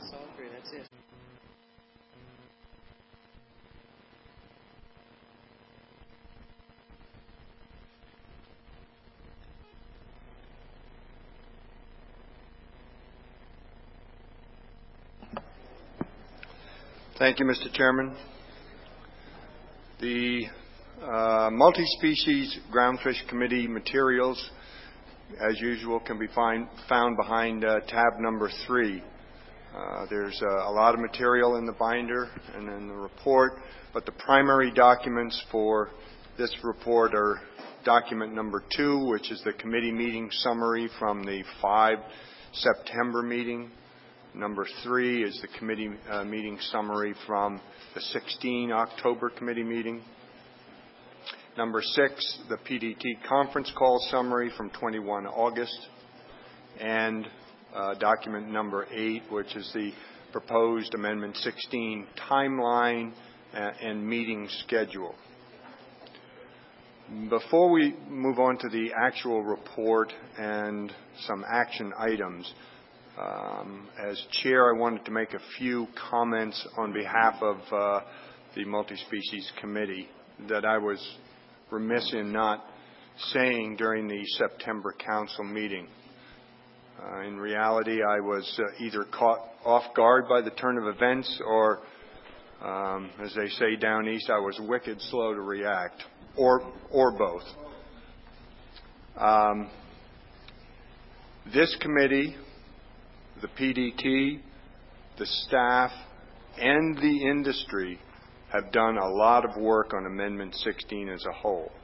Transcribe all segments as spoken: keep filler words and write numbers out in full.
Salisbury, that's it. Thank you, Mister Chairman. The uh, Multi-Species Groundfish Committee materials, as usual, can be find, found behind uh, tab number three. Uh, there's uh, a lot of material in the binder and in the report, but the primary documents for this report are document number two, which is the committee meeting summary from the five September meeting. Number three is the committee uh, meeting summary from the sixteen October committee meeting. Number six, the P D T conference call summary from twenty-first August. And uh, document number eight, which is the proposed Amendment sixteen timeline uh, and meeting schedule. Before we move on to the actual report and some action items, Um, as chair, I wanted to make a few comments on behalf of uh, the Multi-Species Committee that I was remiss in not saying during the September Council meeting. Uh, in reality, I was uh, either caught off guard by the turn of events or, um, as they say down east, I was wicked slow to react, or, or both. Um, this committee, the P D T, the staff, and the industry have done a lot of work on Amendment sixteen as a whole.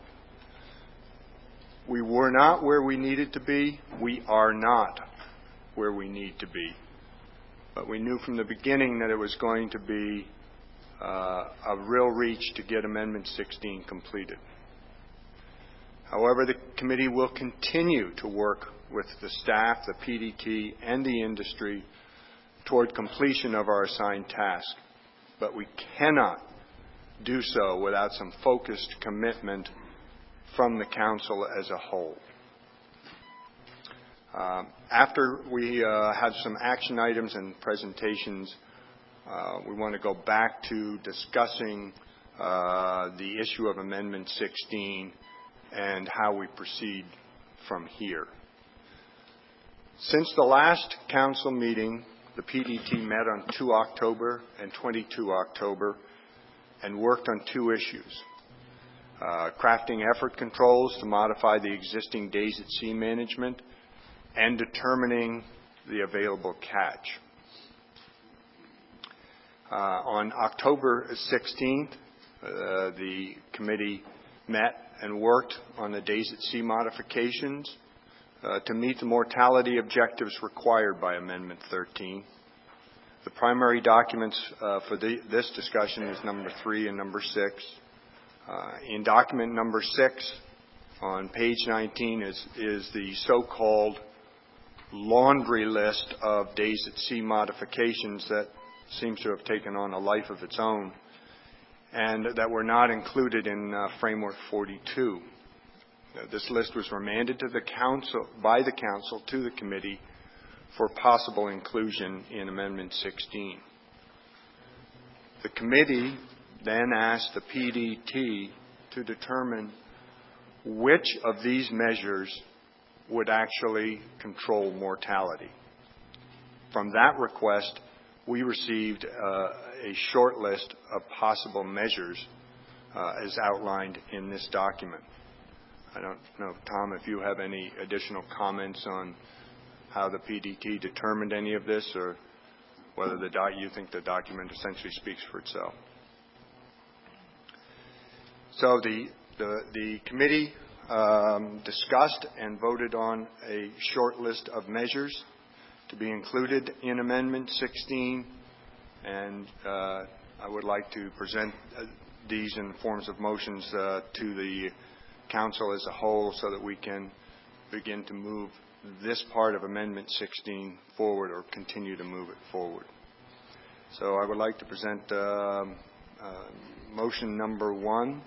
We were not where we needed to be. We are not where we need to be. But we knew from the beginning that it was going to be uh, a real reach to get Amendment sixteen completed. However, the committee will continue to work with the staff, the P D T, and the industry toward completion of our assigned task. But we cannot do so without some focused commitment from the Council as a whole. Uh, after we uh, have some action items and presentations, uh, we want to go back to discussing uh, the issue of Amendment sixteen and how we proceed from here. Since the last council meeting, the P D T met on the second of October and the twenty-second of October and worked on two issues. Uh, crafting effort controls to modify the existing days at sea management and determining the available catch. Uh, on October sixteenth, uh, the committee met and worked on the days at sea modifications Uh, to meet the mortality objectives required by Amendment thirteen. The primary documents uh, for the, this discussion is number three and number six. Uh, in document number six, on page nineteen, is, is the so-called laundry list of days at sea modifications that seems to have taken on a life of its own and that were not included in uh, Framework forty-two. This list was remanded to the council, by the council to the committee for possible inclusion in Amendment sixteen. The committee then asked the P D T to determine which of these measures would actually control mortality. From that request, we received uh, a short list of possible measures uh, as outlined in this document. I don't know, Tom, if you have any additional comments on how the P D T determined any of this, or whether the doc you think the document essentially speaks for itself. So the, the, the committee um, discussed and voted on a short list of measures to be included in Amendment sixteen, and uh, I would like to present uh, these in forms of motions uh, to the Council as a whole so that we can begin to move this part of Amendment sixteen forward, or continue to move it forward. So I would like to present uh, uh, motion number one.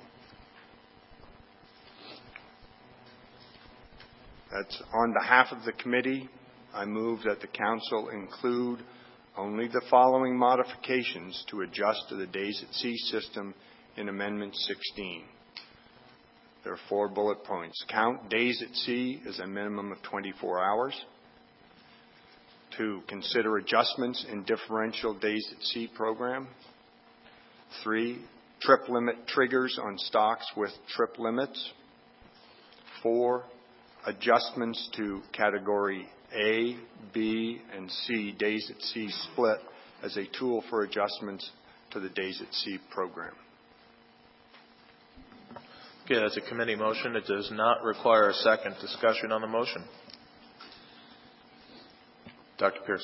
That's on behalf of the committee. I move that the Council include only the following modifications to adjust to the Days at Sea system in Amendment sixteen. There are four bullet points. Count days at sea as a minimum of twenty-four hours. Two, consider adjustments in differential days at sea program. Three, trip limit triggers on stocks with trip limits. Four, adjustments to category A, B, and C days at sea split as a tool for adjustments to the days at sea program. Okay, that's a committee motion. It does not require a second. Discussion on the motion. Doctor Pierce.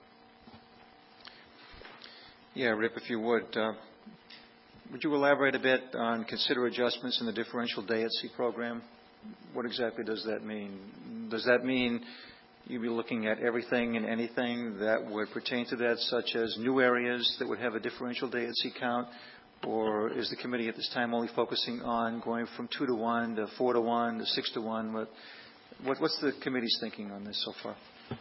Yeah, Rip, if you would, uh, would you elaborate a bit on consider adjustments in the differential day at sea program? What exactly does that mean? Does that mean you'll be looking at everything and anything that would pertain to that, such as new areas that would have a differential day at sea count? Or is the committee at this time only focusing on going from two to one to four to one to six to one? What, what, what's the committee's thinking on this so far?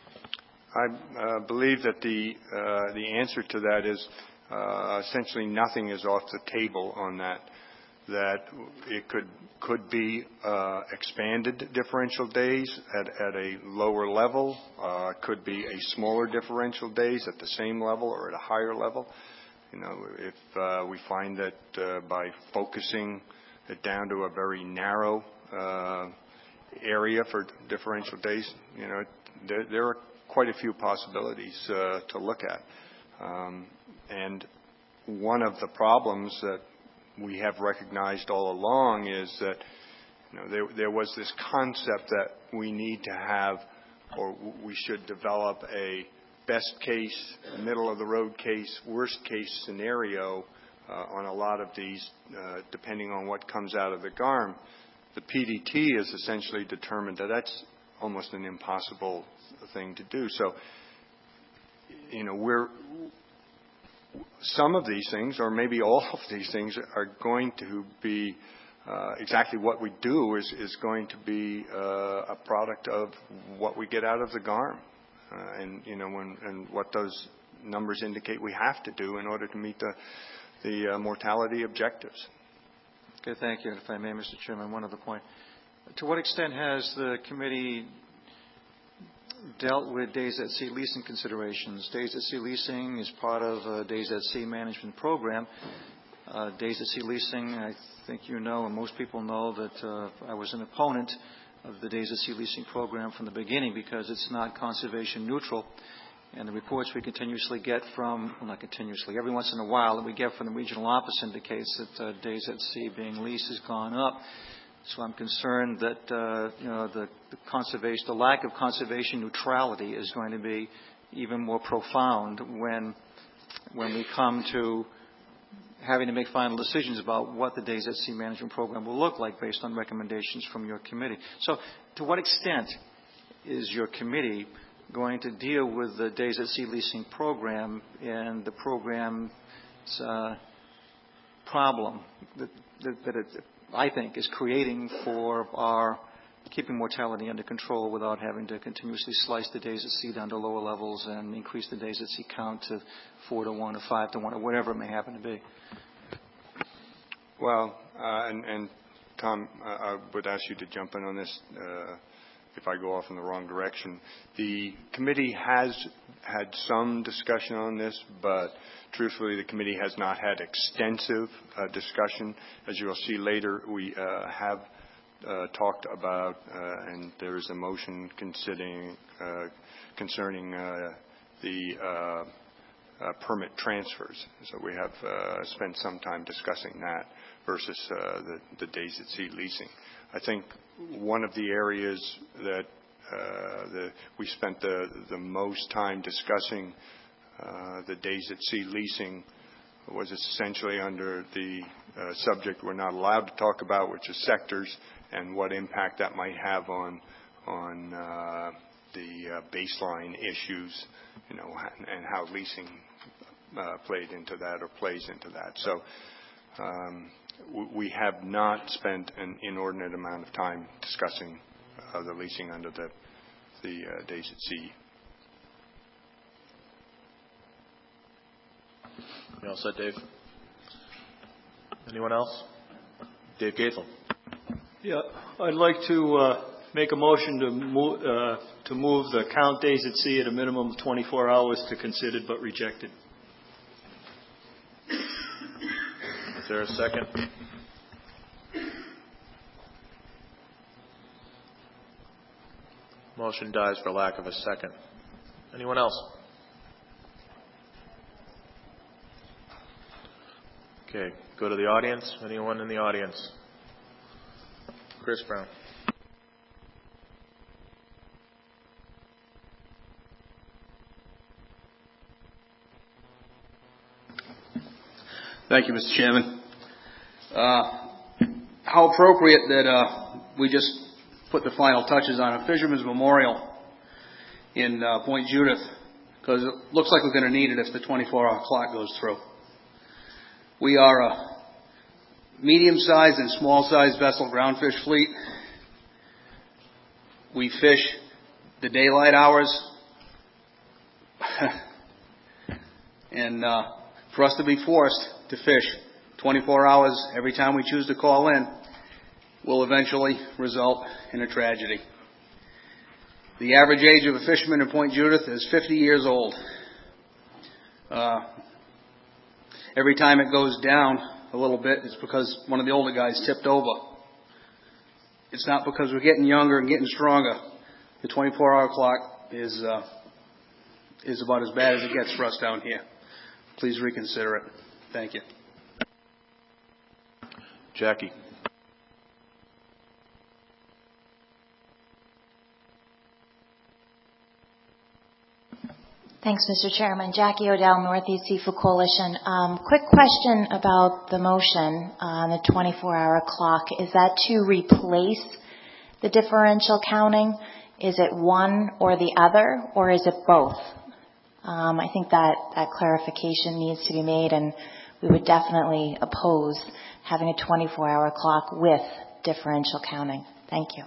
I uh, believe that the uh, the answer to that is uh, essentially nothing is off the table on that. That it could could be uh, expanded differential days at, at a lower level. Uh, it could be a smaller differential days at the same level or at a higher level. You know, if uh, we find that uh, by focusing it down to a very narrow uh, area for differential days, you know, there, there are quite a few possibilities uh, to look at. Um, and one of the problems that we have recognized all along is that, you know, there, there was this concept that we need to have, or we should develop a best case, middle of the road case, worst case scenario uh, on a lot of these, uh, depending on what comes out of the G A R M. The P D T is essentially determined that that's almost an impossible thing to do. So, you know, we're some of these things, or maybe all of these things, are going to be uh, exactly what we do is, is going to be uh, a product of what we get out of the G A R M. Uh, and, you know, when, and what those numbers indicate we have to do in order to meet the, the uh, mortality objectives. Okay, thank you. If I may, Mister Chairman, one other point. To what extent has the committee dealt with days at sea leasing considerations? Days at sea leasing is part of a days at sea management program. Uh, days at sea leasing, I think you know, and most people know that uh, I was an opponent of the days at sea leasing program from the beginning because it's not conservation neutral. And the reports we continuously get from, well, not continuously, every once in a while that we get from the regional office indicates that uh, days at sea being leased has gone up. So I'm concerned that uh, you know the, the conservation, the lack of conservation neutrality is going to be even more profound when when we come to having to make final decisions about what the days at sea management program will look like based on recommendations from your committee. So, to what extent is your committee going to deal with the days at sea leasing program and the program's uh, problem that, that, that it, I think, is creating for our keeping mortality under control without having to continuously slice the days at sea down to lower levels and increase the days at sea count to four to one or five to one or whatever it may happen to be? Well, uh, and, and Tom, uh, I would ask you to jump in on this uh, if I go off in the wrong direction. The committee has had some discussion on this, but truthfully, the committee has not had extensive uh, discussion. As you'll see later, we uh, have uh, talked about, uh, and there is a motion considering, uh, concerning uh, the uh, uh, permit transfers. So we have uh, spent some time discussing that versus uh, the, the days at sea leasing. I think one of the areas that uh, the, we spent the, the most time discussing uh, the days at sea leasing was essentially under the uh, subject we're not allowed to talk about, which is sectors and what impact that might have on on uh, the uh, baseline issues, you know, and how leasing uh, played into that or plays into that. So um, we have not spent an inordinate amount of time discussing uh, the leasing under the the uh, days at sea. You all set, Dave? Anyone else? Dave Gaethel. Yeah, I'd like to uh, make a motion to move, uh, to move the count days at sea at a minimum of twenty-four hours to considered but rejected. Is there a second? Motion dies for lack of a second. Anyone else? Okay, go to the audience. Anyone in the audience? Chris Brown. Thank you, Mister Chairman. Uh, how appropriate that uh, we just put the final touches on a Fisherman's Memorial in uh, Point Judith, because it looks like we're going to need it if the twenty-four hour clock goes through. We are a medium-sized and small-sized vessel groundfish fleet. We fish the daylight hours. and uh, for us to be forced to fish twenty-four hours every time we choose to call in will eventually result in a tragedy. The average age of a fisherman in Point Judith is fifty years old. Uh, every time it goes down a little bit, it's because one of the older guys tipped over. It's not because we're getting younger and getting stronger. The twenty-four hour clock is uh, is about as bad as it gets for us down here. Please reconsider it. Thank you. Jackie. Thanks, Mister Chairman. Jackie Odell, Northeast Seafood Coalition. Um, quick question about the motion on the twenty-four hour clock. Is that to replace the differential counting? Is it one or the other, or is it both? Um, I think that, that clarification needs to be made, and we would definitely oppose having a twenty-four hour clock with differential counting. Thank you.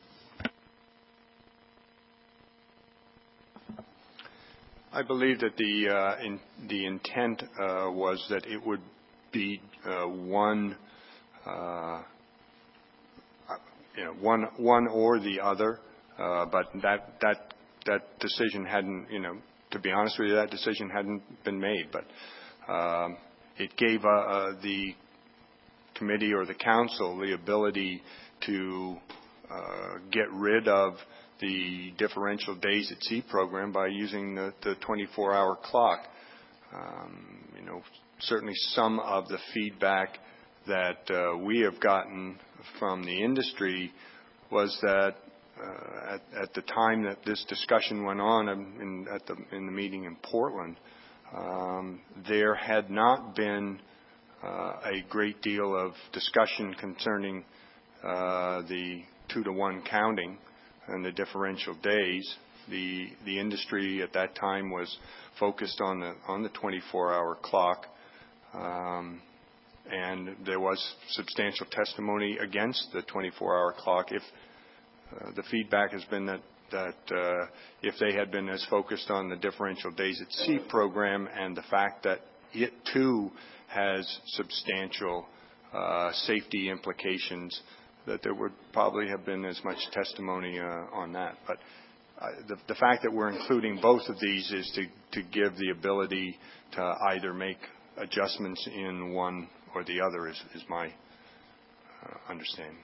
I believe that the uh, in, the intent uh, was that it would be uh, one, uh, you know, one one or the other, uh, but that that that decision hadn't, you know, to be honest with you, that decision hadn't been made. But um, it gave uh, uh, the committee or the council the ability to uh, get rid of the differential days at sea program by using the, the twenty-four hour clock. Um, you know, certainly some of the feedback that uh, we have gotten from the industry was that uh, at, at the time that this discussion went on in, at the, in the meeting in Portland, um, there had not been uh, a great deal of discussion concerning uh, the two to one counting and the differential days. The the industry at that time was focused on the on the twenty-four hour clock, um, and there was substantial testimony against the twenty-four hour clock. If uh, the feedback has been that that uh, if they had been as focused on the differential days at sea program and the fact that it too has substantial uh, safety implications, that there would probably have been as much testimony uh, on that. But uh, the, the fact that we're including both of these is to, to give the ability to either make adjustments in one or the other is, is my uh, understanding.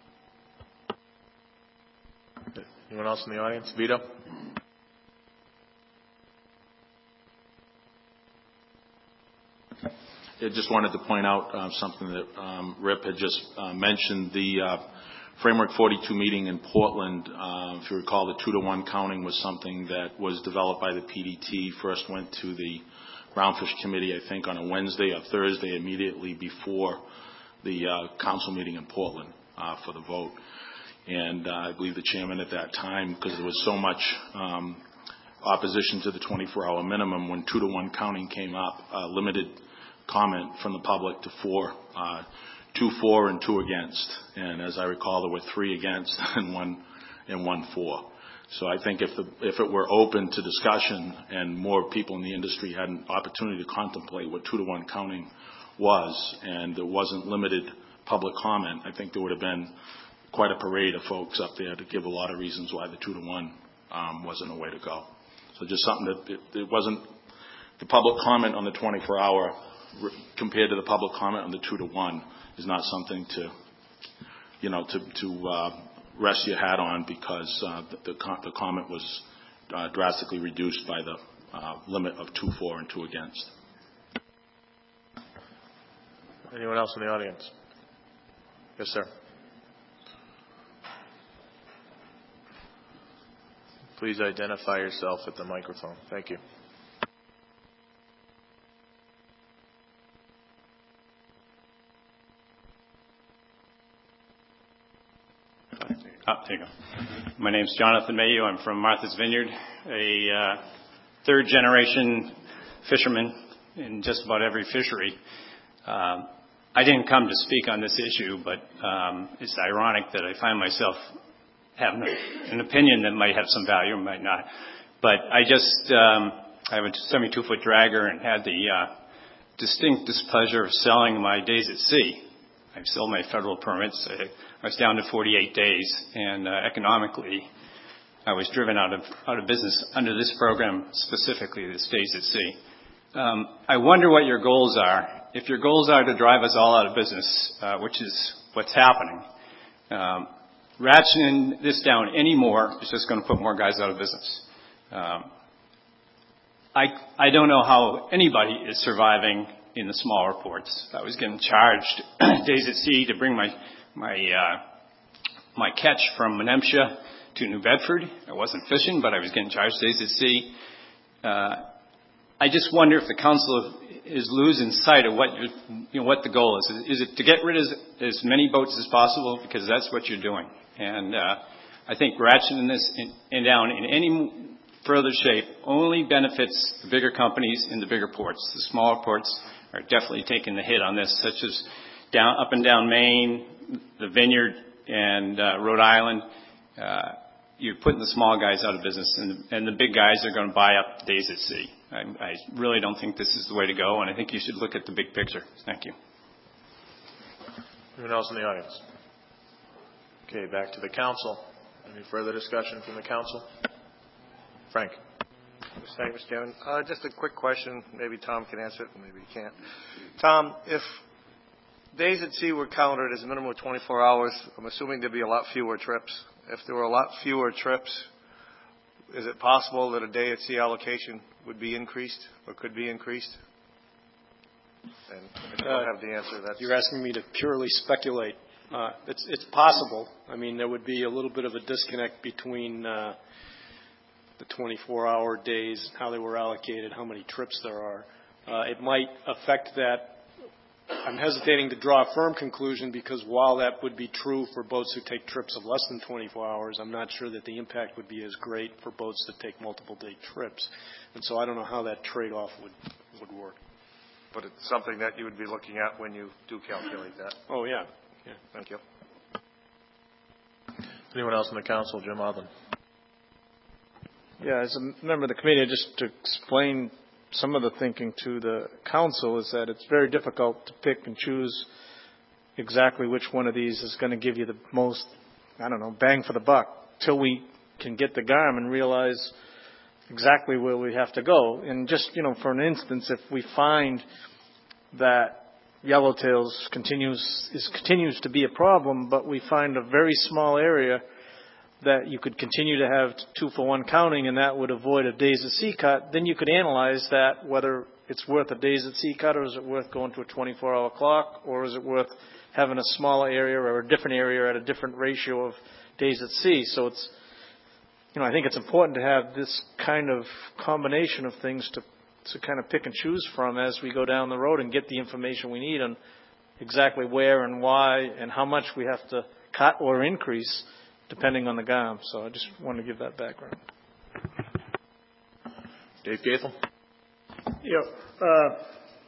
Anyone else in the audience? Vito? I just wanted to point out uh, something that um, Rip had just uh, mentioned. The uh, Framework forty-two meeting in Portland, uh, if you recall, the two to one counting was something that was developed by the P D T, first went to the Roundfish Committee, I think, on a Wednesday or Thursday immediately before the uh, council meeting in Portland uh, for the vote. And uh, I believe the chairman at that time, because there was so much um, opposition to the twenty-four hour minimum, when two to one counting came up, uh, limited comment from the public to four, uh, two for and two against. And as I recall, there were three against and one and one for. So I think if the, if it were open to discussion and more people in the industry had an opportunity to contemplate what two to one counting was, and there wasn't limited public comment, I think there would have been quite a parade of folks up there to give a lot of reasons why the two to one um, wasn't a way to go. So just something that it, it wasn't the public comment on the twenty-four hour compared to the public comment on the two to one is not something to, you know, to to uh, rest your hat on, because uh, the, the, the comment was uh, drastically reduced by the uh, limit of two for and two against. Anyone else in the audience? Yes, sir. Please identify yourself at the microphone. Thank you. Oh, there you go. My name's Jonathan Mayo. I'm from Martha's Vineyard, a uh, third generation fisherman in just about every fishery. Um, I didn't come to speak on this issue, but um, it's ironic that I find myself having an opinion that might have some value or might not. But I just, um, I have a seventy-two foot dragger and had the uh, distinct displeasure of selling my days at sea. I've sold my federal permits. I, I was down to forty-eight days, and uh, economically, I was driven out of out of business under this program, specifically this Days at Sea. Um, I wonder what your goals are. If your goals are to drive us all out of business, uh, which is what's happening, um, ratcheting this down anymore is just going to put more guys out of business. Um, I I don't know how anybody is surviving in the smaller ports. I was getting charged days at sea to bring my my uh, my catch from Menemsha to New Bedford. I wasn't fishing, but I was getting charged days at sea. Uh, I just wonder if the council is losing sight of what you're, you know, what the goal is. Is it to get rid of as, as many boats as possible, because that's what you're doing? And uh, I think ratcheting this in, in down in any further shape only benefits the bigger companies in the bigger ports. The smaller ports are definitely taking the hit on this, such as down up and down Maine, the Vineyard, and uh, Rhode Island. Uh, you're putting the small guys out of business, and the, and the big guys are going to buy up days at sea. I, I really don't think this is the way to go, and I think you should look at the big picture. Thank you. Anyone else in the audience? Okay, back to the council. Any further discussion from the council? Frank. Thank you, Mister Chairman. Uh, just a quick question. Maybe Tom can answer it, maybe he can't. Tom, if days at sea were counted as a minimum of twenty-four hours, I'm assuming there'd be a lot fewer trips. If there were a lot fewer trips, is it possible that a day at sea allocation would be increased or could be increased? And if you don't have the answer, that's... You're asking me to purely speculate. Uh, it's, it's possible. I mean, there would be a little bit of a disconnect between uh, the twenty-four hour days, how they were allocated, how many trips there are. Uh, it might affect that. I'm hesitating to draw a firm conclusion, because while that would be true for boats who take trips of less than twenty-four hours, I'm not sure that the impact would be as great for boats that take multiple day trips. And so I don't know how that trade-off would, would work. But it's something that you would be looking at when you do calculate that. Oh, yeah. Yeah. Thank you. Anyone else in the council? Jim Odland. Yeah, as a member of the committee, just to explain some of the thinking to the council, is that it's very difficult to pick and choose exactly which one of these is going to give you the most, I don't know, bang for the buck, till we can get the G A R M and realize exactly where we have to go. And just, you know, for an instance, if we find that yellowtails continues is continues to be a problem, but we find a very small area that you could continue to have two for one counting, and that would avoid a days at sea cut, then you could analyze that, whether it's worth a days at sea cut, or is it worth going to a twenty-four hour clock, or is it worth having a smaller area or a different area at a different ratio of days at sea. So it's, you know, I think it's important to have this kind of combination of things to, to kind of pick and choose from as we go down the road and get the information we need on exactly where and why and how much we have to cut or increase depending on the G A M. So I just want to give that background. Dave Gaethel. Yeah. Uh,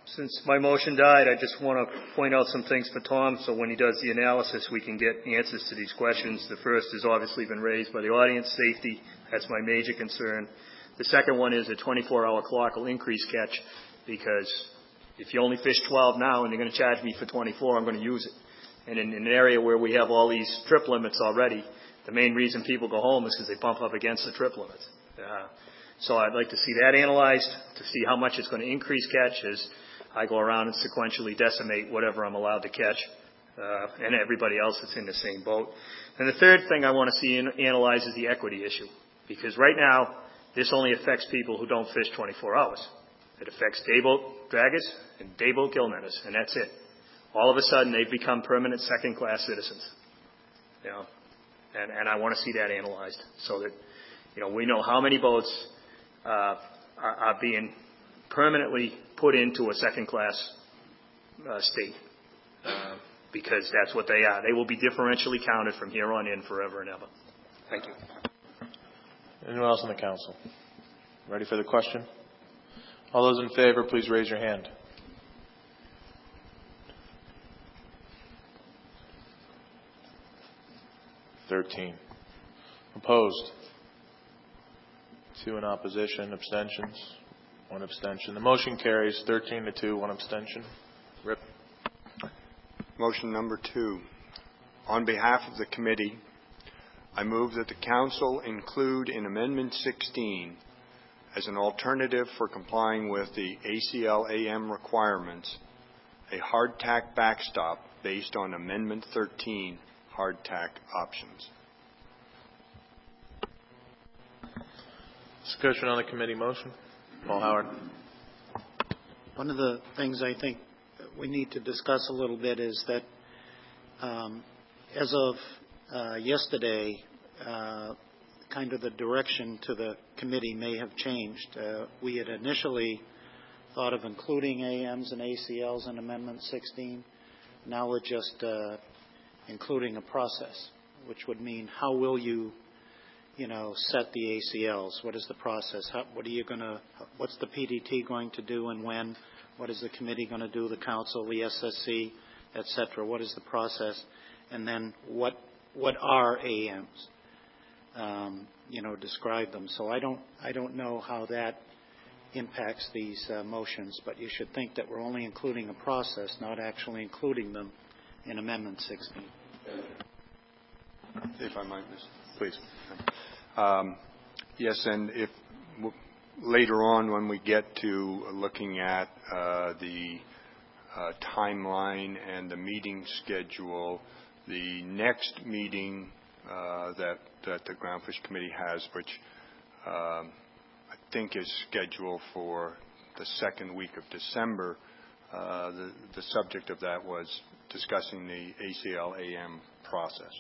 since my motion died, I just want to point out some things for Tom, so when he does the analysis, we can get answers to these questions. The first has obviously been raised by the audience, safety. That's my major concern. The second one is a twenty-four hour clock will increase catch, because if you only fish twelve now and you're going to charge me for twenty-four, I'm going to use it. And in, in an area where we have all these trip limits already, the main reason people go home is because they bump up against the trip limits. Uh, so I'd like to see that analyzed to see how much it's going to increase catch as I go around and sequentially decimate whatever I'm allowed to catch, uh, and everybody else that's in the same boat. And the third thing I want to see in, analyzed is the equity issue, because right now this only affects people who don't fish twenty-four hours. It affects dayboat draggers and dayboat gillnetters, and that's it. All of a sudden they've become permanent second-class citizens. You know, and, and I want to see that analyzed so that, you know, we know how many boats uh, are, are being permanently put into a second-class uh, state, uh, because that's what they are. They will be differentially counted from here on in forever and ever. Thank you. Anyone else on the council? Ready for the question? All those in favor, please raise your hand. Thirteen. Opposed? Two in opposition. Abstentions? One abstention. The motion carries thirteen to two, one abstention. Rip. Motion number two. On behalf of the committee, I move that the council include in Amendment sixteen as an alternative for complying with the A C L A M requirements a hardtack backstop based on Amendment thirteen hardtack options. Discussion on the committee motion. Paul Howard. One of the things I think we need to discuss a little bit is that um, as of uh, yesterday, uh, kind of the direction to the committee may have changed. Uh, we had initially thought of including A Ms and A C Ls in Amendment sixteen. Now we're just uh, including a process, which would mean how will you, you know, set the A C Ls? What is the process? How, what are you going to? What's the P D T going to do and when? What is the committee going to do? The council, the S S C, et cetera. What is the process? And then what what are A Ms? Um, you know, describe them. So I don't I don't know how that impacts these uh, motions, but you should think that we're only including a process, not actually including them in Amendment sixteen. If I might, Mister Please. Um, yes, and if w- later on when we get to looking at uh, the uh, timeline and the meeting schedule, the next meeting uh, that that the Groundfish Committee has, which um, I think is scheduled for the second week of December, uh, the, the subject of that was discussing the A C L A M process.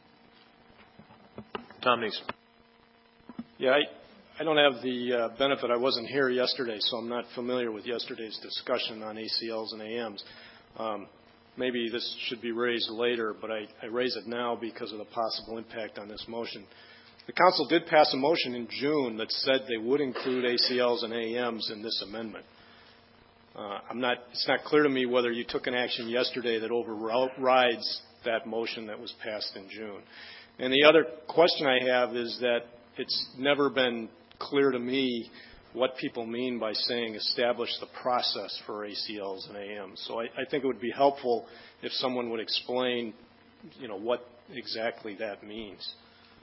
Tom Neese. Yeah, I, I don't have the uh, benefit. I wasn't here yesterday, so I'm not familiar with yesterday's discussion on A C Ls and A Ms. Um, maybe this should be raised later, but I, I raise it now because of the possible impact on this motion. The council did pass a motion in June that said they would include A C Ls and A Ms in this amendment. Uh, I'm not, it's not clear to me whether you took an action yesterday that overrides that motion that was passed in June. And the other question I have is that it's never been clear to me what people mean by saying establish the process for A C Ls and A Ms. So I, I think it would be helpful if someone would explain, you know, what exactly that means.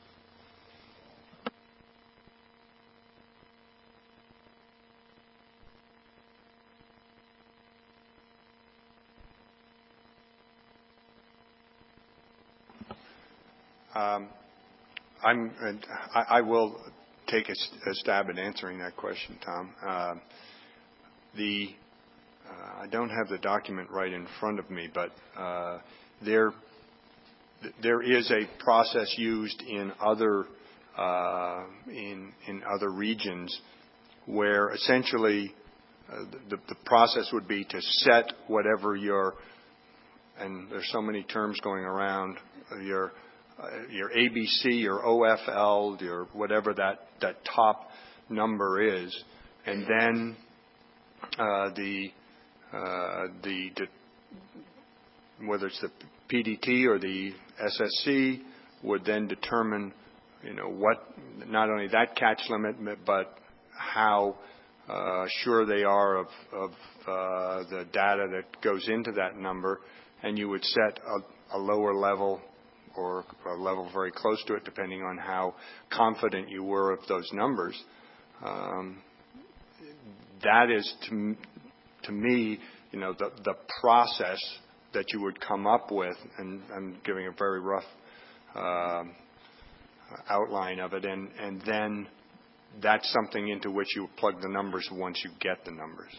Um, I'm, I, I will take a, a stab at answering that question, Tom. Uh, the uh, I don't have the document right in front of me, but uh, there there is a process used in other uh, in in other regions where essentially uh, the, the process would be to set whatever your, and there's so many terms going around, your Uh, your A B C, your O F L, your whatever that, that top number is, and then uh, the uh, the, whether it's the P D T or the S S C, would then determine, you know, what, not only that catch limit, but how uh, sure they are of, of uh, the data that goes into that number, and you would set a, a lower level or a level very close to it, depending on how confident you were of those numbers. Um, that is, to, to me, you know, the, the process that you would come up with, and I'm giving a very rough uh, outline of it, and, and then that's something into which you plug the numbers once you get the numbers.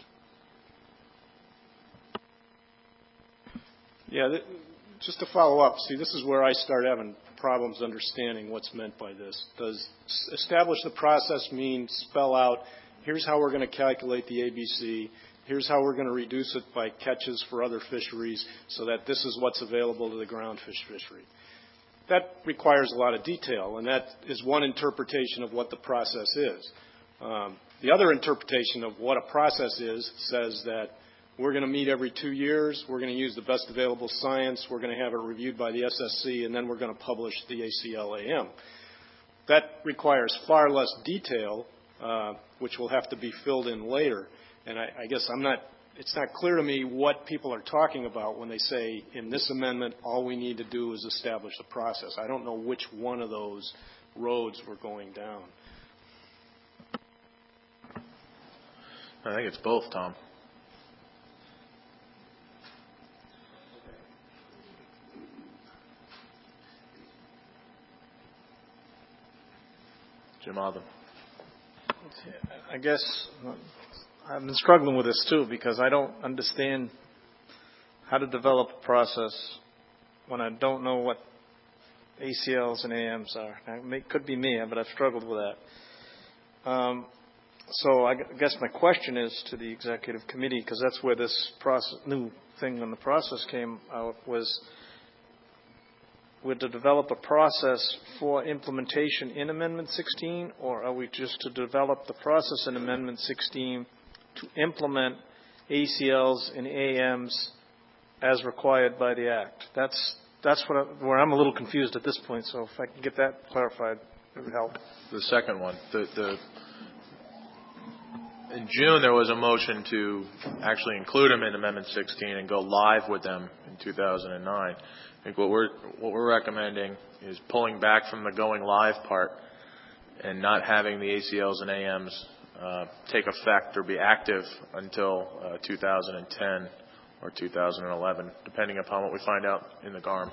Yeah, th- just to follow up, see, this is where I start having problems understanding what's meant by this. Does establish the process mean spell out, here's how we're going to calculate the A B C, here's how we're going to reduce it by catches for other fisheries so that this is what's available to the groundfish fishery? That requires a lot of detail, and that is one interpretation of what the process is. Um, the other interpretation of what a process is says that we're going to meet every two years, we're going to use the best available science, we're going to have it reviewed by the S S C, and then we're going to publish the A C L A M. That requires far less detail, uh, which will have to be filled in later. And I, I guess I'm not, it's not clear to me what people are talking about when they say, in this amendment, all we need to do is establish the process. I don't know which one of those roads we're going down. I think it's both, Tom. Jim Otham. I guess I've been struggling with this too, because I don't understand how to develop a process when I don't know what A C Ls and A Ms are. Now, it could be me, but I've struggled with that. Um, so I guess my question is to the executive committee, because that's where this process, new thing on the process came out, was we're to develop a process for implementation in Amendment sixteen, or are we just to develop the process in Amendment sixteen to implement A C Ls and A Ms as required by the Act? That's that's what I, where I'm a little confused at this point. So if I can get that clarified, it would help. The second one, the, the in June there was a motion to actually include them in Amendment sixteen and go live with them in two thousand nine. I think what we're what we're recommending is pulling back from the going live part and not having the A C Ls and A Ms uh, take effect or be active until uh, two thousand ten or two thousand eleven, depending upon what we find out in the G A R M.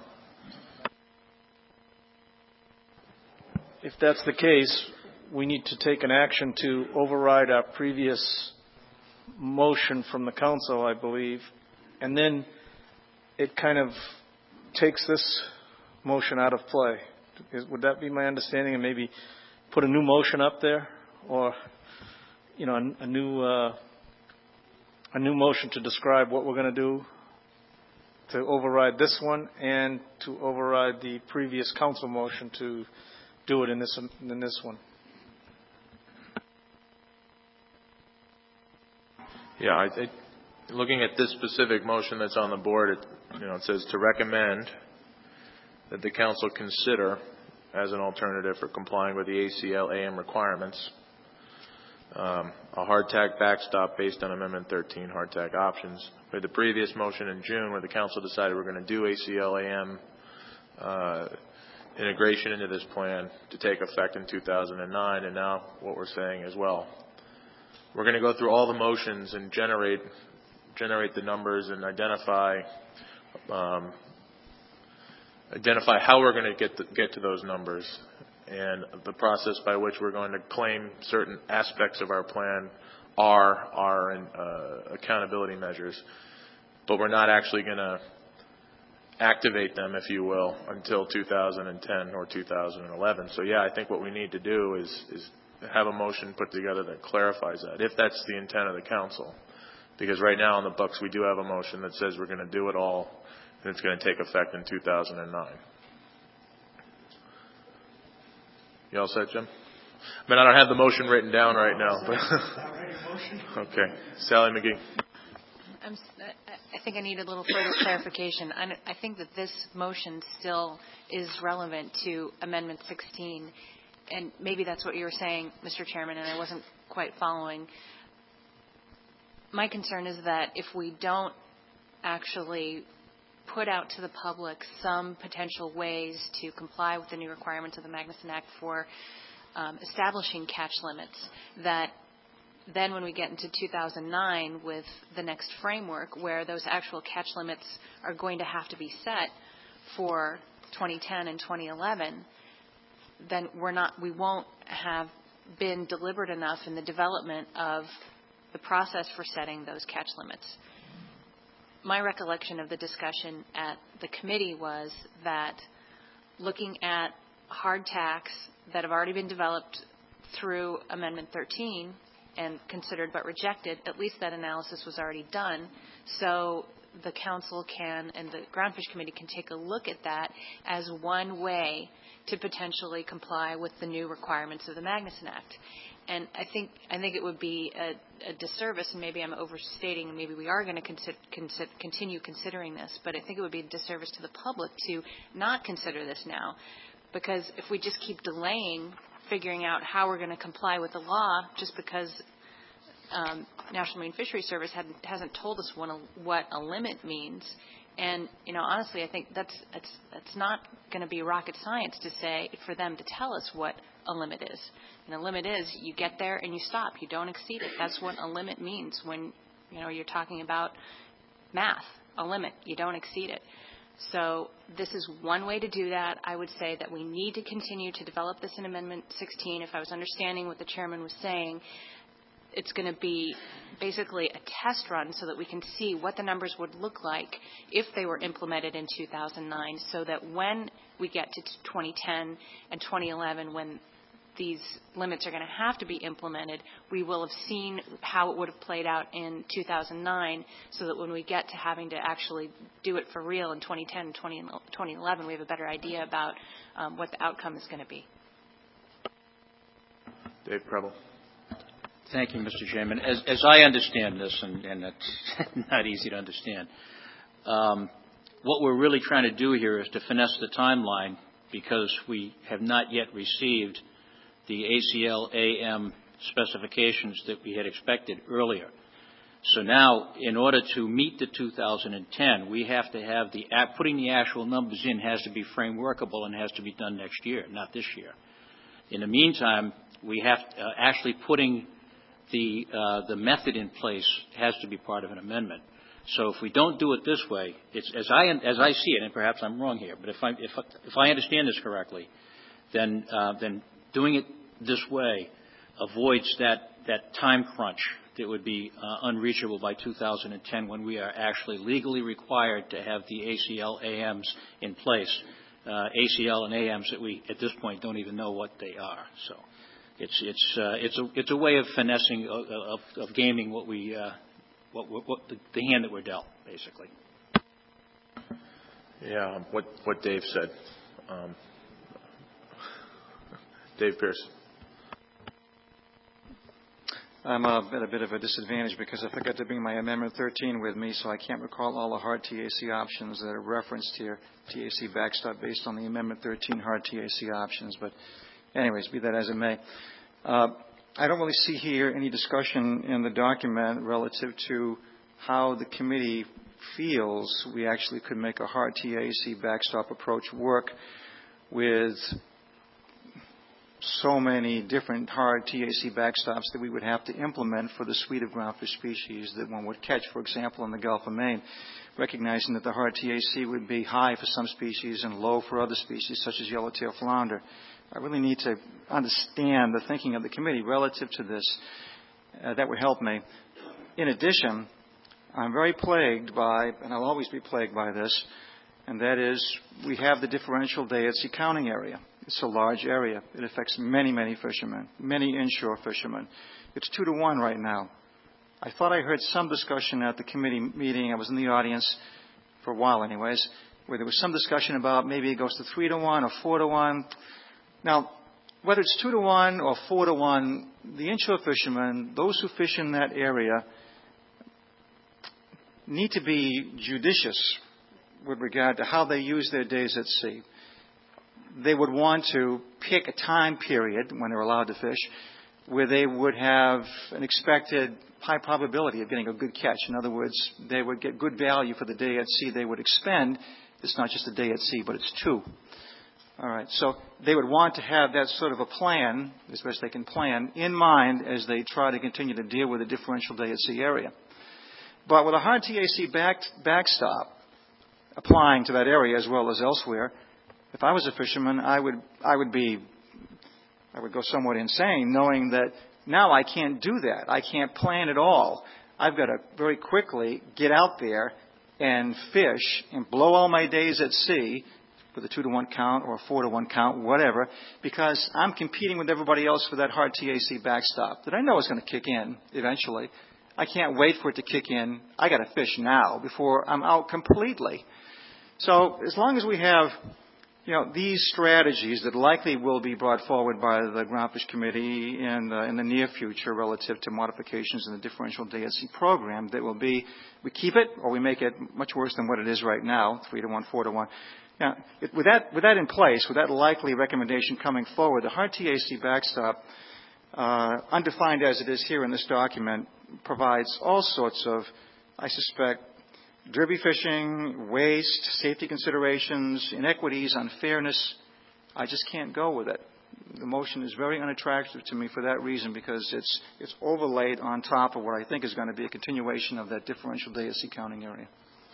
If that's the case, we need to take an action to override our previous motion from the council, I believe, and then it kind of takes this motion out of play. Is, would that be my understanding? And maybe put a new motion up there, or you know, a, a new uh, a new motion to describe what we're going to do to override this one and to override the previous council motion to do it in this in this one. Yeah, I think looking at this specific motion that's on the board, it, you know, it says to recommend that the council consider as an alternative for complying with the A C L A M requirements um, a hardtack backstop based on Amendment thirteen hardtack options. We had the previous motion in June where the council decided we're going to do A C L A M uh, integration into this plan to take effect in two thousand nine, and now what we're saying as well. We're going to go through all the motions and generate generate the numbers and identify um, identify how we're going to get to, get to those numbers, and the process by which we're going to claim certain aspects of our plan are our uh, accountability measures, but we're not actually going to activate them, if you will, until two thousand ten or two thousand eleven. So yeah, I think what we need to do is is have a motion put together that clarifies that, if that's the intent of the council. Because right now on the books we do have a motion that says we're going to do it all and it's going to take effect in two thousand nine. You all set, Jim? I mean, I don't have the motion written down right now. But okay. Sally McGee. I'm, s- I I think I need a little further clarification. I, I think that this motion still is relevant to Amendment sixteen, and maybe that's what you were saying, Mister Chairman, and I wasn't quite following. My concern is that if we don't actually put out to the public some potential ways to comply with the new requirements of the Magnuson Act for um, establishing catch limits, that then when we get into two thousand nine with the next framework where those actual catch limits are going to have to be set for twenty ten and twenty eleven, then we're not, we won't have been deliberate enough in the development of the process for setting those catch limits. My recollection of the discussion at the committee was that looking at hard tax that have already been developed through Amendment thirteen and considered but rejected, at least that analysis was already done. So the council can and the Groundfish Committee can take a look at that as one way to potentially comply with the new requirements of the Magnuson Act. And I think I think it would be a, a disservice, and maybe I'm overstating, and maybe we are going to consider, consider, continue considering this, but I think it would be a disservice to the public to not consider this now, because if we just keep delaying figuring out how we're going to comply with the law just because um, National Marine Fisheries Service hadn't, hasn't told us what a, what a limit means. And, you know, honestly, I think that's, that's, that's not going to be rocket science to say for them to tell us what a limit is. And a limit is you get there and you stop. You don't exceed it. That's what a limit means when, you know, you're talking about math, a limit. You don't exceed it. So this is one way to do that. I would say that we need to continue to develop this in Amendment sixteen. If I was understanding what the chairman was saying, it's going to be basically a test run so that we can see what the numbers would look like if they were implemented in two thousand nine, so that when we get to twenty ten and twenty eleven, when these limits are going to have to be implemented, we will have seen how it would have played out in two thousand nine, so that when we get to having to actually do it for real in twenty ten and twenty eleven, we have a better idea about um, what the outcome is going to be. Dave Preble. Thank you, Mister Chairman. As, as I understand this, and, and it's not easy to understand, um, what we're really trying to do here is to finesse the timeline, because we have not yet received the A C L A M specifications that we had expected earlier. So now, in order to meet the two thousand ten, we have to have the, putting the actual numbers in has to be frame workable and has to be done next year, not this year. In the meantime, we have uh, actually putting the, uh, the method in place has to be part of an amendment. So if we don't do it this way, it's, as I, as I see it, and perhaps I'm wrong here, but if I, if, if I understand this correctly, then, uh, then doing it this way avoids that, that time crunch that would be uh, unreachable by two thousand ten, when we are actually legally required to have the A C L A Ms in place. Uh, A C L and A Ms that we, at this point, don't even know what they are. So it's, it's, uh, it's, a, it's a way of finessing, of, of, of gaming what we, uh, what, what, what the, the hand that we're dealt, basically. Yeah, what, what Dave said. Um, Dave Pierce. I'm uh, at a bit of a disadvantage because I forgot to bring my Amendment thirteen with me, so I can't recall all the hard T A C options that are referenced here. T A C backstop based on the Amendment thirteen hard T A C options. But anyways, be that as it may. Uh, I don't really see here any discussion in the document relative to how the committee feels we actually could make a hard T A C backstop approach work with so many different hard T A C backstops that we would have to implement for the suite of groundfish species that one would catch, for example, in the Gulf of Maine, recognizing that the hard T A C would be high for some species and low for other species, such as yellowtail flounder. I really need to understand the thinking of the committee relative to this. Uh, that would help me. In addition, I'm very plagued by, and I'll always be plagued by this, and that is we have the differential day at sea counting area. It's a large area. It affects many, many fishermen, many inshore fishermen. It's two to one right now. I thought I heard some discussion at the committee meeting. I was in the audience for a while anyways, where there was some discussion about maybe it goes to three to one or four to one. Now, whether it's two to one or four to one, the inshore fishermen, those who fish in that area, need to be judicious with regard to how they use their days at sea. They would want to pick a time period when they're allowed to fish where they would have an expected high probability of getting a good catch. In other words, they would get good value for the day at sea they would expend. It's not just a day at sea, but it's two. All right, so they would want to have that sort of a plan, as best they can plan, in mind as they try to continue to deal with the differential day at sea area. But with a hard T A C back, backstop applying to that area as well as elsewhere, if I was a fisherman, I would I would be I would go somewhat insane, knowing that now I can't do that. I can't plan at all. I've got to very quickly get out there and fish and blow all my days at sea with a two to one count or a four to one count, whatever, because I'm competing with everybody else for that hard T A C backstop that I know is going to kick in eventually. I can't wait for it to kick in. I got to fish now before I'm out completely. So as long as we have, you know, these strategies that likely will be brought forward by the Groundfish Committee in the, in the near future relative to modifications in the differential day at sea program, that will be we keep it or we make it much worse than what it is right now, three to one, four to one. Now, it, with that with that in place, with that likely recommendation coming forward, the hard T A C backstop, uh, undefined as it is here in this document, provides all sorts of, I suspect, derby fishing, waste, safety considerations, inequities, unfairness. I just can't go with it. The motion is very unattractive to me for that reason, because it's it's overlaid on top of what I think is going to be a continuation of that differential day at sea counting area.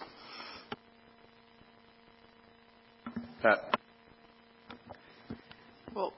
Pat. Well,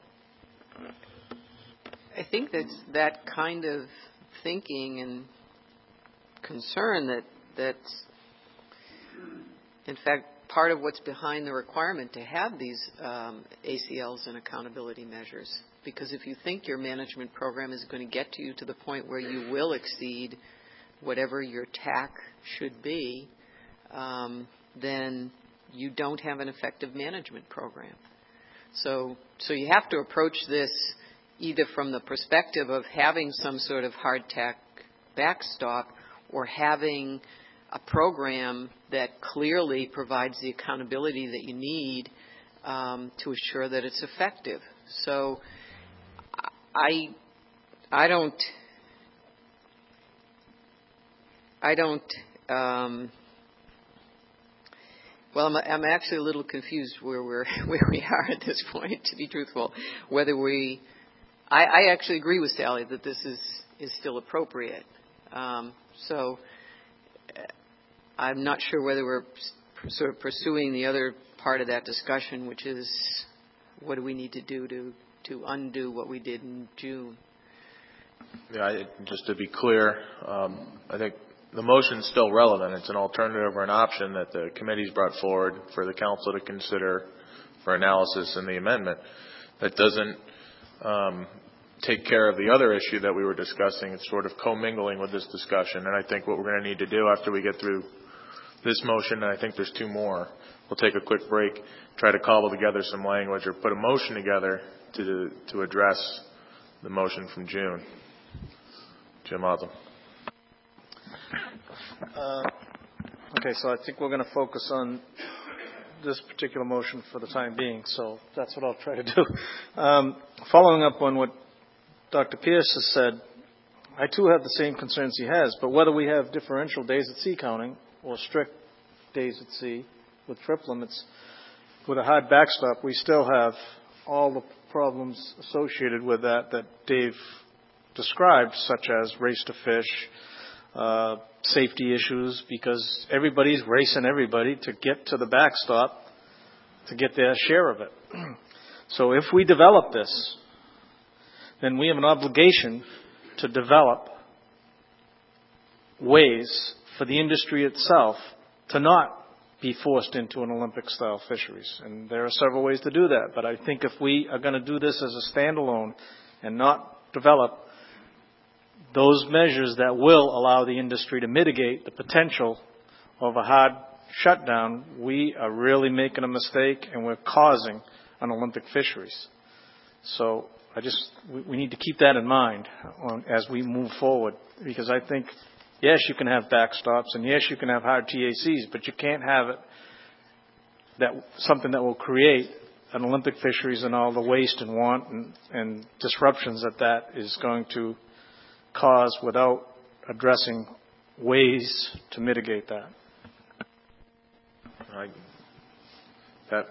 I think that's that kind of thinking and concern that that's in fact part of what's behind the requirement to have these um, A C Ls and accountability measures. Because if you think your management program is going to get you to the point where you will exceed whatever your T A C should be, um, then you don't have an effective management program. So, so you have to approach this either from the perspective of having some sort of hard T A C backstop or having a program that clearly provides the accountability that you need um, to assure that it's effective. So I, I don't, I don't, um, well, I'm, I'm actually a little confused where we're where we are at this point, to be truthful. Whether we, I, I actually agree with Sally that this is is still appropriate. Um, so I'm not sure whether we're sort of pursuing the other part of that discussion, which is what do we need to do to to undo what we did in June. Yeah, I, just to be clear, um, I think the motion is still relevant. It's an alternative or an option that the committee's brought forward for the council to consider for analysis in the amendment. That doesn't um, take care of the other issue that we were discussing. It's sort of commingling with this discussion. And I think what we're going to need to do after we get through this motion, and I think there's two more, we'll take a quick break, try to cobble together some language or put a motion together to to address the motion from June. Jim Otham. Uh, okay, so I think we're going to focus on this particular motion for the time being, so that's what I'll try to do. Um, following up on what Doctor Pierce has said, I too have the same concerns he has, but whether we have differential days at sea counting or strict days at sea with trip limits, with a hard backstop, we still have all the problems associated with that that Dave described, such as race to fish, uh, safety issues, because everybody's racing everybody to get to the backstop to get their share of it. So if we develop this, then we have an obligation to develop ways for the industry itself to not be forced into an Olympic-style fisheries. And there are several ways to do that. But I think if we are going to do this as a standalone and not develop those measures that will allow the industry to mitigate the potential of a hard shutdown, we are really making a mistake and we're causing an Olympic fisheries. So I just, we need to keep that in mind on, as we move forward, because I think yes, you can have backstops, and yes, you can have hard T A Cs, but you can't have it that something that will create an Olympic fisheries and all the waste and want and, and disruptions that that is going to cause without addressing ways to mitigate that. I, that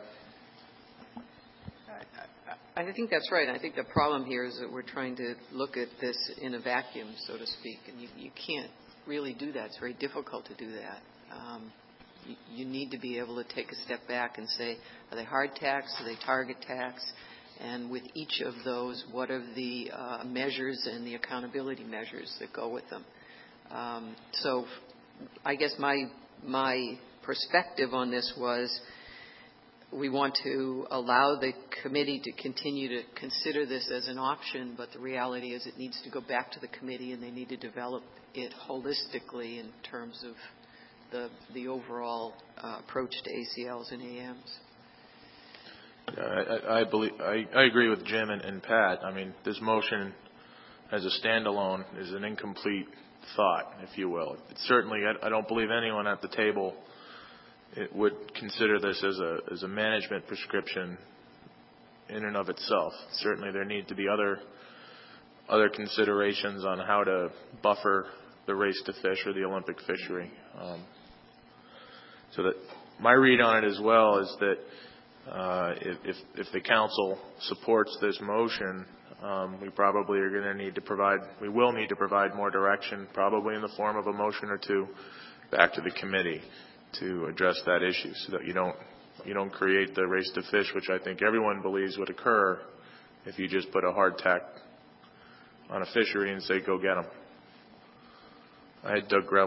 I think that's right. I think the problem here is that we're trying to look at this in a vacuum, so to speak, and you, you can't really do that. It's very difficult to do that. Um, you, you need to be able to take a step back and say, are they hard tax? Are they target tax? And with each of those, what are the uh, measures and the accountability measures that go with them? Um, so I guess my my perspective on this was we want to allow the committee to continue to consider this as an option, but the reality is it needs to go back to the committee and they need to develop it holistically in terms of the the overall uh, approach to A C Ls and A Ms. Yeah, I, I believe I, I agree with Jim and, and Pat. I mean, this motion as a standalone is an incomplete thought, if you will. It certainly, I, I don't believe anyone at the table it would consider this as a as a management prescription in and of itself. Certainly, there need to be other other considerations on how to buffer the race to fish or the Olympic fishery. Um, so that my read on it as well is that uh, if if the council supports this motion, um, we probably are going to need to provide we will need to provide more direction, probably in the form of a motion or two, back to the committee to address that issue, so that you don't you don't create the race to fish, which I think everyone believes would occur if you just put a hard tack on a fishery and say, go get them. I had Doug Graup.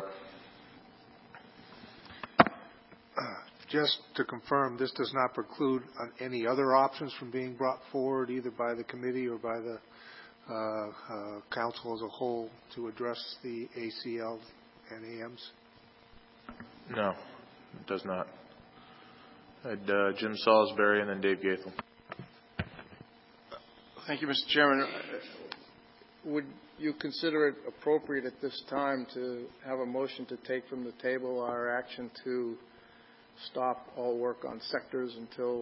Just to confirm, this does not preclude any other options from being brought forward, either by the committee or by the uh, uh, council as a whole, to address the A C L and A Ms? No, it does not. I had uh, Jim Salisbury and then Dave Gaethel. Thank you, Mister Chairman. Would you consider it appropriate at this time to have a motion to take from the table our action to stop all work on sectors until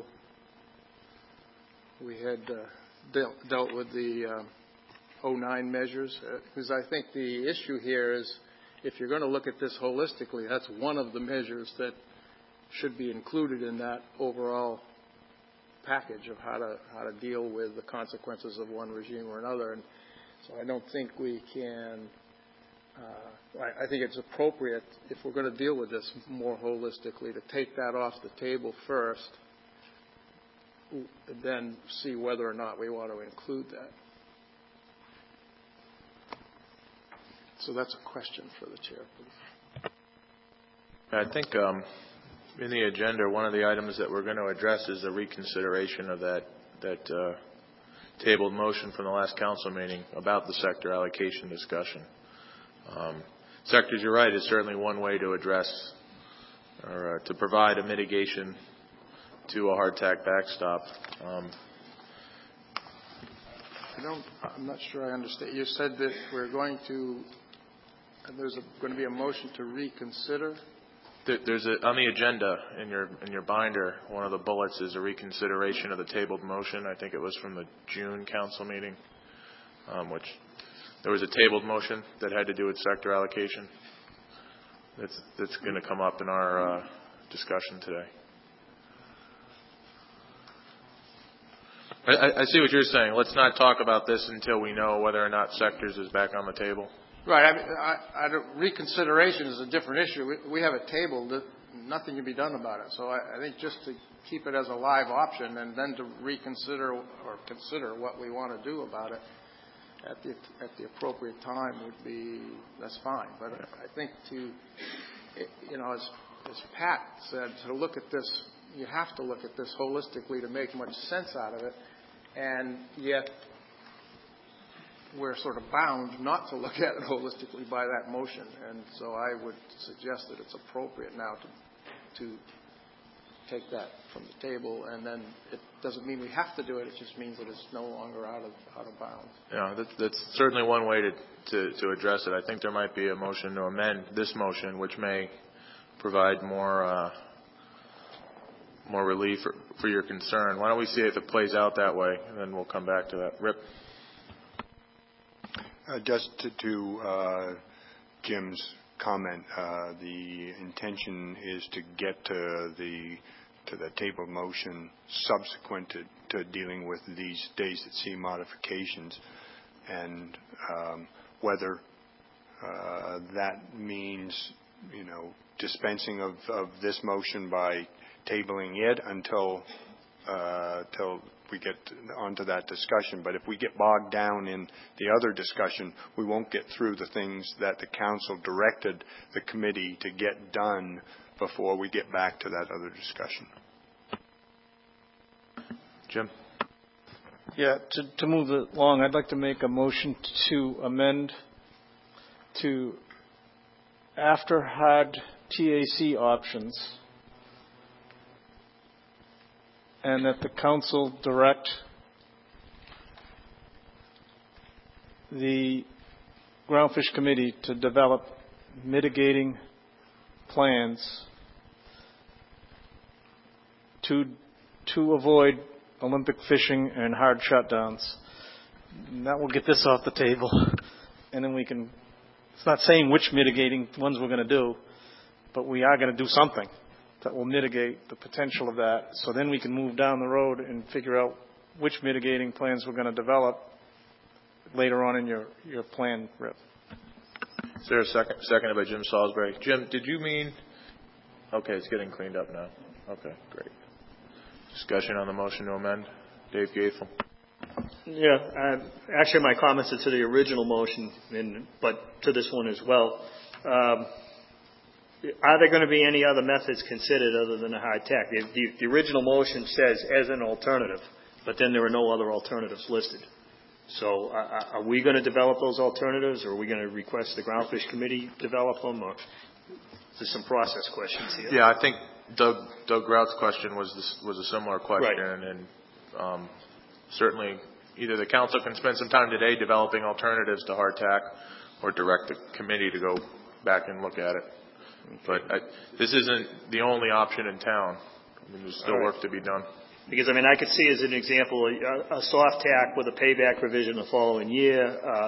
we had uh, dealt, dealt with the uh, oh nine measures? Because uh, I think the issue here is, if you're going to look at this holistically, that's one of the measures that should be included in that overall package of how to how to deal with the consequences of one regime or another. And so I don't think we can. Uh, I, I think it's appropriate, if we're going to deal with this more holistically, to take that off the table first, then see whether or not we want to include that. So that's a question for the chair, please. I think um, in the agenda, one of the items that we're going to address is a reconsideration of that that uh, tabled motion from the last council meeting about the sector allocation discussion. Um, sectors, you're right, is certainly one way to address or uh, to provide a mitigation to a hard tack backstop. Um, I don't. I'm not sure I understand. You said that we're going to. There's a, going to be a motion to reconsider. There's a, on the agenda in your in your binder, one of the bullets is a reconsideration of the tabled motion. I think it was from the June council meeting, um, which there was a tabled motion that had to do with sector allocation. That's that's going to come up in our uh, discussion today. I, I see what you're saying. Let's not talk about this until we know whether or not sectors is back on the table. Right. I mean, I, I don't, reconsideration is a different issue. We, we have it tabled. That nothing can be done about it. So I, I think just to keep it as a live option and then to reconsider or consider what we want to do about it at the at the appropriate time would be, that's fine. But I think to, you know, as as Pat said, to look at this, you have to look at this holistically to make much sense out of it, and yet we're sort of bound not to look at it holistically by that motion. And so I would suggest that it's appropriate now to to take that from the table, and then it doesn't mean we have to do it. It just means that it's no longer out of out of bounds. Yeah, that, that's certainly one way to, to, to address it. I think there might be a motion to amend this motion, which may provide more uh, more relief for, for your concern. Why don't we see if it plays out that way, and then we'll come back to that. Rip? Uh, just to, to uh, Jim's comment, uh, the intention is to get to the to the table motion subsequent to, to dealing with these days at sea modifications, and um, whether uh, that means, you know, dispensing of, of this motion by tabling it until uh, till we get onto that discussion. But if we get bogged down in the other discussion, we won't get through the things that the council directed the committee to get done before we get back to that other discussion. Jim? Yeah, to, to move it along, I'd like to make a motion to amend to after hard T A C options, and that the council direct the Groundfish Committee to develop mitigating plans to to avoid Olympic fishing and hard shutdowns. And that will get this off the table, and then we can. It's not saying which mitigating ones we're going to do, but we are going to do something that will mitigate the potential of that. So then we can move down the road and figure out which mitigating plans we're going to develop later on in your, your plan, Rip. Is there a second? Seconded by Jim Salisbury. Jim, did you mean? Okay, it's getting cleaned up now. Okay, great. Discussion on the motion to amend. Dave Gaethel. Yeah, uh, actually my comments are to the original motion, and, but to this one as well. Um, are there going to be any other methods considered other than a hard tack? The, the, the original motion says as an alternative, but then there are no other alternatives listed. So uh, are we going to develop those alternatives, or are we going to request the Groundfish Committee develop them, or there's some process questions here? Yeah, I think Doug Doug Grout's question was this, was a similar question, right. and um, certainly either the council can spend some time today developing alternatives to hardtack, or direct the committee to go back and look at it. Okay. But I, this isn't the only option in town. I mean, there's still right. work to be done. Because, I mean, I could see as an example a, a soft tack with a payback provision the following year, uh,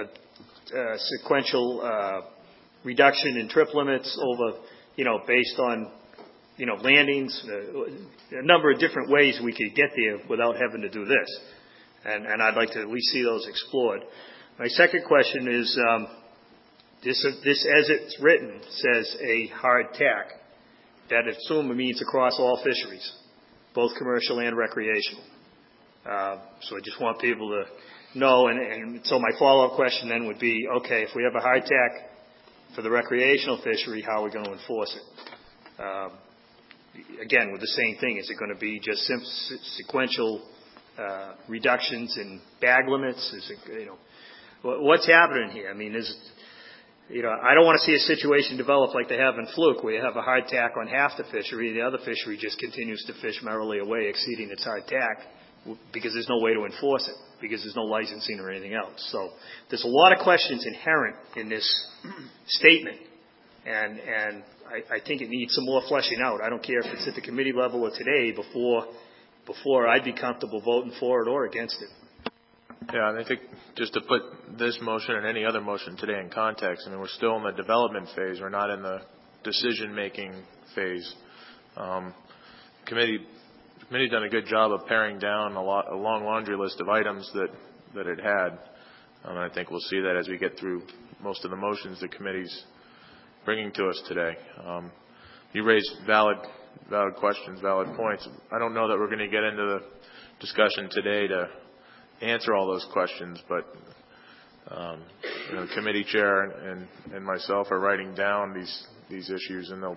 a, a sequential uh, reduction in trip limits over, you know, based on, you know, landings, uh, a number of different ways we could get there without having to do this. And, and I'd like to at least see those explored. My second question is, um, this, this, as it's written, says a hard tack. That assume means across all fisheries, both commercial and recreational. Uh, so I just want people to know. And, and so my follow-up question then would be, okay, if we have a hard tack for the recreational fishery, how are we going to enforce it? Um, again, with the same thing, is it going to be just sim- sequential uh, reductions in bag limits? Is it, you know, what's happening here? I mean, is You know, I don't want to see a situation develop like they have in Fluke, where you have a hard tack on half the fishery, the other fishery just continues to fish merrily away, exceeding its hard tack, because there's no way to enforce it, because there's no licensing or anything else. So there's a lot of questions inherent in this statement, and and I, I think it needs some more fleshing out. I don't care if it's at the committee level or today, before before I'd be comfortable voting for it or against it. Yeah, and I think just to put this motion and any other motion today in context, I mean, we're still in the development phase. We're not in the decision-making phase. Um, committee committee done a good job of paring down a, lot, a long laundry list of items that, that it had. Um, and I think we'll see that as we get through most of the motions the committee's bringing to us today. Um, you raised valid, valid questions, valid points. I don't know that we're going to get into the discussion today to answer all those questions, but um, you know, the committee chair and, and myself are writing down these these issues, and they'll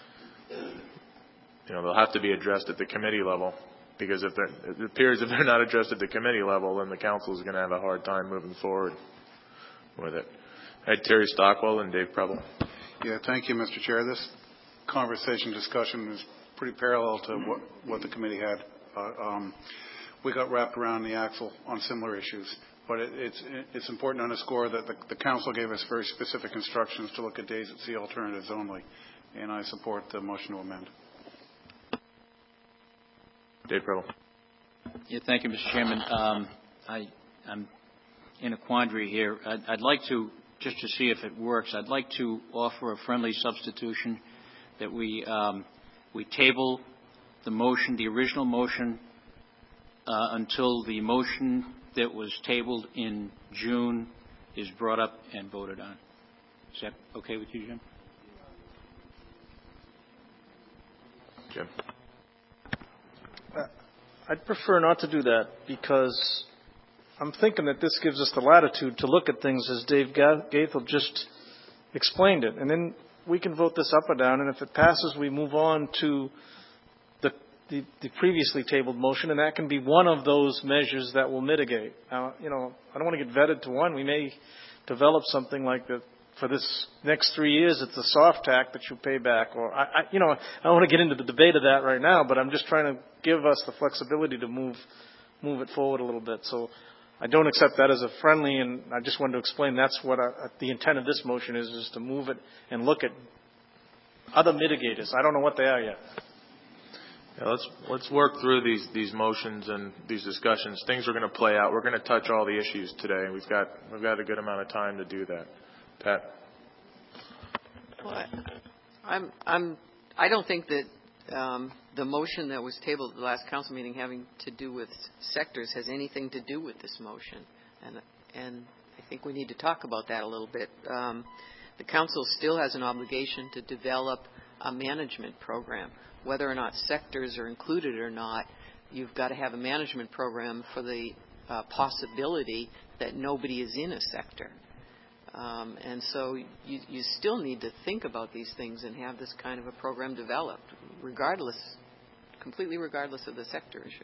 you know they'll have to be addressed at the committee level, because if it appears if they're not addressed at the committee level, then the council is going to have a hard time moving forward with it. I had Terry Stockwell and Dave Preble. Yeah, thank you, Mister Chair. This conversation, discussion is pretty parallel to what, what the committee had. Uh, um, we got wrapped around the axle on similar issues. But it, it's, it's important to underscore that the, the council gave us very specific instructions to look at days at sea alternatives only, and I support the motion to amend. Dave Prebble. Yeah, thank you, Mister Chairman. Um, I, I'm in a quandary here. I'd, I'd like to, just to see if it works, I'd like to offer a friendly substitution that we, um, we table the motion, the original motion, uh, until the motion that was tabled in June is brought up and voted on. Is that okay with you, Jim? Jim? Uh, I'd prefer not to do that because I'm thinking that this gives us the latitude to look at things as Dave Gaithel just explained it. And then we can vote this up or down, and if it passes, we move on to the The, the previously tabled motion, and that can be one of those measures that will mitigate. Now, you know, I don't want to get vetted to one. We may develop something like that for this next three years. It's a soft tack that you pay back, or I, I, you know, I don't want to get into the debate of that right now. But I'm just trying to give us the flexibility to move, move it forward a little bit. So I don't accept that as a friendly, and I just wanted to explain that's what I, the intent of this motion is: is to move it and look at other mitigators. I don't know what they are yet. Yeah, let's let's work through these these motions and these discussions. Things are going to play out. We're going to touch all the issues today. We've got we've got a good amount of time to do that. Pat. Well, I, I'm I'm I don't think that um, the motion that was tabled at the last council meeting having to do with sectors has anything to do with this motion, and and I think we need to talk about that a little bit. Um, the council still has an obligation to develop a management program. Whether or not sectors are included or not, you've got to have a management program for the uh, possibility that nobody is in a sector. Um, and so you, you still need to think about these things and have this kind of a program developed, regardless, completely regardless of the sector issue.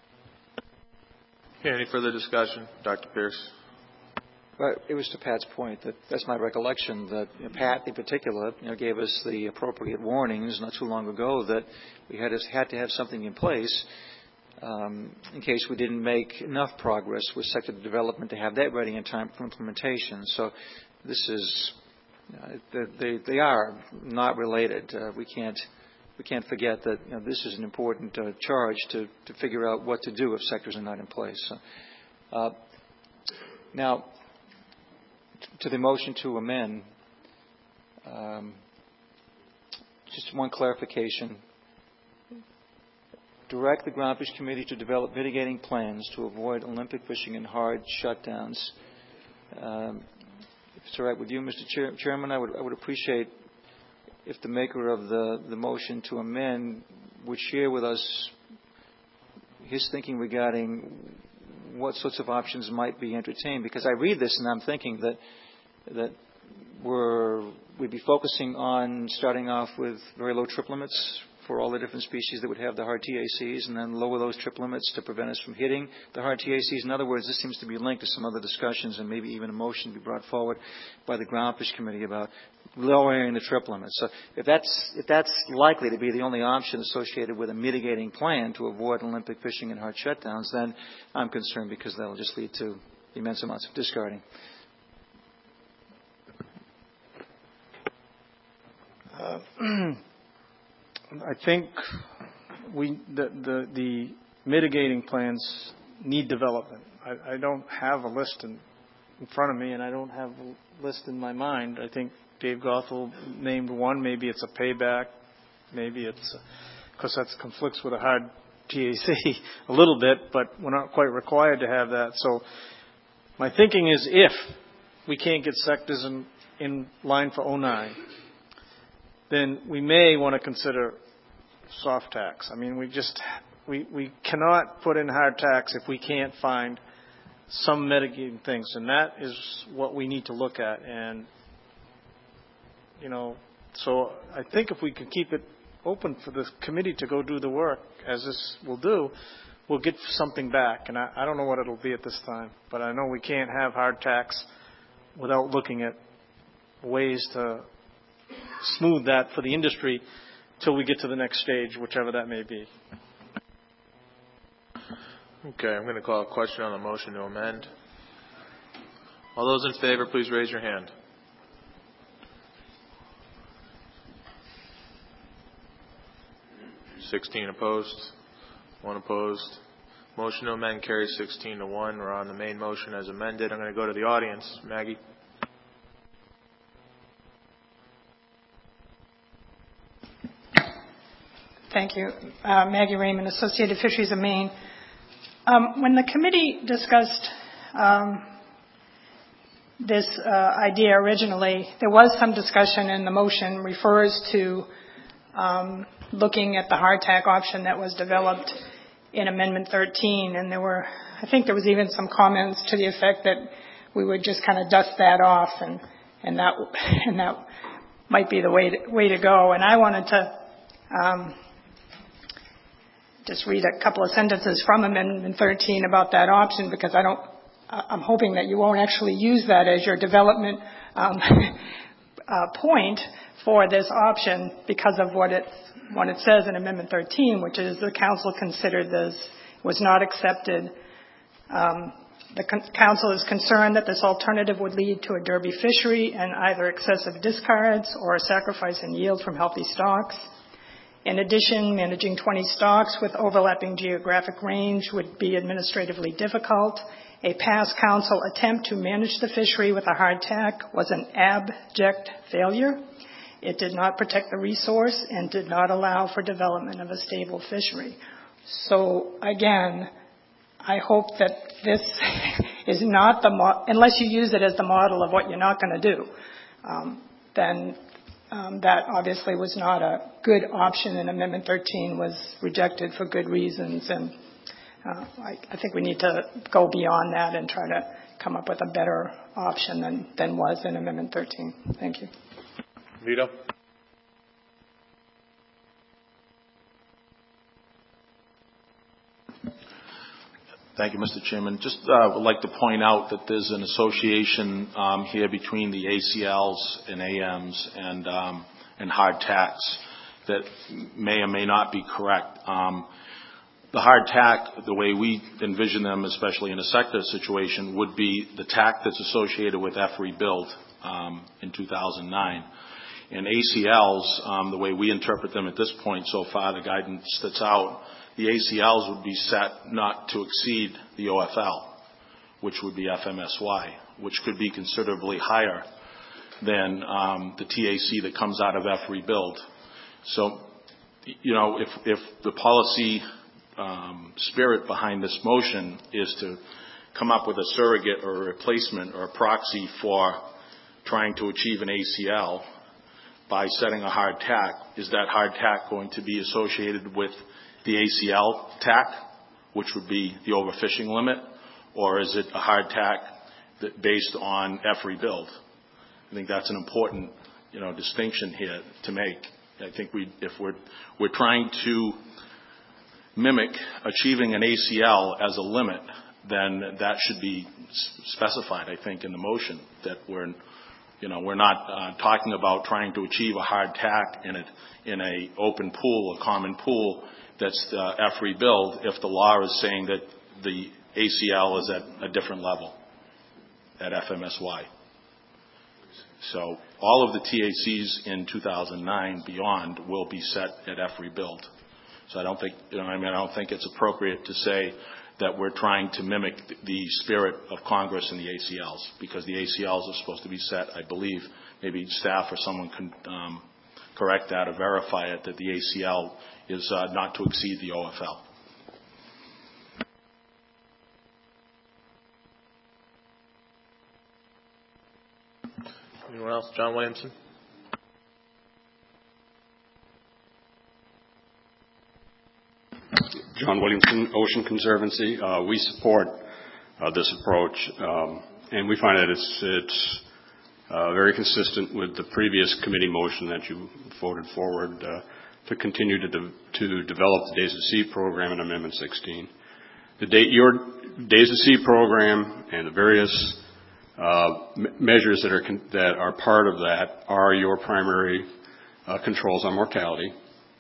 Okay, any further discussion? Doctor Pierce. Well, it was to Pat's point that that's my recollection that you know, Pat in particular you know, gave us the appropriate warnings not too long ago that we had, had to have something in place um, in case we didn't make enough progress with sector development to have that ready in time for implementation. So this is, uh, they, they are not related. Uh, we can't we can't forget that you know, this is an important uh, charge to, to figure out what to do if sectors are not in place. So, uh, now, to the motion to amend, um, just one clarification. Direct the Groundfish Committee to develop mitigating plans to avoid Olympic fishing and hard shutdowns. Um, if it's all right with you, Mister Chair, Chairman, I would, I would appreciate if the maker of the, the motion to amend would share with us his thinking regarding what sorts of options might be entertained. Because I read this and I'm thinking that that we're, we'd be focusing on starting off with very low trip limits for all the different species that would have the hard T A Cs, and then lower those trip limits to prevent us from hitting the hard T A Cs. In other words, this seems to be linked to some other discussions and maybe even a motion to be brought forward by the Groundfish Committee about lowering the trip limits. So if that's, if that's likely to be the only option associated with a mitigating plan to avoid Olympic fishing and hard shutdowns, then I'm concerned because that will just lead to immense amounts of discarding. Uh, I think we the, the the mitigating plans need development. I, I don't have a list in, in front of me, and I don't have a list in my mind. I think Dave Gothel named one. Maybe it's a payback. Maybe it's because that conflicts with a hard T A C a little bit, but we're not quite required to have that. So my thinking is, if we can't get sectors in, in line for oh nine, then we may want to consider soft tax. I mean, we just we we cannot put in hard tax if we can't find some mitigating things, and that is what we need to look at. And you know, so I think if we can keep it open for the committee to go do the work, as this will do, we'll get something back. And I, I don't know what it'll be at this time, but I know we can't have hard tax without looking at ways to smooth that for the industry till we get to the next stage, whichever that may be. Okay, I'm going to call a question on the motion to amend. All those in favor, please raise your hand. sixteen opposed, one opposed. Motion to amend carries sixteen to one. We're on the main motion as amended. I'm going to go to the audience. Maggie. Thank you. Uh, Maggie Raymond, Associated Fisheries of Maine. Um, when the committee discussed um, this uh, idea originally, there was some discussion, and the motion refers to um, looking at the hardtack option that was developed in Amendment thirteen, and there were, I think there was even some comments to the effect that we would just kind of dust that off, and and that and that might be the way to, way to go. And I wanted to um, just read a couple of sentences from Amendment thirteen about that option, because I don't. I'm hoping that you won't actually use that as your development um, uh, point for this option, because of what it what it says in Amendment thirteen, which is the council considered this was not accepted. Um, the con- council is concerned that this alternative would lead to a derby fishery and either excessive discards or a sacrifice in yield from healthy stocks. In addition, managing twenty stocks with overlapping geographic range would be administratively difficult. A past council attempt to manage the fishery with a hardtack was an abject failure. It did not protect the resource and did not allow for development of a stable fishery. So again, I hope that this is not the, mo- unless you use it as the model of what you're not going to do, um, then um, that obviously was not a good option, and Amendment thirteen was rejected for good reasons. And uh, I, I think we need to go beyond that and try to come up with a better option than, than was in Amendment thirteen. Thank you. Vito? Thank you, Mister Chairman. Just uh, would like to point out that there's an association um, here between the A C Ls and A Ms and um, and hardtacks that may or may not be correct. Um, the hardtack, the way we envision them, especially in a sector situation, would be the tack that's associated with F rebuild um, in two thousand nine. And A C Ls, um, the way we interpret them at this point so far, the guidance that's out, the A C Ls would be set not to exceed the O F L, which would be F M S Y, which could be considerably higher than um, the T A C that comes out of F rebuild. So, you know, if, if the policy um, spirit behind this motion is to come up with a surrogate or a replacement or a proxy for trying to achieve an A C L by setting a hard tack, is that hard tack going to be associated with the A C L tack, which would be the overfishing limit, or is it a hard tack that based on F rebuild? I think that's an important, you know, distinction here to make. I think we, if we're we're trying to mimic achieving an A C L as a limit, then that should be specified, I think, in the motion, that we're, you know, we're not uh, talking about trying to achieve a hard tack in a in a open pool, a common pool that's uh, F rebuild, if the law is saying that the A C L is at a different level, at F M S Y. So all of the T A Cs in two thousand nine beyond will be set at F rebuild. So I don't think, you know, I mean, I don't think it's appropriate to say that we're trying to mimic the spirit of Congress in the A C Ls, because the A C Ls are supposed to be set, I believe, maybe staff or someone can um, correct that or verify it, that the A C L is uh, not to exceed the O F L. Anyone else? John Williamson? John Williamson, Ocean Conservancy. Uh, we support uh, this approach, um, and we find that it's, it's uh, very consistent with the previous committee motion that you voted forward uh, to continue to, de- to develop the Days at Sea program in Amendment sixteen. The da- your Days at Sea program and the various uh, m- measures that are con- that are part of that are your primary uh, controls on mortality.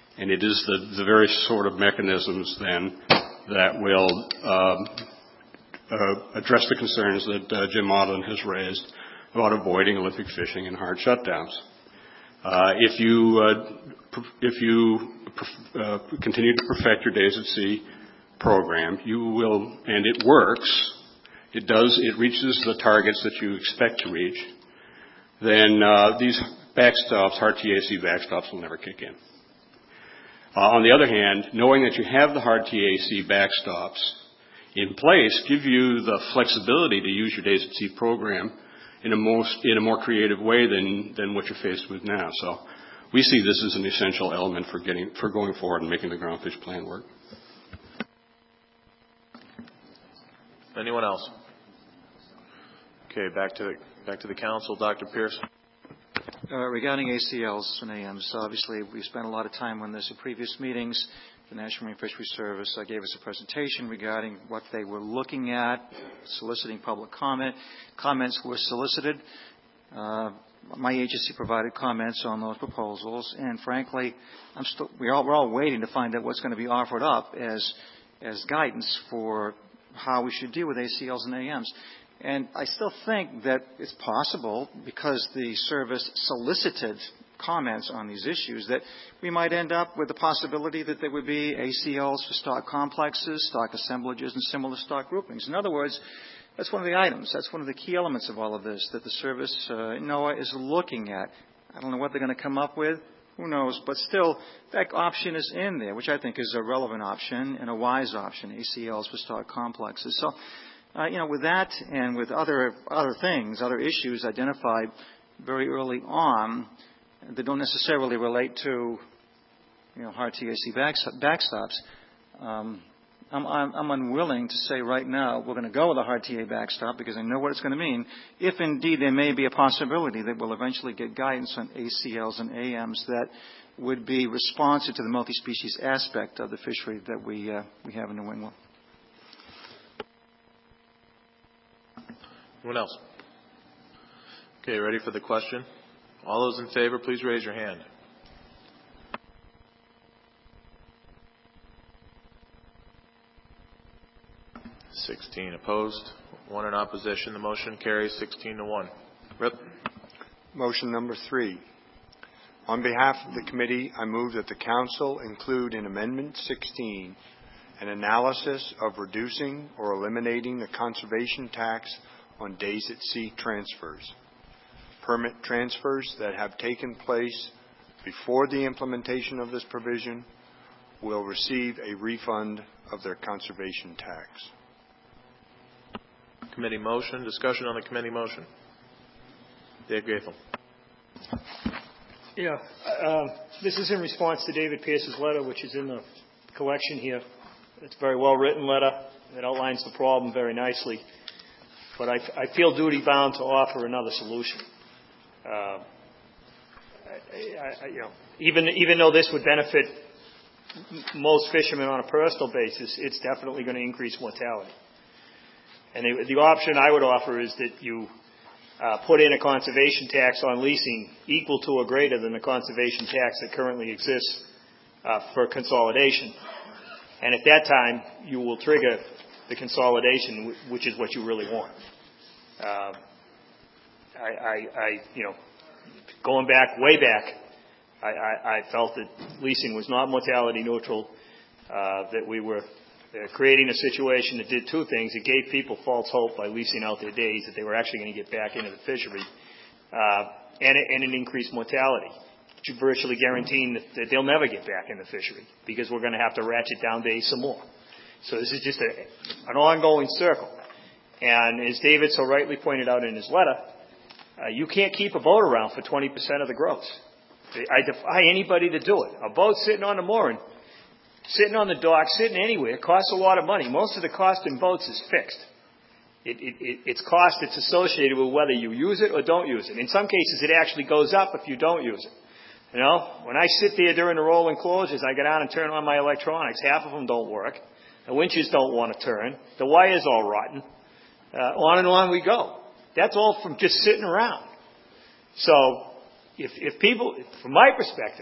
And it is the, the very sort of mechanisms then that will um, uh, address the concerns that uh, Jim Maudlin has raised about avoiding Olympic fishing and hard shutdowns. Uh, if you uh, if you uh, continue to perfect your Days at Sea program, you will, and it works. It does. It reaches the targets that you expect to reach. Then uh, these backstops, hard T A C backstops, will never kick in. Uh, on the other hand, knowing that you have the hard T A C backstops in place give you the flexibility to use your Days at Sea program in a most in a more creative way than than what you're faced with now. So we see this as an essential element for getting for going forward and making the groundfish plan work. Anyone else? Okay, back to the back to the council, Doctor Pierce. Uh, regarding A C Ls and A Ms, obviously we spent a lot of time on this at previous meetings. The National Marine Fisheries Service uh, gave us a presentation regarding what they were looking at, soliciting public comment. Comments were solicited. Uh, my agency provided comments on those proposals, and frankly, I'm still, we're, all, we're all waiting to find out what's going to be offered up as as guidance for how we should deal with A C Ls and A Ms. And I still think that it's possible, because the service solicited comments on these issues, that we might end up with the possibility that there would be A C Ls for stock complexes, stock assemblages, and similar stock groupings. In other words, that's one of the items. That's one of the key elements of all of this that the service, uh, NOAA, is looking at. I don't know what they're going to come up with. Who knows? But still, that option is in there, which I think is a relevant option and a wise option, A C Ls for stock complexes. So, uh, you know, with that and with other other things, other issues identified very early on that don't necessarily relate to, you know, hard T A C backstops, um, I'm, I'm, I'm unwilling to say right now we're going to go with a hard T A backstop because I know what it's going to mean, if indeed there may be a possibility that we'll eventually get guidance on A C Ls and A Ms that would be responsive to the multi-species aspect of the fishery that we, uh, we have in New England. Anyone else? Okay, ready for the question? All those in favor, please raise your hand. sixteen opposed, one in opposition. The motion carries sixteen to one. Rip. Motion number three. On behalf of the committee, I move that the council include in Amendment sixteen an analysis of reducing or eliminating the conservation tax on Days at Sea transfers. Permit transfers that have taken place before the implementation of this provision will receive a refund of their conservation tax. Committee motion. Discussion on the committee motion. Dave Gaethel. Yeah. Uh, this is in response to David Pierce's letter, which is in the collection here. It's a very well-written letter. It outlines the problem very nicely. But I, I feel duty-bound to offer another solution. Uh, I, I, you know, even even though this would benefit most fishermen on a personal basis, it's definitely going to increase mortality. And the, the option I would offer is that you uh, put in a conservation tax on leasing equal to or greater than the conservation tax that currently exists uh, for consolidation. And at that time, you will trigger the consolidation, which is what you really want. Uh, I, I, I, you know, going back, way back, I, I, I felt that leasing was not mortality neutral, uh, that we were uh, creating a situation that did two things. It gave people false hope by leasing out their days that they were actually going to get back into the fishery, uh, and, and an increased mortality, virtually guaranteeing that, that they'll never get back in the fishery because we're going to have to ratchet down days some more. So this is just a, an ongoing circle. And as David so rightly pointed out in his letter, uh, you can't keep a boat around for twenty percent of the gross. I defy anybody to do it. A boat sitting on the mooring, sitting on the dock, sitting anywhere, costs a lot of money. Most of the cost in boats is fixed. It, it, it, it's cost that's associated with whether you use it or don't use it. In some cases, it actually goes up if you don't use it. You know, when I sit there during the rolling closures, I get out and turn on my electronics. Half of them don't work. The winches don't want to turn. The wire's all rotten. Uh, on and on we go. That's all from just sitting around. So, if, if people, from my perspective,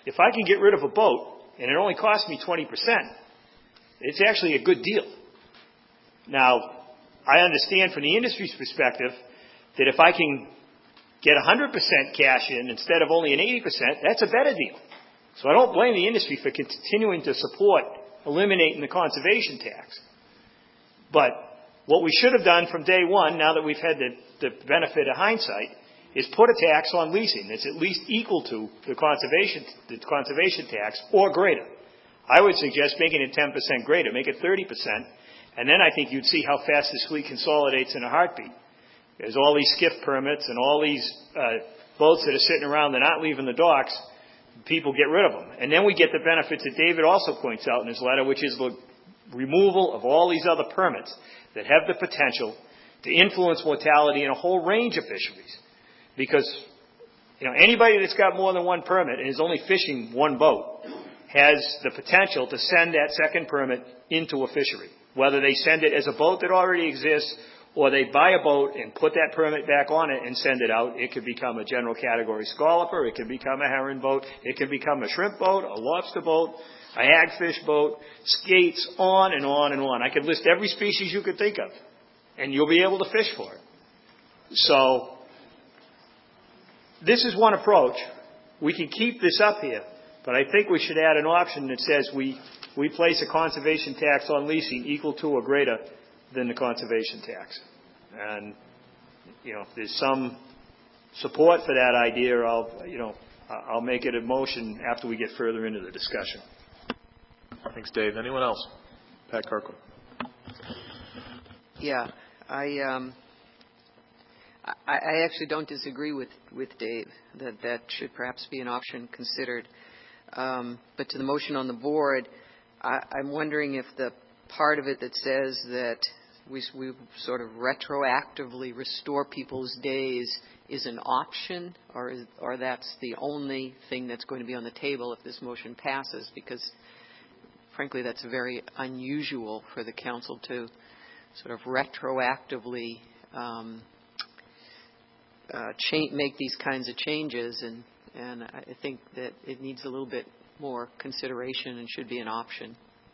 If I can get rid of a boat and it only costs me twenty percent, it's actually a good deal. Now, I understand from the industry's perspective that if I can get one hundred percent cash in instead of only an eighty percent, that's a better deal. So I don't blame the industry for continuing to support eliminating the conservation tax. But what we should have done from day one, now that we've had the, the benefit of hindsight, is put a tax on leasing that's at least equal to the conservation, the conservation tax or greater. I would suggest making it ten percent greater, make it thirty percent, and then I think you'd see how fast this fleet consolidates in a heartbeat. There's all these skiff permits and all these uh, boats that are sitting around, they're not leaving the docks. People get rid of them. And then we get the benefits that David also points out in his letter, which is the removal of all these other permits that have the potential to influence mortality in a whole range of fisheries. Because, you know, anybody that's got more than one permit and is only fishing one boat has the potential to send that second permit into a fishery. Whether they send it as a boat that already exists or they buy a boat and put that permit back on it and send it out, it could become a general category scalloper, it could become a herring boat, it could become a shrimp boat, a lobster boat, a hagfish boat, skates, on and on and on. I could list every species you could think of, and you'll be able to fish for it. So, this is one approach. We can keep this up here, but I think we should add an option that says we, we place a conservation tax on leasing equal to or greater than the conservation tax. And, you know, if there's some support for that idea, I'll, you know, I'll make it a motion after we get further into the discussion. Thanks, Dave. Anyone else? Pat Kirkland. Yeah, I, um, I, I actually don't disagree with, with Dave that that should perhaps be an option considered. Um, but to the motion on the board, I, I'm wondering if the part of it that says that we, we sort of retroactively restore people's days is an option, or, or that's the only thing that's going to be on the table if this motion passes, because frankly that's very unusual for the council to sort of retroactively um, uh, cha- make these kinds of changes, and, and I think that it needs a little bit more consideration and should be an option.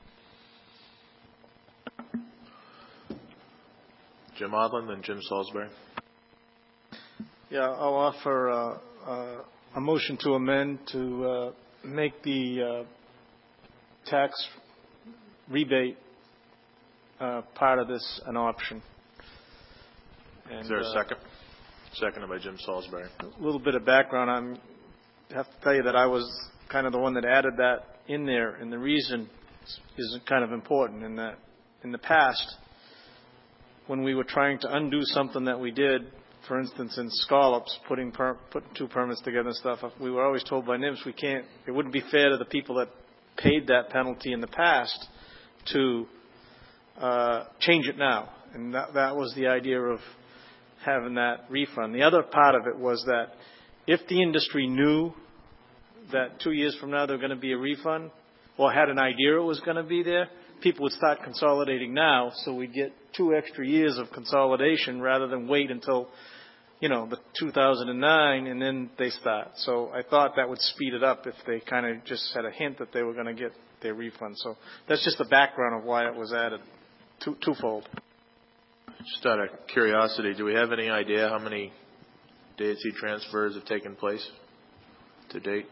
Jim Odland and Jim Salisbury. Yeah, I'll offer uh, uh, a motion to amend to uh, make the uh, tax rebate uh, part of this an option. And, Is there a uh, second? Seconded by Jim Salisbury. A little bit of background. I'm, I have to tell you that I was kind of the one that added that in there, and the reason is kind of important in that in the past, when we were trying to undo something that we did, for instance, in scallops, putting per, putting two permits together and stuff, we were always told by N I M S we can't, it wouldn't be fair to the people that paid that penalty in the past to uh, change it now. And that, that was the idea of having that refund. The other part of it was that if the industry knew that two years from now there was going to be a refund, or had an idea it was going to be there, people would start consolidating now, so we'd get two extra years of consolidation rather than wait until, you know, the two thousand nine and then they start. So I thought that would speed it up if they kind of just had a hint that they were going to get their refund. So that's just the background of why it was added, two, twofold. Just out of curiosity, do we have any idea how many D at sea transfers have taken place to date?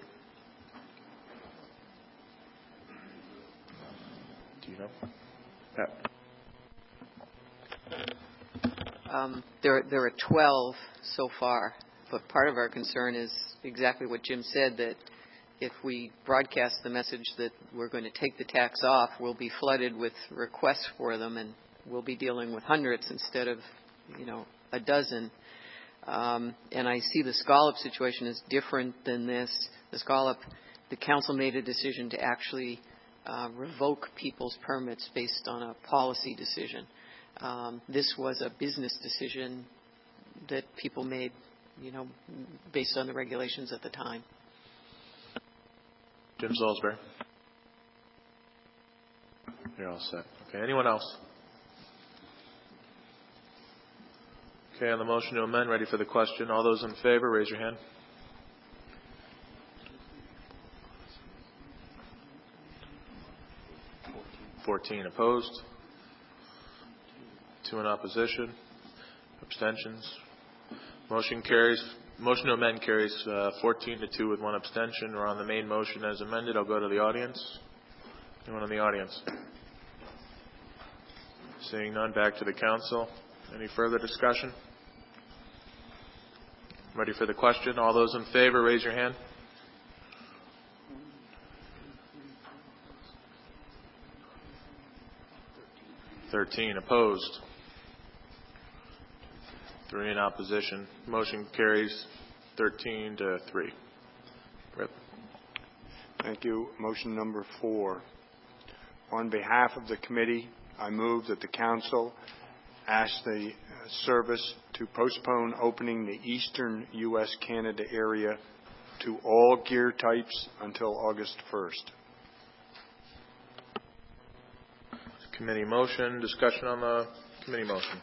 Do you know? Pat. Um, there, there are twelve so far, but part of our concern is exactly what Jim said, that if we broadcast the message that we're going to take the tax off, we'll be flooded with requests for them, and we'll be dealing with hundreds instead of, you know, a dozen. Um, and I see the scallop situation as different than this. The scallop, the council made a decision to actually uh, revoke people's permits based on a policy decision. Um, this was a business decision that people made, you know, based on the regulations at the time. Jim Salisbury. You're all set. Okay, anyone else? Okay, on the motion to amend, ready for the question. All those in favor, raise your hand. fourteen opposed, two in opposition, abstentions. Motion carries. Motion to amend carries uh, fourteen to two with one abstention. We're on the main motion as amended. I'll go to the audience. Anyone in the audience? Seeing none, back to the council. Any further discussion? Ready for the question? All those in favor, raise your hand. thirteen opposed. Three in opposition. Motion carries thirteen to three. Rip. Thank you. Motion number four. On behalf of the committee, I move that the council ask the uh, service to postpone opening the eastern U S Canada area to all gear types until August first. Committee motion. Discussion on the committee motion.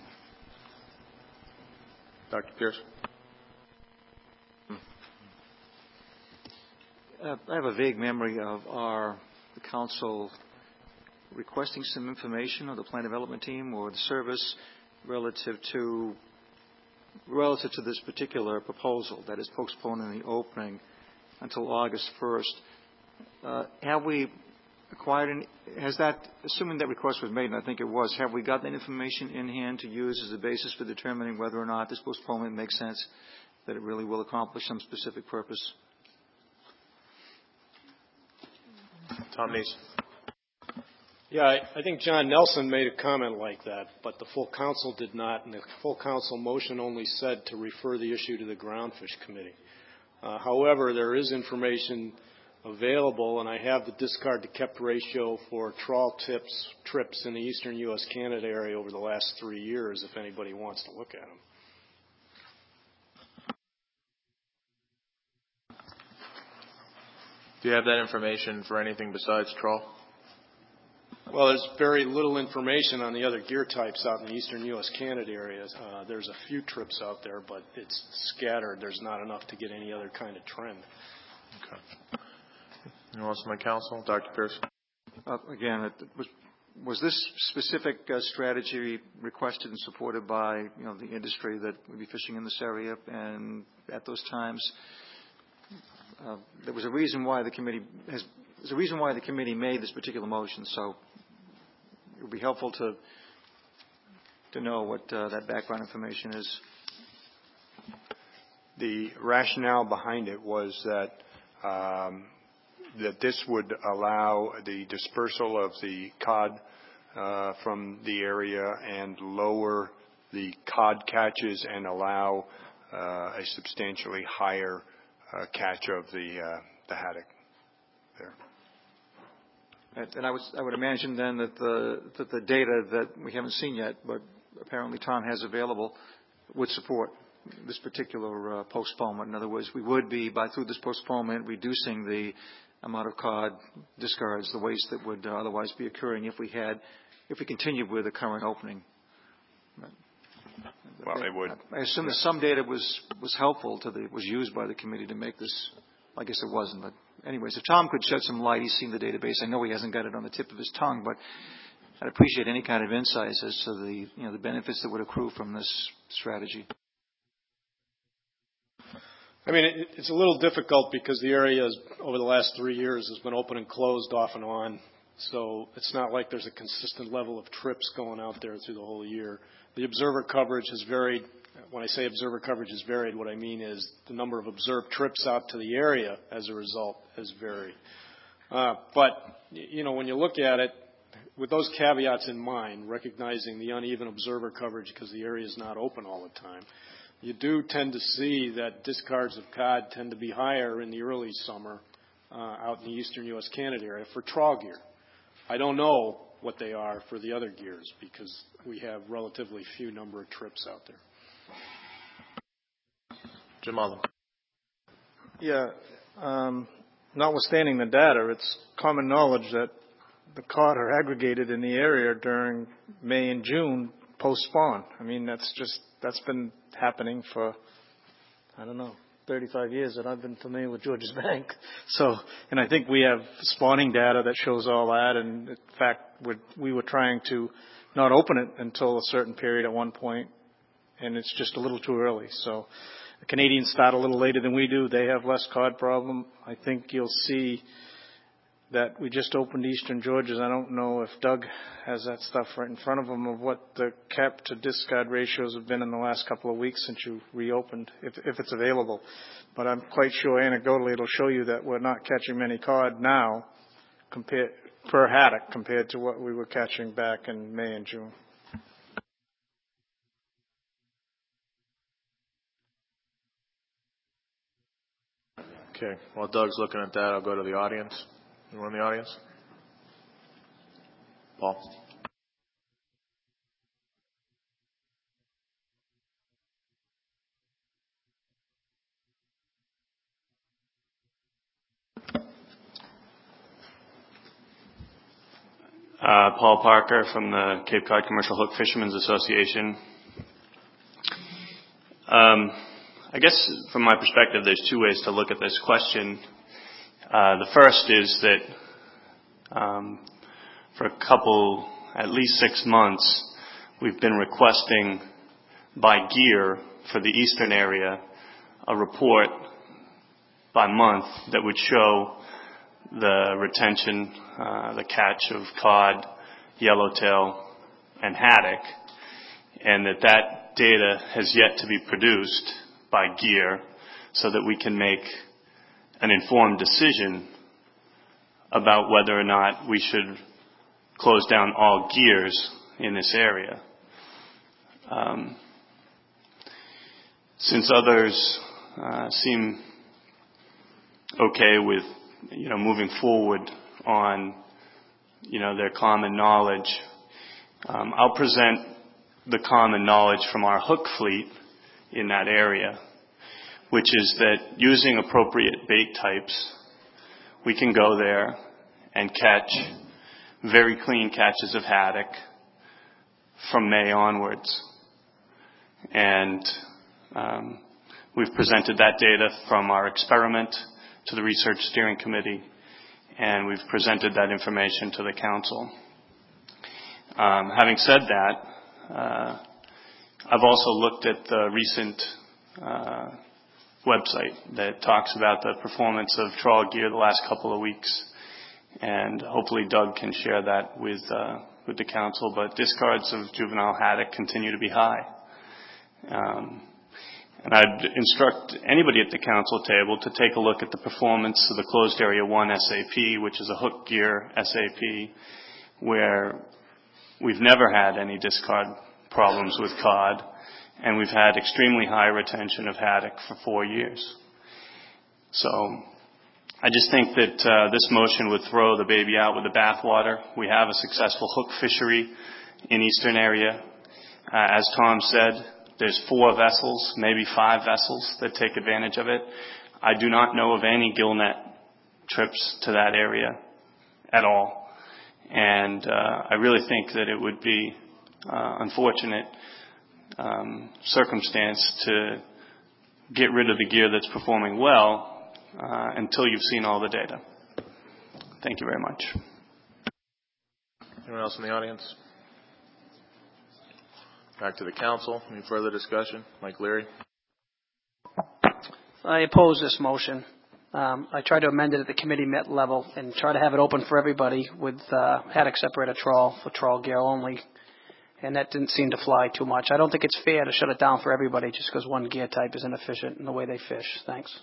Doctor Pierce. Uh, I have a vague memory of our the council requesting some information of the plan development team or the service relative to relative to this particular proposal that is postponing the opening until August first. Uh, have we acquired any, has that, assuming that request was made, and I think it was, have we got that information in hand to use as a basis for determining whether or not this postponement makes sense, that it really will accomplish some specific purpose? Tom Neese. Yeah, I, I think John Nelson made a comment like that, but the full council did not, and the full council motion only said to refer the issue to the Groundfish Committee. Uh, however, there is information available, and I have the discard to kept ratio for trawl tips trips in the eastern U S Canada area over the last three years if anybody wants to look at them. Do you have that information for anything besides trawl? Well, there's very little information on the other gear types out in the eastern U S Canada areas. Uh, there's a few trips out there, but it's scattered. There's not enough to get any other kind of trend. Okay. Anyone else on my council? Doctor Pierce. Uh, again, it was, was this specific uh, strategy requested and supported by you know the industry that would be fishing in this area? And at those times, uh, there was a reason why the committee has. There's a reason why the committee made this particular motion. So it would be helpful to to know what uh, that background information is. The rationale behind it was that um, that this would allow the dispersal of the cod uh, from the area and lower the cod catches and allow uh, a substantially higher uh, catch of the uh, the haddock there. And I, was, I would imagine then that the that the data that we haven't seen yet, but apparently Tom has available, would support this particular uh, postponement. In other words, we would be, by through this postponement, reducing the amount of cod discards, the waste that would uh, otherwise be occurring if we had, if we continued with the current opening. Well, it would. I assume that some data was was helpful to the was used by the committee to make this. I guess it wasn't, but anyways, if Tom could shed some light, he's seen the database. I know he hasn't got it on the tip of his tongue, but I'd appreciate any kind of insights as to the you know the benefits that would accrue from this strategy. I mean, it, it's a little difficult because the area is, over the last three years has been open and closed off and on. So it's not like there's a consistent level of trips going out there through the whole year. The observer coverage has varied. When I say observer coverage has varied, what I mean is the number of observed trips out to the area as a result has varied. Uh, but, you know, when you look at it, with those caveats in mind, recognizing the uneven observer coverage because the area is not open all the time, you do tend to see that discards of cod tend to be higher in the early summer uh, out in the eastern U S Canada area for trawl gear. I don't know what they are for the other gears because we have relatively few number of trips out there. Jim Allen. Yeah, um, notwithstanding the data, it's common knowledge that the cod are aggregated in the area during May and June post-spawn. I mean, that's just, that's been happening for, I don't know, thirty-five years that I've been familiar with Georges Bank. So, and I think we have spawning data that shows all that. And in fact, we're, we were trying to not open it until a certain period at one point, and it's just a little too early. So the Canadians start a little later than we do. They have less cod problem. I think you'll see that we just opened Eastern Georges. I don't know if Doug has that stuff right in front of him of what the cap to discard ratios have been in the last couple of weeks since you reopened, if, if it's available. But I'm quite sure anecdotally it'll show you that we're not catching many cod now compared, per haddock compared to what we were catching back in May and June. Okay. While Doug's looking at that, I'll go to the audience. Anyone in the audience? Paul? Uh, Paul Parker from the Cape Cod Commercial Hook Fishermen's Association. Um, I guess from my perspective, there's two ways to look at this question. Uh, the first is that um, for a couple, at least six months, we've been requesting by gear for the eastern area a report by month that would show the retention, uh, the catch of cod, yellowtail, and haddock, and that that data has yet to be produced by gear so that we can make an informed decision about whether or not we should close down all gears in this area. Um, since others uh, seem okay with, you know, moving forward on, you know, their common knowledge, um, I'll present the common knowledge from our hook fleet in that area, which is that using appropriate bait types, we can go there and catch very clean catches of haddock from May onwards. And um, we've presented that data from our experiment to the Research Steering Committee, and we've presented that information to the Council. Um, having said that, uh, I've also looked at the recent uh, website that talks about the performance of trawl gear the last couple of weeks, and hopefully Doug can share that with uh, with the Council. But discards of juvenile haddock continue to be high. Um, and I'd instruct anybody at the Council table to take a look at the performance of the Closed Area one S A P, which is a hook gear S A P, where we've never had any discard problems with cod, and we've had extremely high retention of haddock for four years. So I just think that uh, this motion would throw the baby out with the bathwater. We have a successful hook fishery in Eastern area. Uh, as Tom said, there's four vessels, maybe five vessels that take advantage of it. I do not know of any gillnet trips to that area at all. And uh, I really think that it would be uh, unfortunate um, circumstance to get rid of the gear that's performing well uh, until you've seen all the data. Thank you very much. Anyone else in the audience? Back to the Council. Any further discussion? Mike Leary. I oppose this motion. Um, I tried to amend it at the committee met level and try to have it open for everybody with uh, haddock separator trawl for trawl gear only, and that didn't seem to fly too much. I don't think it's fair to shut it down for everybody just because one gear type is inefficient in the way they fish. Thanks.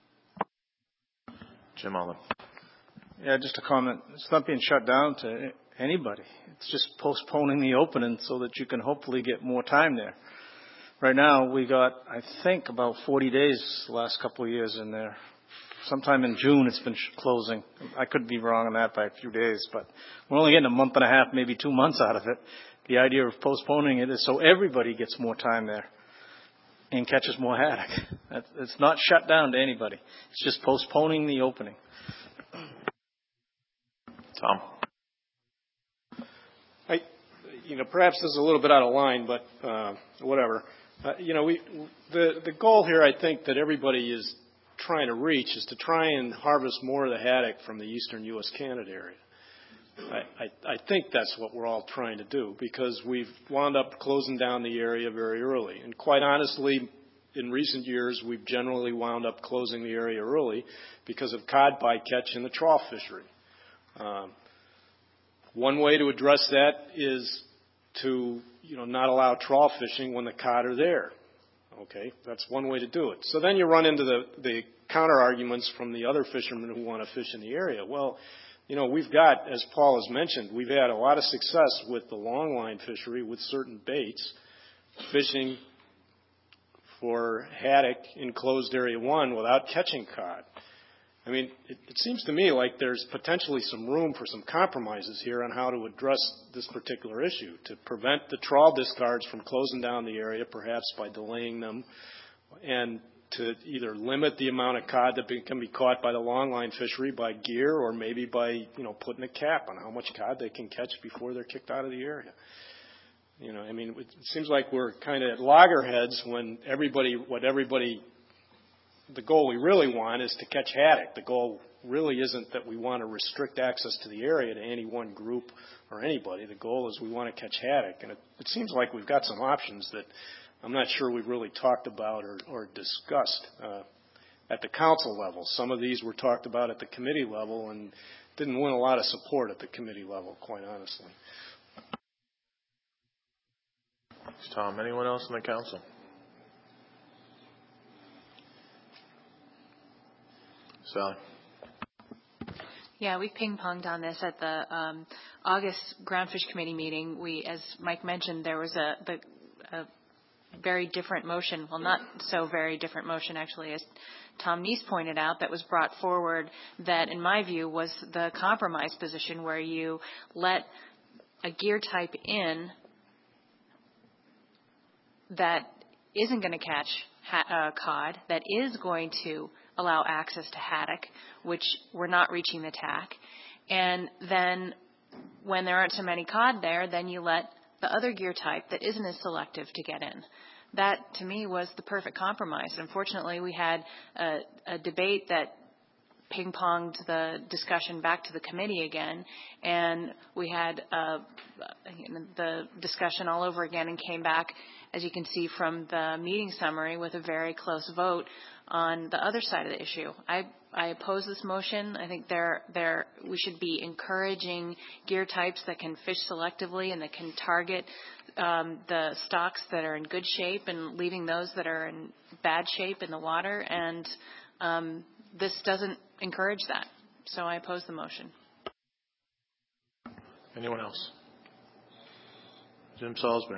Jim Allen. Yeah, just a comment. It's not being shut down to anybody. It's just postponing the opening so that you can hopefully get more time there. Right now, we got, I think, about forty days the last couple of years in there. Sometime in June, it's been closing. I could be wrong on that by a few days, but we're only getting a month and a half, maybe two months out of it. The idea of postponing it is so everybody gets more time there and catches more haddock. It's not shut down to anybody. It's just postponing the opening. Tom. I, you know, perhaps this is a little bit out of line, but uh, whatever. Uh, you know, we the the goal here, I think, that everybody is trying to reach is to try and harvest more of the haddock from the eastern U S Canada area. I, I, I think that's what we're all trying to do, because we've wound up closing down the area very early. And quite honestly, in recent years, we've generally wound up closing the area early because of cod bycatch in the trough fishery. Um, one way to address that is to, you know, not allow trough fishing when the cod are there. Okay, that's one way to do it. So then you run into the, the counter arguments from the other fishermen who want to fish in the area. Well, you know, we've got, as Paul has mentioned, we've had a lot of success with the longline fishery with certain baits, fishing for haddock in closed area one without catching cod. I mean, it, it seems to me like there's potentially some room for some compromises here on how to address this particular issue, to prevent the trawl discards from closing down the area, perhaps by delaying them, and to either limit the amount of cod that be, can be caught by the longline fishery by gear, or maybe by, you know, putting a cap on how much cod they can catch before they're kicked out of the area. You know, I mean, it seems like we're kind of at loggerheads when everybody, what everybody, the goal we really want is to catch haddock. The goal really isn't that we want to restrict access to the area to any one group or anybody. The goal is we want to catch haddock. And it, it seems like we've got some options that I'm not sure we've really talked about or, or discussed uh, at the council level. Some of these were talked about at the committee level and didn't win a lot of support at the committee level, quite honestly. Tom, anyone else in the council? Sally? Yeah, we ping-ponged on this at the um, August Groundfish Committee meeting. We, as Mike mentioned, there was a, the, a very different motion, well, not so very different motion, actually, as Tom Neese pointed out, that was brought forward that, in my view, was the compromise position where you let a gear type in that isn't going to catch ha- uh, cod, that is going to allow access to haddock, which we're not reaching the tack. And then when there aren't so many cod there, then you let the other gear type that isn't as selective to get in. That, to me, was the perfect compromise. Unfortunately, we had a, a debate that ping-ponged the discussion back to the committee again, and we had uh, the discussion all over again and came back, as you can see from the meeting summary, with a very close vote on the other side of the issue. I, I oppose this motion. I think there, there, we should be encouraging gear types that can fish selectively and that can target um, the stocks that are in good shape and leaving those that are in bad shape in the water. And um, this doesn't encourage that. So I oppose the motion. Anyone else? Jim Salisbury.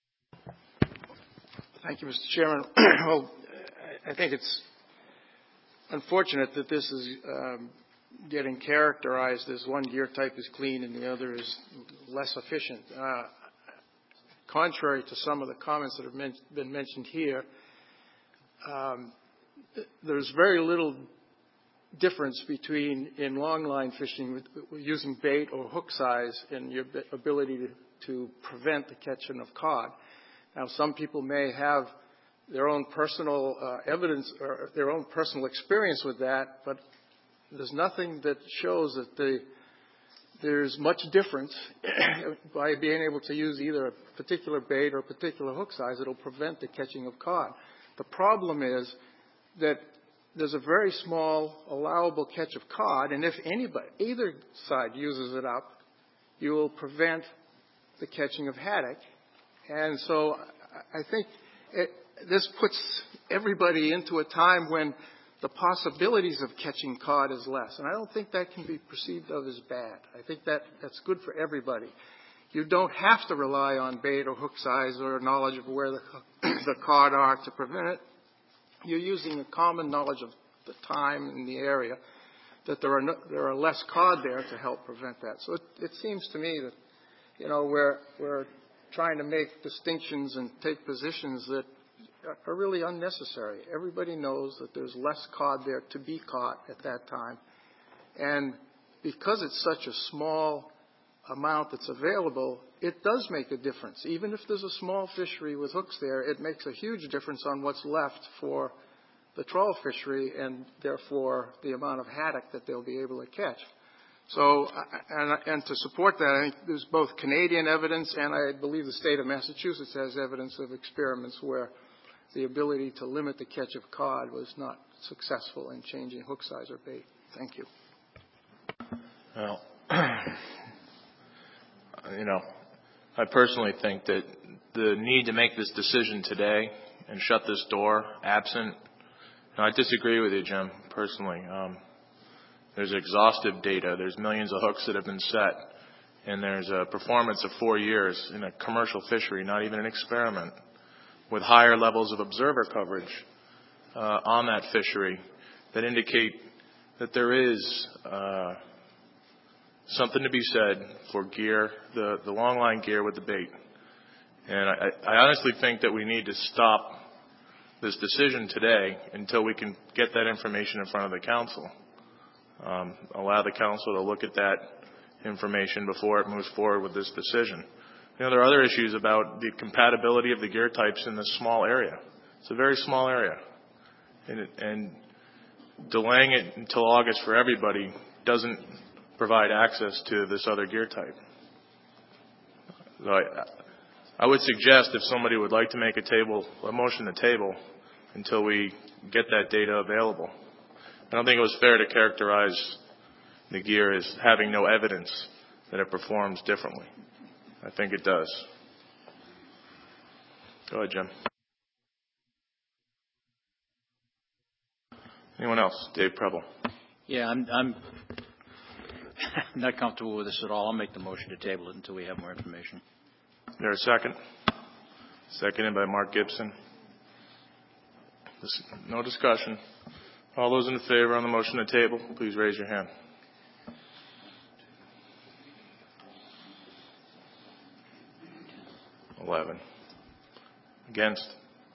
Thank you, Mister Chairman. Well, I think it's unfortunate that this is um, getting characterized as one gear type is clean and the other is less efficient. Uh, contrary to some of the comments that have men- been mentioned here, um, there's very little difference between in longline fishing with, with using bait or hook size and your ability to, to prevent the catching of cod. Now, some people may have their own personal uh, evidence or their own personal experience with that, but there's nothing that shows that the, there's much difference by being able to use either a particular bait or a particular hook size that will prevent the catching of cod. The problem is that there's a very small allowable catch of cod, and if anybody, either side uses it up, you will prevent the catching of haddock. And so I think it, this puts everybody into a time when the possibilities of catching cod is less. And I don't think that can be perceived of as bad. I think that that's good for everybody. You don't have to rely on bait or hook size or knowledge of where the, the cod are to prevent it. You're using the common knowledge of the time in the area that there are no, there are less cod there to help prevent that. So it, it seems to me that, you know, we're we're trying to make distinctions and take positions that are really unnecessary. Everybody knows that there's less cod there to be caught at that time. And because it's such a small amount that's available, it does make a difference. Even if there's a small fishery with hooks there, it makes a huge difference on what's left for the trawl fishery and therefore the amount of haddock that they'll be able to catch. So, and, and to support that, I think there's both Canadian evidence and I believe the state of Massachusetts has evidence of experiments where the ability to limit the catch of cod was not successful in changing hook size or bait. Thank you. Well, you know, I personally think that the need to make this decision today and shut this door absent, no, I disagree with you, Jim, personally. Um, there's exhaustive data. There's millions of hooks that have been set. And there's a performance of four years in a commercial fishery, not even an experiment, with higher levels of observer coverage uh, on that fishery that indicate that there is uh, something to be said for gear, the, the long line gear with the bait. And I, I honestly think that we need to stop this decision today until we can get that information in front of the council. Um, allow the council to look at that information before it moves forward with this decision. You know, there are other issues about the compatibility of the gear types in this small area. It's a very small area. And, it, and delaying it until August for everybody doesn't provide access to this other gear type. So I, I would suggest if somebody would like to make a table, a motion to table until we get that data available. I don't think it was fair to characterize the gear as having no evidence that it performs differently. I think it does. Go ahead, Jim. Anyone else? Dave Preble. Yeah, I'm, I'm not comfortable with this at all. I'll make the motion to table it until we have more information. Is there a second? Seconded by Mark Gibson. This, no discussion. All those in favor on the motion to table, please raise your hand. Eleven. Against?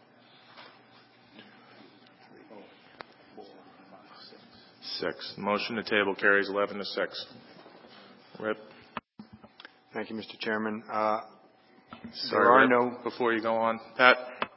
Six. Motion to table carries eleven to six. Rip. Thank you, Mister Chairman. Uh, Sorry, there are Rip, no. Before you go on, Pat.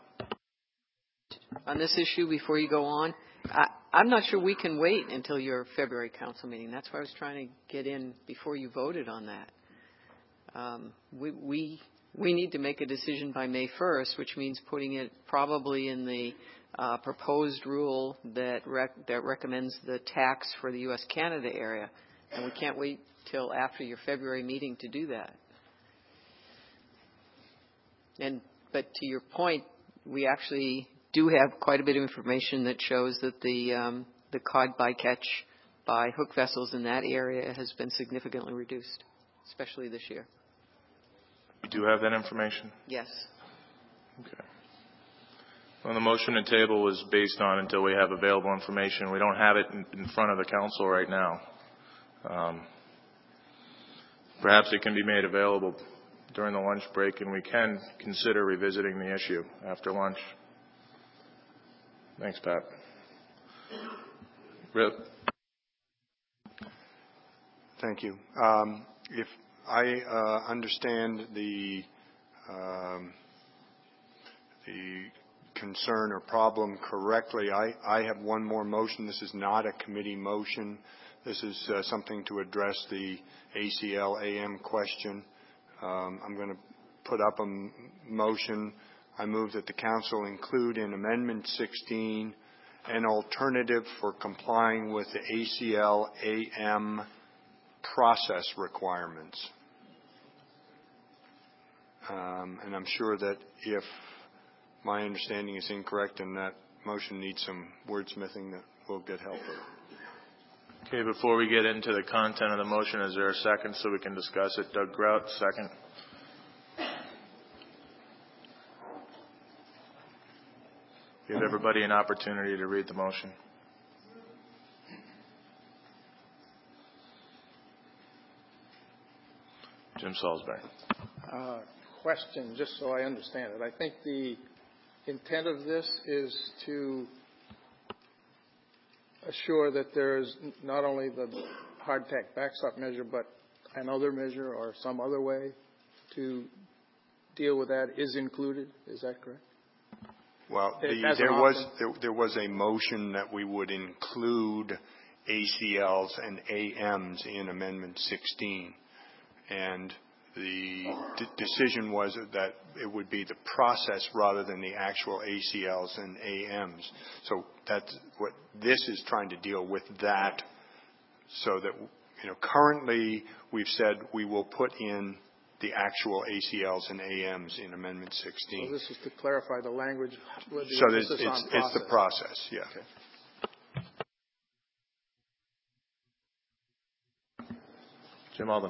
On this issue, before you go on, I, I'm not sure we can wait until your February council meeting. That's why I was trying to get in before you voted on that. Um, we, we we need to make a decision by May first, which means putting it probably in the uh, proposed rule that rec- that recommends the tax for the U S Canada area, and we can't wait till after your February meeting to do that. And but to your point, we actually do have quite a bit of information that shows that the um, the cod bycatch by hook vessels in that area has been significantly reduced, especially this year. You do have that information? Yes. Okay. Well, the motion to table was based on until we have available information. We don't have it in, in front of the council right now. Um, perhaps it can be made available during the lunch break, and we can consider revisiting the issue after lunch. Thanks, Pat. Rip. Thank you. Um, if I uh, understand the um, the concern or problem correctly, I, I have one more motion. This is not a committee motion. This is uh, something to address the A C L A M question. Um, I'm going to put up a m- motion. I move that the council include in Amendment sixteen an alternative for complying with the A C L A M process requirements. Um, and I'm sure that if my understanding is incorrect and that motion needs some wordsmithing, that we'll get help with. Okay, before we get into the content of the motion, is there a second so we can discuss it? Doug Grout, second. Give everybody an opportunity to read the motion. Jim Salisbury. Uh, question, just so I understand it. I think the intent of this is to assure that there's not only the hardtack backstop measure, but another measure or some other way to deal with that is included. Is that correct? Well, the, As an there was option. there, there was a motion that we would include A C Ls and A Ms in Amendment sixteen, and the d- decision was that it would be the process rather than the actual A C Ls and A Ms. So that's what this is trying to deal with, that, so that, you know, currently we've said we will put in the actual A C Ls and A Ms in Amendment sixteen. So this is to clarify the language. With the So there's, emphasis it's, on it's the process, yeah. Okay. Jim Alden.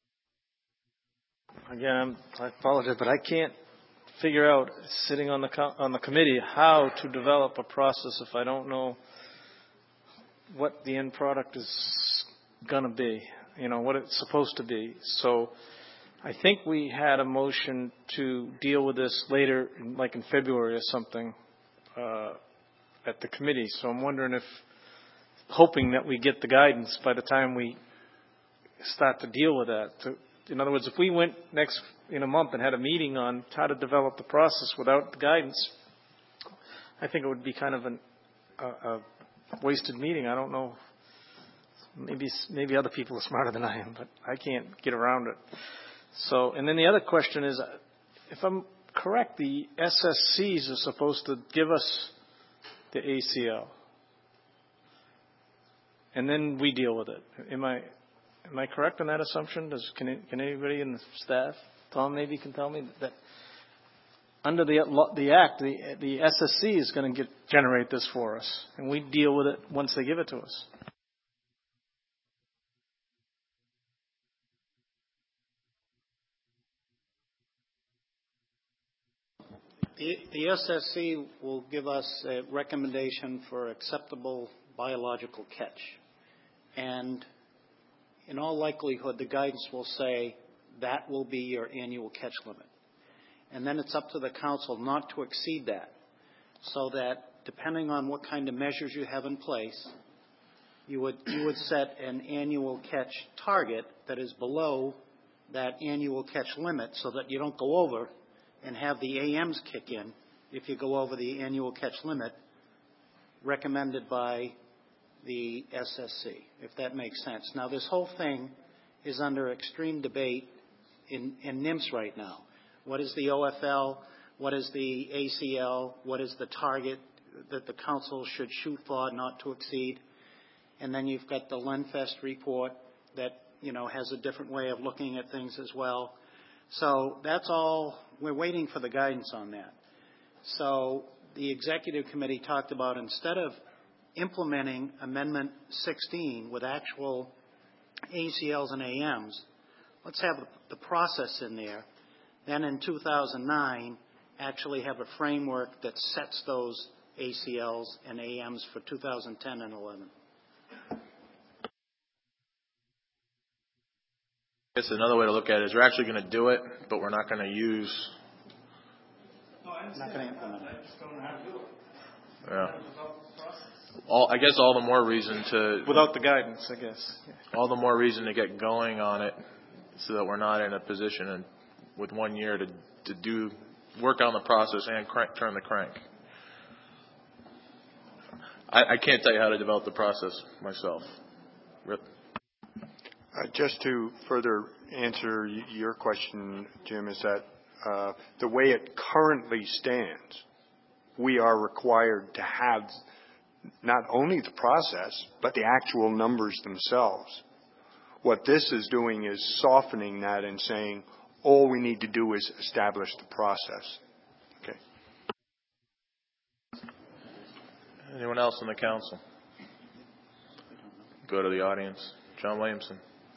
Again, I'm, I apologize, but I can't figure out, sitting on the co- on the committee, how to develop a process if I don't know what the end product is going to be, you know, what it's supposed to be. So I think we had a motion to deal with this later, like in February or something, uh, at the committee. So I'm wondering if, hoping that we get the guidance by the time we start to deal with that. To, in other words, if we went next in a month and had a meeting on how to develop the process without the guidance, I think it would be kind of an, a, a wasted meeting. I don't know. Maybe maybe other people are smarter than I am, but I can't get around it. So, and then the other question is, if I'm correct, the S S Cs are supposed to give us the A C L, and then we deal with it. Am I am I correct in that assumption? Does can it, can anybody in the staff, Tom, maybe can tell me that under the the act, the the S S C is going to get generate this for us, and we deal with it once they give it to us. The, the S S C will give us a recommendation for acceptable biological catch. And in all likelihood, the guidance will say that will be your annual catch limit. And then it's up to the council not to exceed that, so that depending on what kind of measures you have in place, you would, you would set an annual catch target that is below that annual catch limit so that you don't go over and have the A Ms kick in if you go over the annual catch limit recommended by the S S C, if that makes sense. Now, this whole thing is under extreme debate in, in N I M S right now. What is the O F L? What is the A C L? What is the target that the council should shoot for, not to exceed? And then you've got the Lenfest report that, you know, has a different way of looking at things as well. So that's all. We're waiting for the guidance on that. So the executive committee talked about, instead of implementing Amendment sixteen with actual A C Ls and A Ms, let's have the process in there. Then in two thousand nine, actually have a framework that sets those A C Ls and A Ms for two thousand ten and eleven. I guess another way to look at it is we're actually going to do it, but we're not going to use. No, I'm not going to implement it. I just don't know how to do it. Yeah. All, I guess all the more reason to. Without the guidance, I guess. All the more reason to get going on it, so that we're not in a position in, with one year to to do work on the process and crank, turn the crank. I, I can't tell you how to develop the process myself. Rip. Uh, just to further answer y- your question, Jim, is that uh, the way it currently stands, we are required to have not only the process, but the actual numbers themselves. What this is doing is softening that and saying, all we need to do is establish the process. Okay. Anyone else in the council? Go to the audience. John Williamson.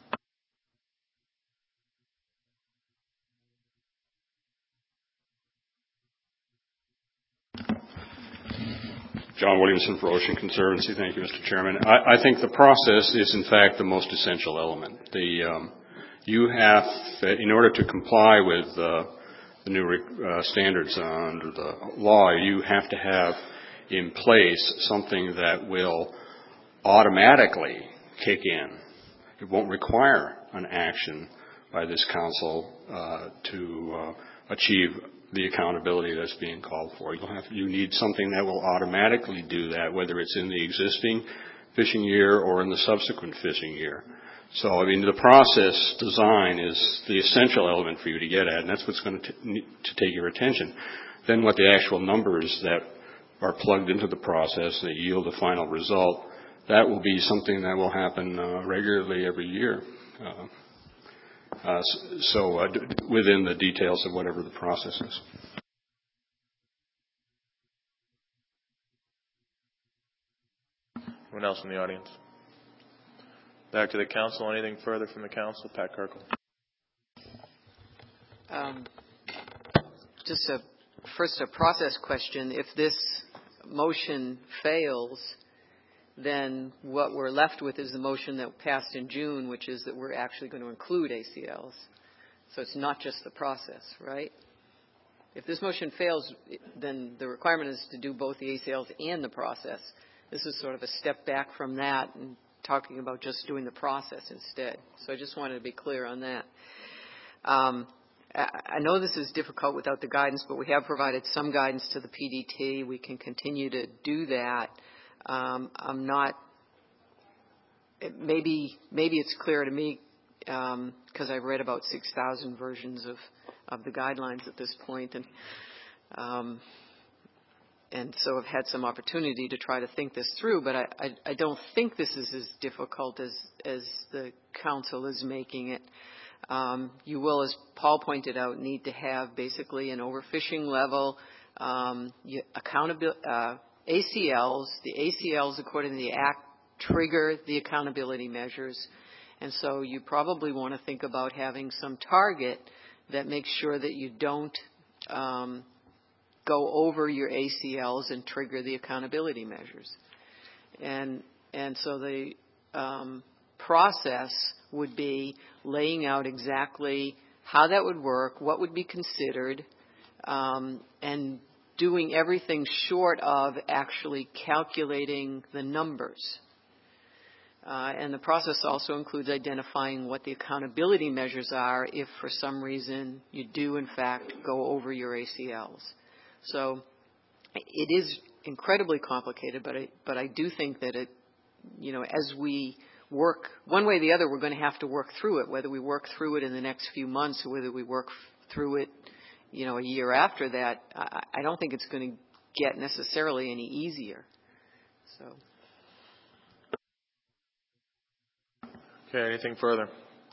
John Williamson for Ocean Conservancy. Thank you, Mister Chairman. I, I think the process is, in fact, the most essential element. The um, you have, in order to comply with uh, the new uh, standards under the law, you have to have in place something that will automatically kick in. It won't require an action by this council uh, to uh, achieve the accountability that's being called for. You'll have, you need something that will automatically do that, whether it's in the existing fishing year or in the subsequent fishing year. So, I mean, the process design is the essential element for you to get at, and that's what's going to, t- need to take your attention. Then what the actual numbers that are plugged into the process that yield a final result, that will be something that will happen uh, regularly every year. Uh, uh, so uh, d- within the details of whatever the process is. Anyone else in the audience? Back to the council. Anything further from the council? Pat Kirkle. Um, just a, first a process question. If this motion fails, then what we're left with is the motion that passed in June, which is that we're actually going to include A C Ls. So it's not just the process, right? If this motion fails, then the requirement is to do both the A C Ls and the process. This is sort of a step back from that and talking about just doing the process instead. So I just wanted to be clear on that. Um, I know this is difficult without the guidance, but we have provided some guidance to the P D T. We can continue to do that. Um, I'm not, it maybe, maybe it's clear to me because um, I've read about six thousand versions of, of the guidelines at this point, and um, and so I've had some opportunity to try to think this through, but I, I, I don't think this is as difficult as, as the council is making it. Um, you will, as Paul pointed out, need to have basically an overfishing level, um, accountability, uh, A C Ls. The A C Ls, according to the Act, trigger the accountability measures. And so you probably want to think about having some target that makes sure that you don't um, go over your A C Ls and trigger the accountability measures. And and so the um, process would be laying out exactly how that would work, what would be considered, um, and doing everything short of actually calculating the numbers. Uh, and the process also includes identifying what the accountability measures are if for some reason you do in fact go over your A C Ls. So it is incredibly complicated, but I, but I do think that it, you know, as we work, one way or the other, we're going to have to work through it, whether we work through it in the next few months or whether we work f- through it, you know, a year after that. I, I don't think it's going to get necessarily any easier. So. Okay, anything further?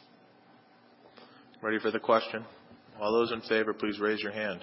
Ready for the question? All those in favor, please raise your hand.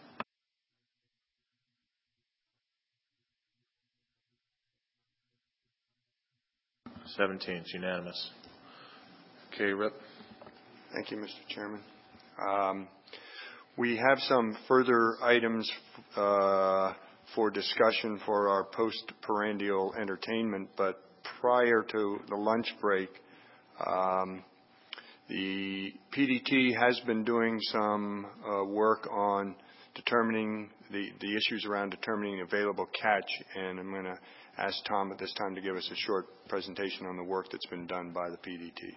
seventeen, it's unanimous. Okay, Rip. Thank you, Mister Chairman. Um, we have some further items uh, for discussion for our post-perennial entertainment, but prior to the lunch break, um, the P D T has been doing some uh, work on determining the, the issues around determining available catch, and I'm going to ask Tom at this time to give us a short presentation on the work that's been done by the P D T.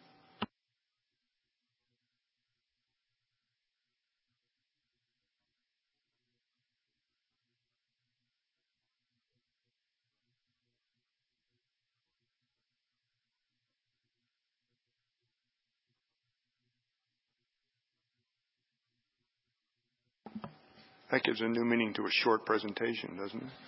That gives a new meaning to a short presentation, doesn't it?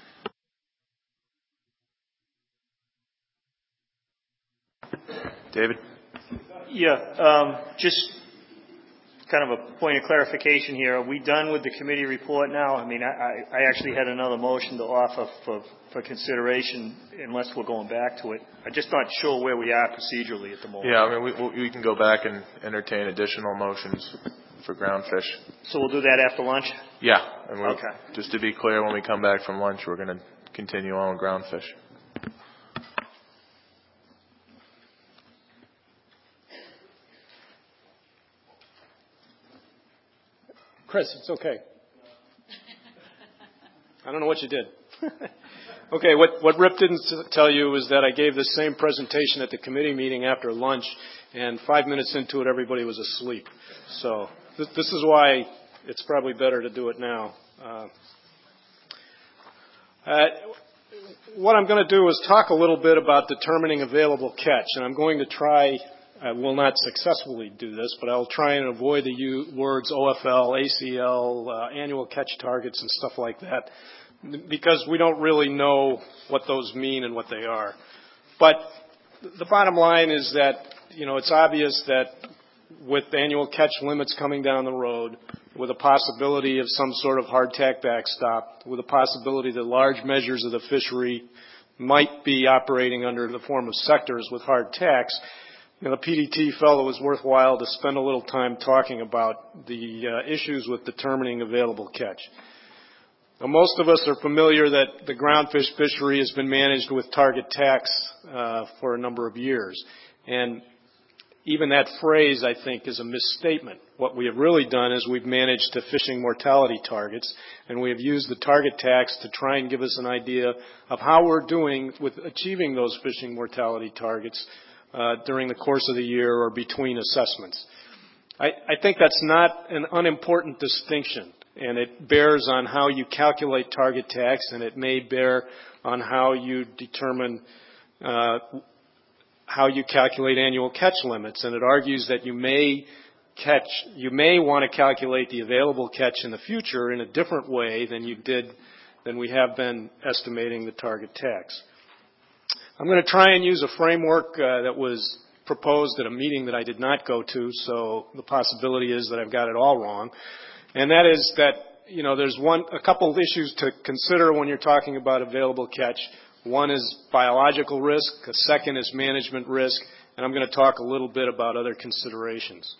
David? Yeah, um, just kind of a point of clarification here. Are we done with the committee report now? I mean, I, I, I actually had another motion to offer for, for consideration unless we're going back to it. I'm just not sure where we are procedurally at the moment. Yeah, I mean, we, we can go back and entertain additional motions for groundfish. So we'll do that after lunch? Yeah. And we're, okay. Just to be clear, when we come back from lunch, we're going to continue on with groundfish. Chris, it's okay. I don't know what you did. Okay, what, what Rip didn't tell you is that I gave the same presentation at the committee meeting after lunch, and five minutes into it, everybody was asleep. So th- this is why it's probably better to do it now. Uh, uh, what I'm going to do is talk a little bit about determining available catch, and I'm going to try, I will not successfully do this, but I'll try and avoid the u- words O F L, A C L, uh, annual catch targets and stuff like that, because we don't really know what those mean and what they are. But the bottom line is that, you know, it's obvious that with annual catch limits coming down the road, with a possibility of some sort of hardtack backstop, with a possibility that large measures of the fishery might be operating under the form of sectors with hard tax, you know, the P D T felt it was worthwhile to spend a little time talking about the uh, issues with determining available catch. Now, most of us are familiar that the groundfish fishery has been managed with target tax uh, for a number of years. And even that phrase, I think, is a misstatement. What we have really done is we've managed to fishing mortality targets, and we have used the target tax to try and give us an idea of how we're doing with achieving those fishing mortality targets uh, during the course of the year or between assessments. I, I think that's not an unimportant distinction, and it bears on how you calculate target tax, and it may bear on how you determine uh, how you calculate annual catch limits, and it argues that you may catch, you may want to calculate the available catch in the future in a different way than you did, than we have been estimating the target tax. I'm going to try and use a framework uh, that was proposed at a meeting that I did not go to, so the possibility is that I've got it all wrong. And that is that, you know, there's one, a couple of issues to consider when you're talking about available catch. One is biological risk, a second is management risk, and I'm going to talk a little bit about other considerations.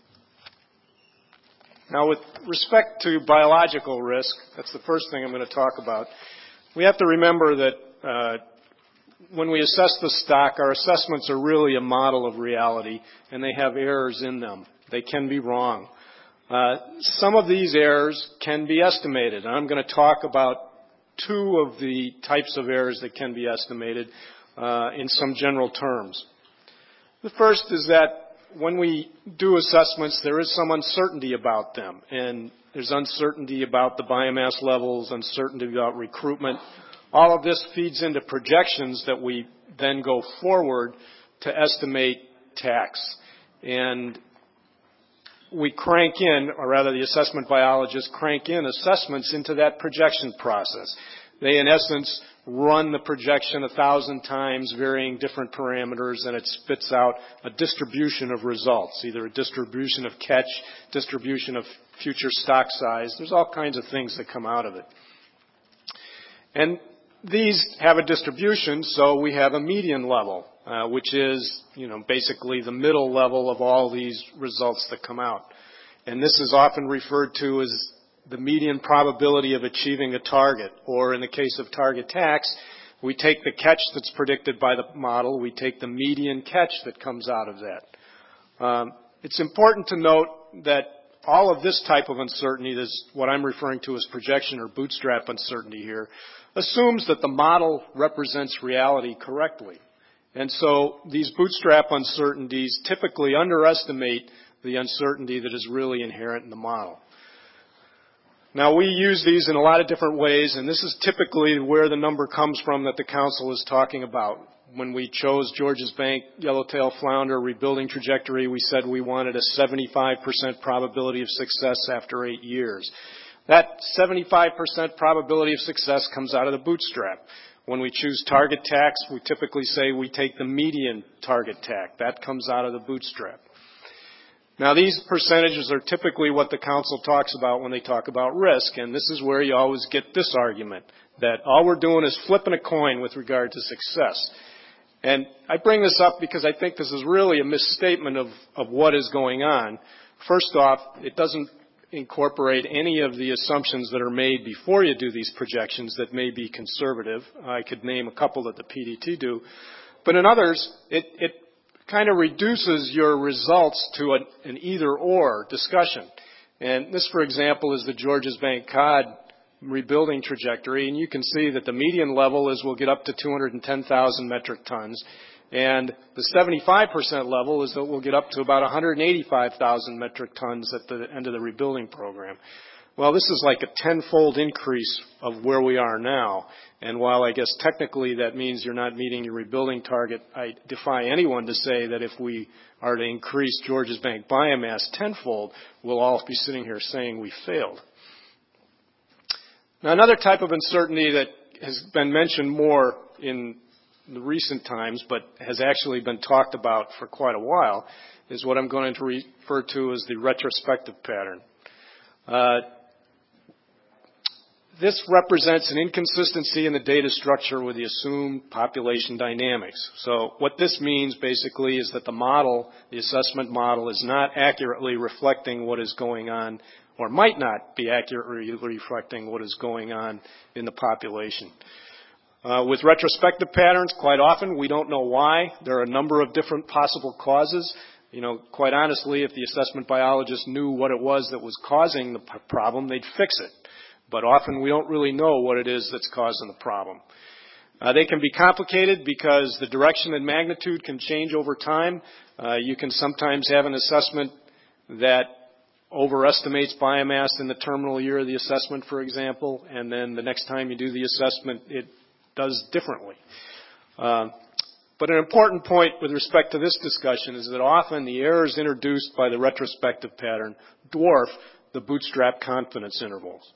Now, with respect to biological risk, that's the first thing I'm going to talk about. We have to remember that uh, when we assess the stock, our assessments are really a model of reality, and they have errors in them. They can be wrong. Uh, some of these errors can be estimated, and I'm going to talk about two of the types of errors that can be estimated uh, in some general terms. The first is that when we do assessments, there is some uncertainty about them, and there's uncertainty about the biomass levels, uncertainty about recruitment. All of this feeds into projections that we then go forward to estimate tax. And we crank in, or rather the assessment biologists crank in assessments into that projection process. They, in essence, run the projection a thousand times, varying different parameters, and it spits out a distribution of results, either a distribution of catch, distribution of future stock size. There's all kinds of things that come out of it. And these have a distribution, so we have a median level, uh, which is, you know, basically the middle level of all these results that come out. And this is often referred to as the median probability of achieving a target, or in the case of target tax, we take the catch that's predicted by the model, we take the median catch that comes out of that. Um, it's important to note that all of this type of uncertainty, this what I'm referring to as projection or bootstrap uncertainty here, assumes that the model represents reality correctly. And so these bootstrap uncertainties typically underestimate the uncertainty that is really inherent in the model. Now, we use these in a lot of different ways, and this is typically where the number comes from that the council is talking about. When we chose Georges Bank yellowtail flounder rebuilding trajectory, we said we wanted a seventy-five percent probability of success after eight years. That seventy-five percent probability of success comes out of the bootstrap. When we choose target tax, we typically say we take the median target tax. That comes out of the bootstrap. Now, these percentages are typically what the council talks about when they talk about risk, and this is where you always get this argument, that all we're doing is flipping a coin with regard to success. And I bring this up because I think this is really a misstatement of, of what is going on. First off, it doesn't incorporate any of the assumptions that are made before you do these projections that may be conservative. I could name a couple that the P D T do. But in others, it, it kind of reduces your results to an, an either-or discussion. And this, for example, is the Georges Bank cod rebuilding trajectory, and you can see that the median level is we'll get up to two hundred ten thousand metric tons, And the seventy-five percent level is that we'll get up to about one hundred eighty-five thousand metric tons at the end of the rebuilding program. Well, this is like a tenfold increase of where we are now. And while I guess technically that means you're not meeting your rebuilding target, I defy anyone to say that if we are to increase Georges Bank biomass tenfold, we'll all be sitting here saying we failed. Now, another type of uncertainty that has been mentioned more in the recent times, but has actually been talked about for quite a while, is what I'm going to refer to as the retrospective pattern. Uh, This represents an inconsistency in the data structure with the assumed population dynamics. So what this means basically is that the model, the assessment model, is not accurately reflecting what is going on, or might not be accurately reflecting what is going on in the population. Uh, with retrospective patterns, quite often we don't know why. There are a number of different possible causes. You know, quite honestly, if the assessment biologist knew what it was that was causing the problem, they'd fix it. But often we don't really know what it is that's causing the problem. Uh, they can be complicated because the direction and magnitude can change over time. Uh, you can sometimes have an assessment that overestimates biomass in the terminal year of the assessment, for example, and then the next time you do the assessment, it does differently. Uh, but an important point with respect to this discussion is that often the errors introduced by the retrospective pattern dwarf the bootstrap confidence intervals.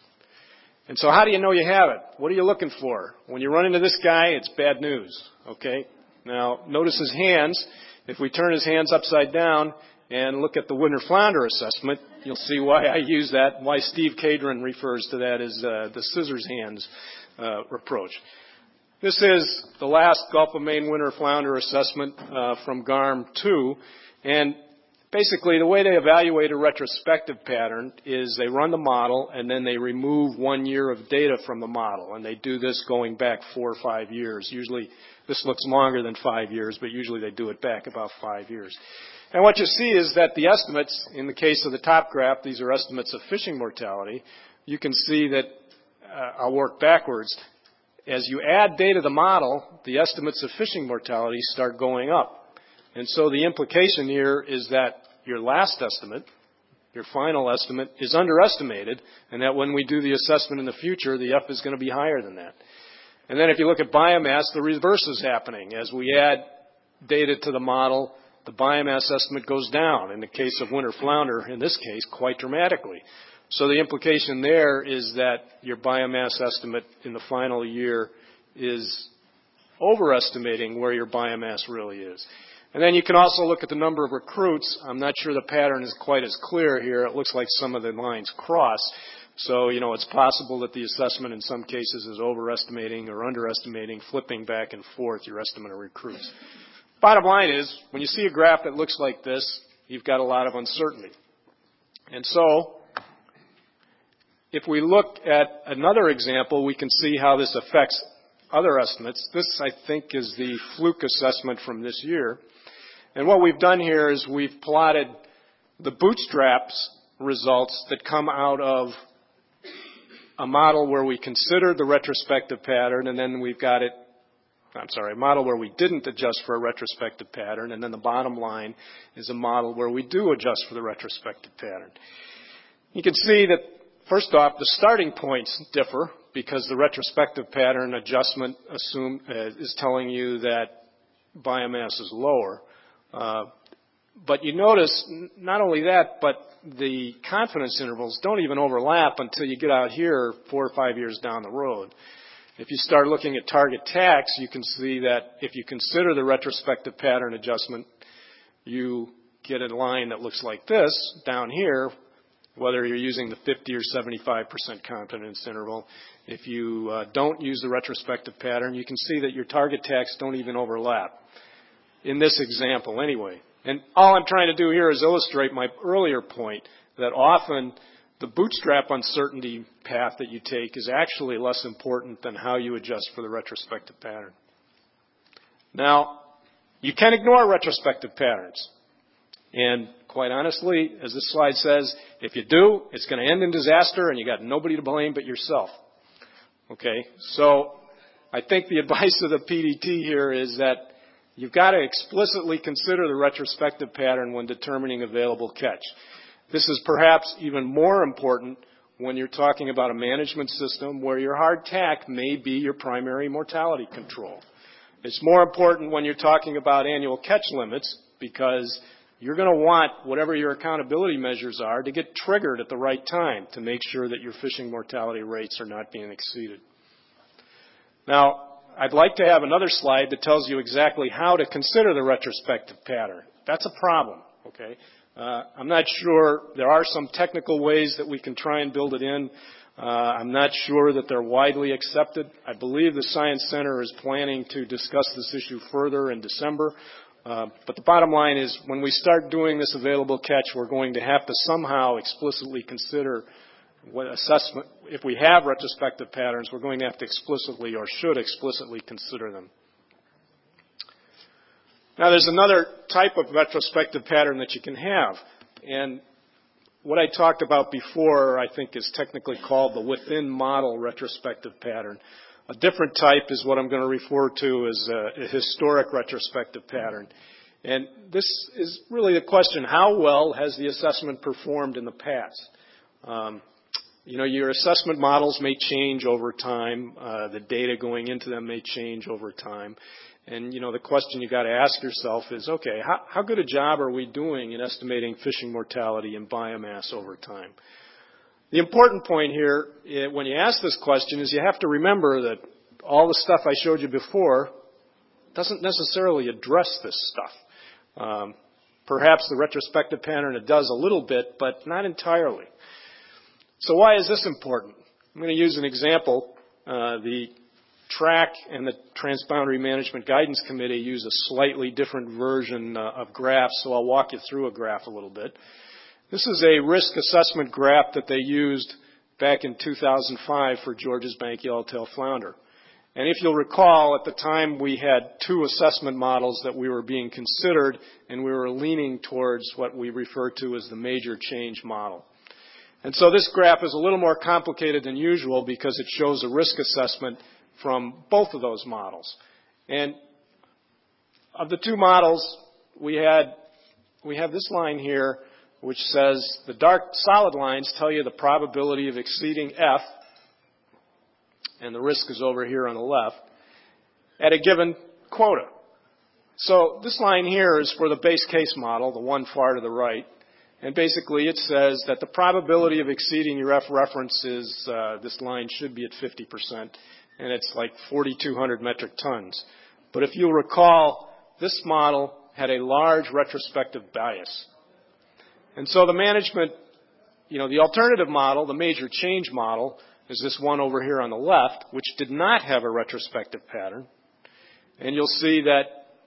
And so how do you know you have it? What are you looking for? When you run into this guy, it's bad news, okay? Now, notice his hands. If we turn his hands upside down and look at the winter flounder assessment, you'll see why I use that, why Steve Cadron refers to that as uh, the scissors hands uh, approach. This is the last Gulf of Maine winter flounder assessment uh, from G A R M two, and basically, the way they evaluate a retrospective pattern is they run the model and then they remove one year of data from the model. And they do this going back four or five years. Usually, this looks longer than five years, but usually they do it back about five years. And what you see is that the estimates, in the case of the top graph, these are estimates of fishing mortality. You can see that, uh, I'll work backwards. As you add data to the model, the estimates of fishing mortality start going up. And so the implication here is that your last estimate, your final estimate, is underestimated, and that when we do the assessment in the future, the F is going to be higher than that. And then if you look at biomass, the reverse is happening. As we add data to the model, the biomass estimate goes down. In the case of winter flounder, in this case, quite dramatically. So the implication there is that your biomass estimate in the final year is overestimating where your biomass really is. And then you can also look at the number of recruits. I'm not sure the pattern is quite as clear here. It looks like some of the lines cross. So, you know, it's possible that the assessment in some cases is overestimating or underestimating, flipping back and forth your estimate of recruits. Bottom line is, when you see a graph that looks like this, you've got a lot of uncertainty. And so, if we look at another example, we can see how this affects other estimates. This, I think, is the fluke assessment from this year. And what we've done here is we've plotted the bootstraps results that come out of a model where we consider the retrospective pattern, and then we've got it, I'm sorry, a model where we didn't adjust for a retrospective pattern, and then the bottom line is a model where we do adjust for the retrospective pattern. You can see that, first off, the starting points differ because the retrospective pattern adjustment assume, uh, is telling you that biomass is lower. Uh, but you notice not only that, but the confidence intervals don't even overlap until you get out here four or five years down the road. If you start looking at target tax, you can see that if you consider the retrospective pattern adjustment, you get a line that looks like this down here, whether you're using the fifty or seventy-five percent confidence interval. If you uh, don't use the retrospective pattern, you can see that your target tax don't even overlap. In this example anyway. And all I'm trying to do here is illustrate my earlier point that often the bootstrap uncertainty path that you take is actually less important than how you adjust for the retrospective pattern. Now, you can ignore retrospective patterns. And quite honestly, as this slide says, if you do, it's going to end in disaster and you got nobody to blame but yourself. Okay? So I think the advice of the P D T here is that You've got to explicitly consider the retrospective pattern when determining available catch. This is perhaps even more important when you're talking about a management system where your hardtack may be your primary mortality control. It's more important when you're talking about annual catch limits because you're going to want whatever your accountability measures are to get triggered at the right time to make sure that your fishing mortality rates are not being exceeded. Now, I'd like to have another slide that tells you exactly how to consider the retrospective pattern. That's a problem, okay? Uh, I'm not sure. There are some technical ways that we can try and build it in. Uh, I'm not sure that they're widely accepted. I believe the Science Center is planning to discuss this issue further in December. Uh, but the bottom line is when we start doing this available catch, we're going to have to somehow explicitly consider what assessment, if we have retrospective patterns, we're going to have to explicitly or should explicitly consider them. Now, there's another type of retrospective pattern that you can have. And what I talked about before, I think, is technically called the within model retrospective pattern. A different type is what I'm going to refer to as a, a historic retrospective pattern. And this is really the question, how well has the assessment performed in the past? Um, You know, your assessment models may change over time. Uh, the data going into them may change over time. And, you know, the question you got to ask yourself is, okay, how, how good a job are we doing in estimating fishing mortality and biomass over time? The important point here, eh, when you ask this question, is you have to remember that all the stuff I showed you before doesn't necessarily address this stuff. Um, perhaps the retrospective pattern, it does a little bit, but not entirely. So why is this important? I'm going to use an example. Uh, the TRAC and the Transboundary Management Guidance Committee use a slightly different version uh, of graphs, so I'll walk you through a graph a little bit. This is a risk assessment graph that they used back in two thousand five for Georges Bank Yellowtail Flounder. And if you'll recall, at the time we had two assessment models that we were being considered, and we were leaning towards what we refer to as the major change model. And so this graph is a little more complicated than usual because it shows a risk assessment from both of those models. And of the two models, we had we have this line here which says the dark solid lines tell you the probability of exceeding F, and the risk is over here on the left, at a given quota. So this line here is for the base case model, the one far to the right. And basically it says that the probability of exceeding your F reference is, uh, this line should be at fifty percent, and it's like forty-two hundred metric tons. But if you'll recall, this model had a large retrospective bias. And so the management, you know, the alternative model, the major change model, is this one over here on the left, which did not have a retrospective pattern. And you'll see that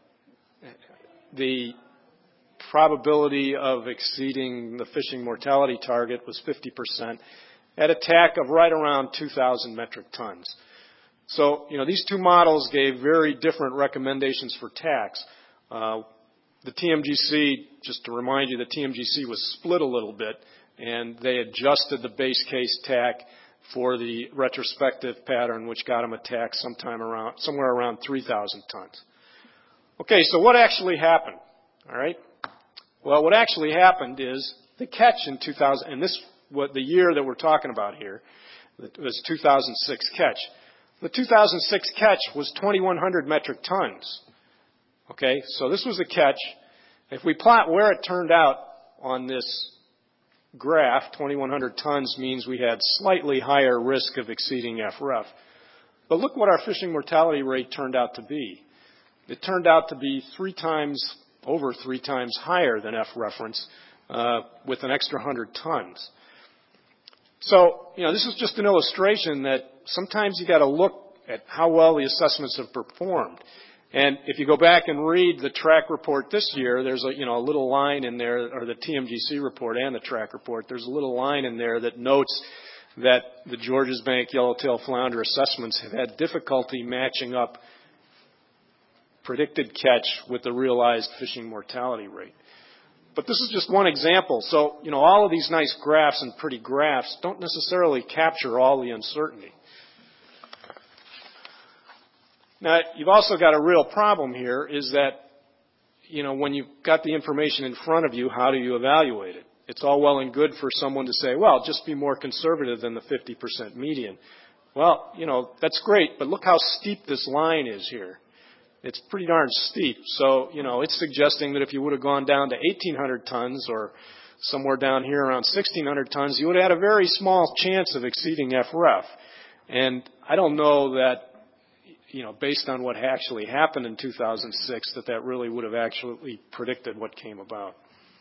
the probability of exceeding the fishing mortality target was fifty percent at a T A C of right around two thousand metric tons. So, you know, these two models gave very different recommendations for T A Cs. Uh, the T M G C, just to remind you, the T M G C was split a little bit, and they adjusted the base case T A C for the retrospective pattern, which got them a T A C sometime around, somewhere around three thousand tons. Okay, so what actually happened? All right. Well, what actually happened is the catch in two thousand, and this, what the year that we're talking about here, was two thousand six catch. The two thousand six catch was twenty-one hundred metric tons. Okay, so this was the catch. If we plot where it turned out on this graph, twenty-one hundred tons means we had slightly higher risk of exceeding F ref. But look what our fishing mortality rate turned out to be. It turned out to be three times, over three times higher than F reference, uh, with an extra one hundred tons. So, you know, this is just an illustration that sometimes you got to look at how well the assessments have performed. And if you go back and read the TRAC report this year, there's a, you know, a little line in there, or the T M G C report and the TRAC report, there's a little line in there that notes that the Georges Bank Yellowtail Flounder assessments have had difficulty matching up predicted catch with the realized fishing mortality rate. But this is just one example. So, you know, all of these nice graphs and pretty graphs don't necessarily capture all the uncertainty. Now, you've also got a real problem here is that, you know, when you've got the information in front of you, how do you evaluate it? It's all well and good for someone to say, well, just be more conservative than the fifty percent median. Well, you know, that's great, but look how steep this line is here. It's pretty darn steep. So, you know, it's suggesting that if you would have gone down to eighteen hundred tons or somewhere down here around sixteen hundred tons, you would have had a very small chance of exceeding F R E F. And I don't know that, you know, based on what actually happened in two thousand six, that that really would have actually predicted what came about.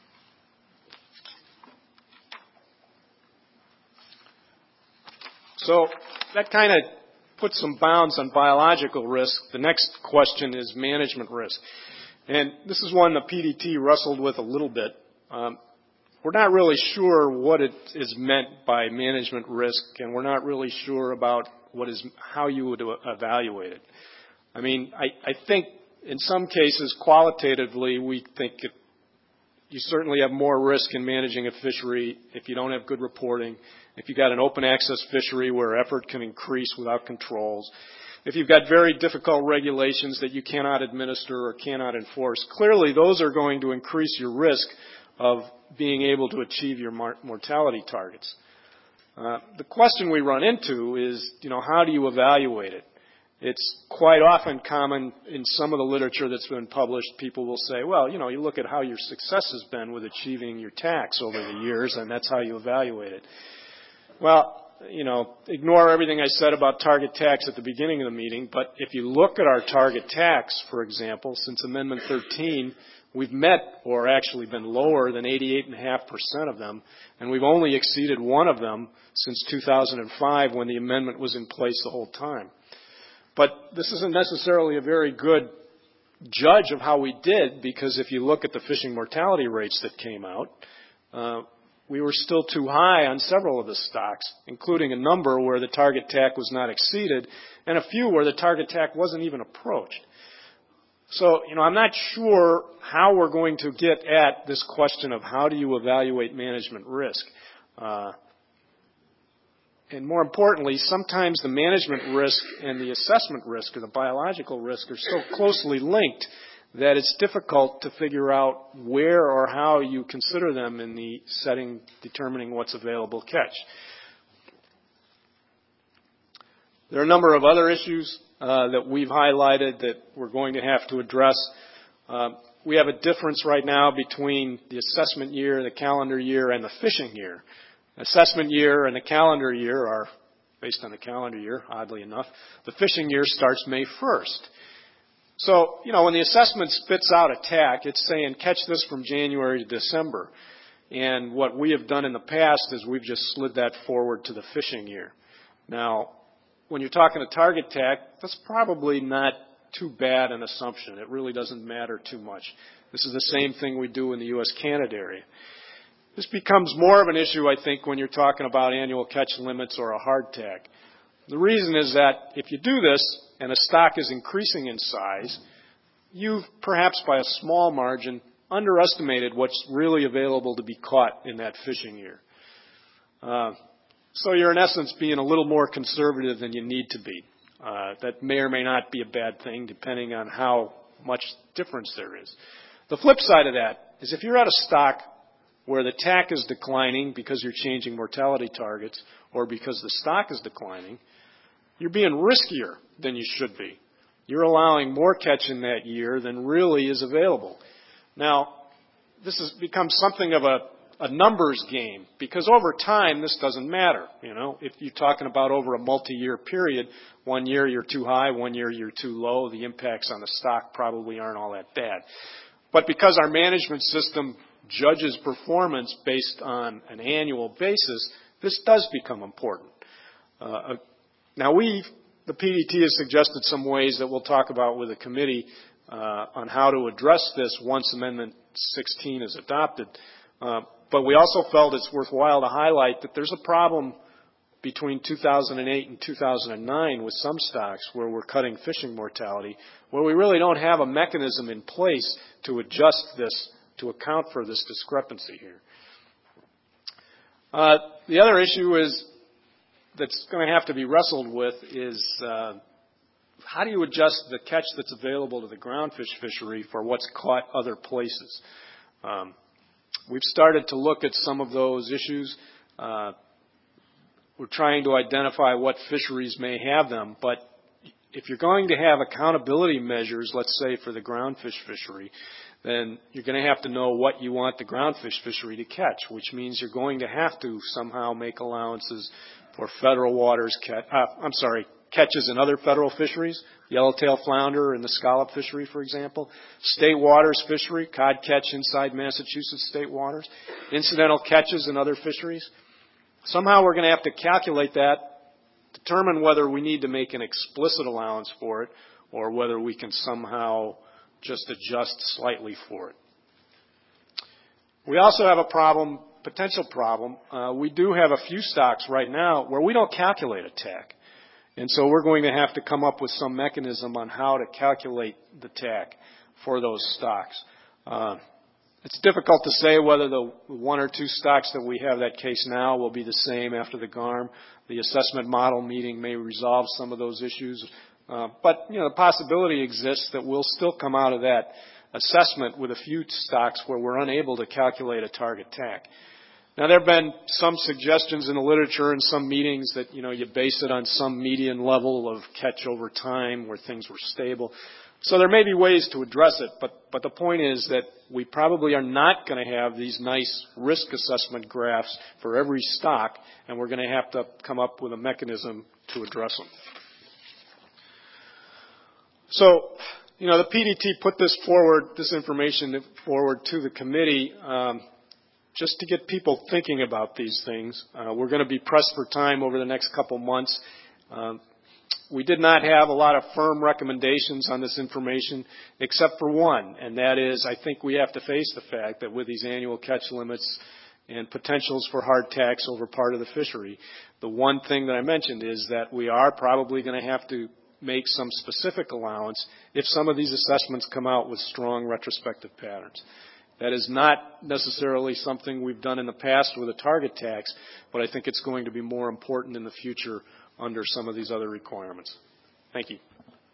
So that kind of puts some bounds on biological risk. The next question is management risk. And this is one the P D T wrestled with a little bit. Um, we're not really sure what it is meant by management risk, and we're not really sure about what is how you would evaluate it. I mean, I, I think in some cases, qualitatively, we think it, you certainly have more risk in managing a fishery if you don't have good reporting, if you've got an open access fishery where effort can increase without controls, if you've got very difficult regulations that you cannot administer or cannot enforce. Clearly, those are going to increase your risk of being able to achieve your mortality targets. Uh, the question we run into is, you know, how do you evaluate it? It's quite often common in some of the literature that's been published, people will say, well, you know, you look at how your success has been with achieving your tax over the years, and that's how you evaluate it. Well, you know, ignore everything I said about target tax at the beginning of the meeting, but if you look at our target tax, for example, since Amendment thirteen, we've met or actually been lower than eighty-eight point five percent of them, and we've only exceeded one of them since two thousand five when the amendment was in place the whole time. But this isn't necessarily a very good judge of how we did, because if you look at the fishing mortality rates that came out, uh, we were still too high on several of the stocks, including a number where the target tax was not exceeded and a few where the target tax wasn't even approached. So, you know, I'm not sure how we're going to get at this question of how do you evaluate management risk. Uh, and more importantly, sometimes the management risk and the assessment risk or the biological risk are so closely linked that it's difficult to figure out where or how you consider them in the setting determining what's available catch. There are a number of other issues uh, that we've highlighted that we're going to have to address. Uh, we have a difference right now between the assessment year, the calendar year, and the fishing year. Assessment year and the calendar year are based on the calendar year, oddly enough. The fishing year starts May first. So, you know, when the assessment spits out a T A C, it's saying catch this from January to December. And what we have done in the past is we've just slid that forward to the fishing year. Now, when you're talking a target T A C, that's probably not too bad an assumption. It really doesn't matter too much. This is the same thing we do in the U S Canada area. This becomes more of an issue, I think, when you're talking about annual catch limits or a hard T A C. The reason is that if you do this and a stock is increasing in size, you've perhaps by a small margin underestimated what's really available to be caught in that fishing year. Uh, so you're in essence being a little more conservative than you need to be. Uh, that may or may not be a bad thing depending on how much difference there is. The flip side of that is if you're at a stock where the T A C is declining because you're changing mortality targets or because the stock is declining, you're being riskier than you should be. You're allowing more catch in that year than really is available. Now, this has become something of a, a numbers game because over time this doesn't matter. You know, if you're talking about over a multi-year period, one year you're too high, one year you're too low, the impacts on the stock probably aren't all that bad. But because our management system judges performance based on an annual basis, this does become important. Uh, now we, the P D T has suggested some ways that we'll talk about with the committee uh, on how to address this once Amendment sixteen is adopted. Uh, but we also felt it's worthwhile to highlight that there's a problem between two thousand eight and two thousand nine with some stocks where we're cutting fishing mortality, where we really don't have a mechanism in place to adjust this to account for this discrepancy here. Uh, the other issue is that's going to have to be wrestled with is uh, how do you adjust the catch that's available to the groundfish fishery for what's caught other places? Um, we've started to look at some of those issues. Uh, we're trying to identify what fisheries may have them, but if you're going to have accountability measures, let's say for the groundfish fishery, then you're going to have to know what you want the groundfish fishery to catch, which means you're going to have to somehow make allowances for federal waters, catch, uh, I'm sorry, catches in other federal fisheries, yellowtail flounder in the scallop fishery, for example, state waters fishery, cod catch inside Massachusetts state waters, incidental catches in other fisheries. Somehow we're going to have to calculate that, determine whether we need to make an explicit allowance for it or whether we can somehow just adjust slightly for it. We also have a problem, potential problem. Uh, we do have a few stocks right now where we don't calculate a T A C. And so we're going to have to come up with some mechanism on how to calculate the T A C for those stocks. Uh, it's difficult to say whether the one or two stocks that we have that case now will be the same after the G A R M. The assessment model meeting may resolve some of those issues. Uh, but, you know, the possibility exists that we'll still come out of that assessment with a few stocks where we're unable to calculate a target T A C. Now, there have been some suggestions in the literature and some meetings that, you know, you base it on some median level of catch over time where things were stable. So there may be ways to address it, but, but the point is that we probably are not going to have these nice risk assessment graphs for every stock, and we're going to have to come up with a mechanism to address them. So, you know, the P D T put this forward, this information forward to the committee um, just to get people thinking about these things. Uh, we're going to be pressed for time over the next couple months. Um, we did not have a lot of firm recommendations on this information except for one, and that is I think we have to face the fact that with these annual catch limits and potentials for hard tax over part of the fishery, the one thing that I mentioned is that we are probably going to have to make some specific allowance if some of these assessments come out with strong retrospective patterns. That is not necessarily something we've done in the past with a target tax, but I think it's going to be more important in the future under some of these other requirements. Thank you.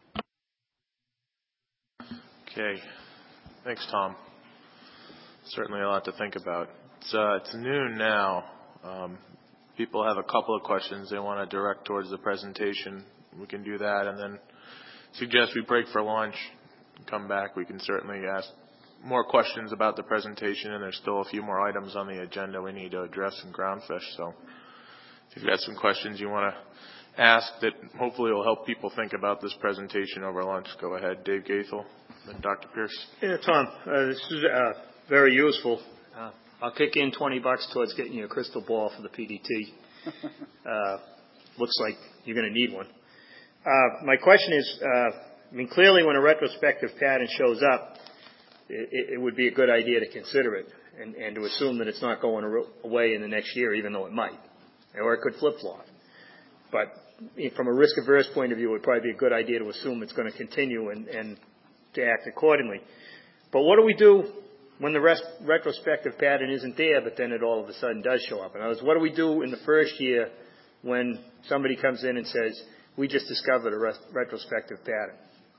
Okay. Thanks, Tom. Certainly a lot to think about. It's, uh, it's noon now. Um, people have a couple of questions they want to direct towards the presentation. We can do that and then suggest we break for lunch, come back. We can certainly ask more questions about the presentation, and there's still a few more items on the agenda we need to address in groundfish. So if you've got some questions you want to ask that hopefully will help people think about this presentation over lunch, go ahead. Dave Gaithel, then Doctor Pierce. Yeah, Tom, uh, this is uh, very useful. Uh, I'll kick in twenty bucks towards getting you a crystal ball for the P D T. Uh, looks like you're going to need one. Uh, my question is, uh, I mean, clearly when a retrospective pattern shows up, it, it would be a good idea to consider it and, and to assume that it's not going away in the next year, even though it might, or it could flip-flop. But from a risk-averse point of view, it would probably be a good idea to assume it's going to continue and, and to act accordingly. But what do we do when the rest, retrospective pattern isn't there, but then it all of a sudden does show up? In other words, what do we do in the first year when somebody comes in and says, we just discovered a ret- retrospective pattern?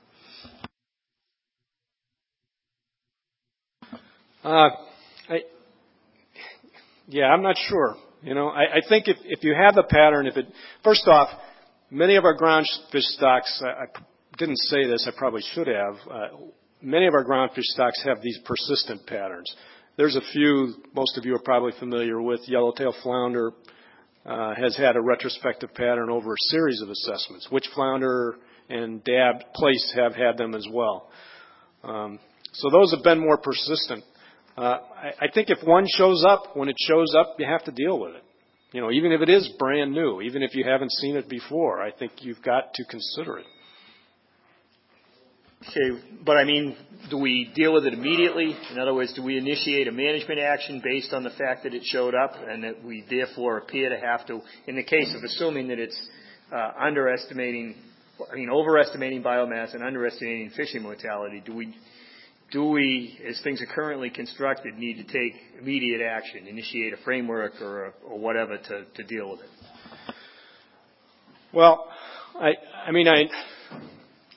Uh, I, yeah, I'm not sure. You know, I, I think if, if you have the pattern, if it, first off, many of our groundfish stocks, I, I didn't say this, I probably should have, uh, many of our groundfish stocks have these persistent patterns. There's a few, most of you are probably familiar with, yellowtail flounder uh, has had a retrospective pattern over a series of assessments. Witch flounder and dab place have had them as well. Um, so those have been more persistent. Uh, I, I think if one shows up, when it shows up, you have to deal with it. You know, even if it is brand new, even if you haven't seen it before, I think you've got to consider it. Okay, but I mean, do we deal with it immediately? In other words, do we initiate a management action based on the fact that it showed up and that we therefore appear to have to, in the case of assuming that it's uh, underestimating, I mean, overestimating biomass and underestimating fishing mortality, do we, do we, as things are currently constructed, need to take immediate action, initiate a framework or, a, or whatever to, to deal with it? Well, I, I mean, I,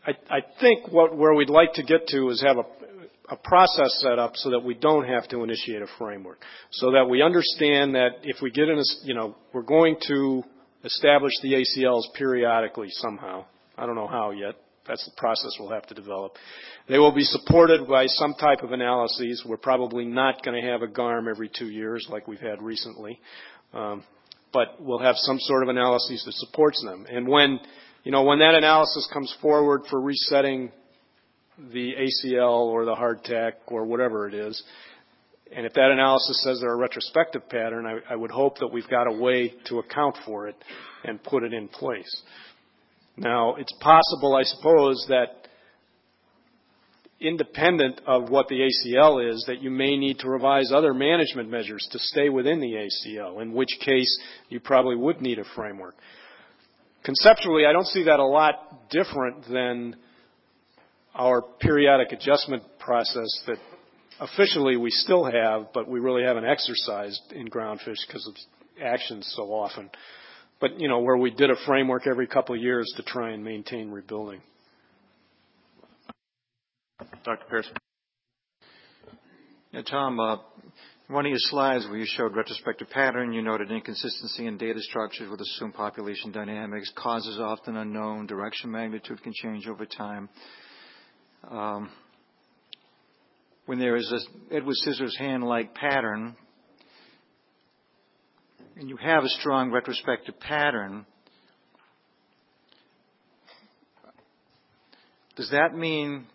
I, I think what, where we'd like to get to is have a, a process set up so that we don't have to initiate a framework, so that we understand that if we get in a, you know, we're going to establish the A C Ls periodically somehow. I don't know how yet. That's the process we'll have to develop. They will be supported by some type of analyses. We're probably not going to have a G A R M every two years like we've had recently. Um, but we'll have some sort of analysis that supports them. And when, you know, when that analysis comes forward for resetting the A C L or the hardtack or whatever it is, and if that analysis says there are a retrospective pattern, I, I would hope that we've got a way to account for it and put it in place. Now, it's possible, I suppose, that independent of what the A C L is, that you may need to revise other management measures to stay within the A C L, in which case you probably would need a framework. Conceptually, I don't see that a lot different than our periodic adjustment process that officially we still have, but we really haven't exercised in groundfish because of actions so often. But, you know, where we did a framework every couple of years to try and maintain rebuilding. Doctor Pierce. Yeah, Tom, uh, one of your slides where you showed retrospective pattern, you noted inconsistency in data structures with assumed population dynamics, causes often unknown, direction magnitude can change over time. Um, when there is this Edward Scissorhands-like pattern, and you have a strong retrospective pattern, does that mean,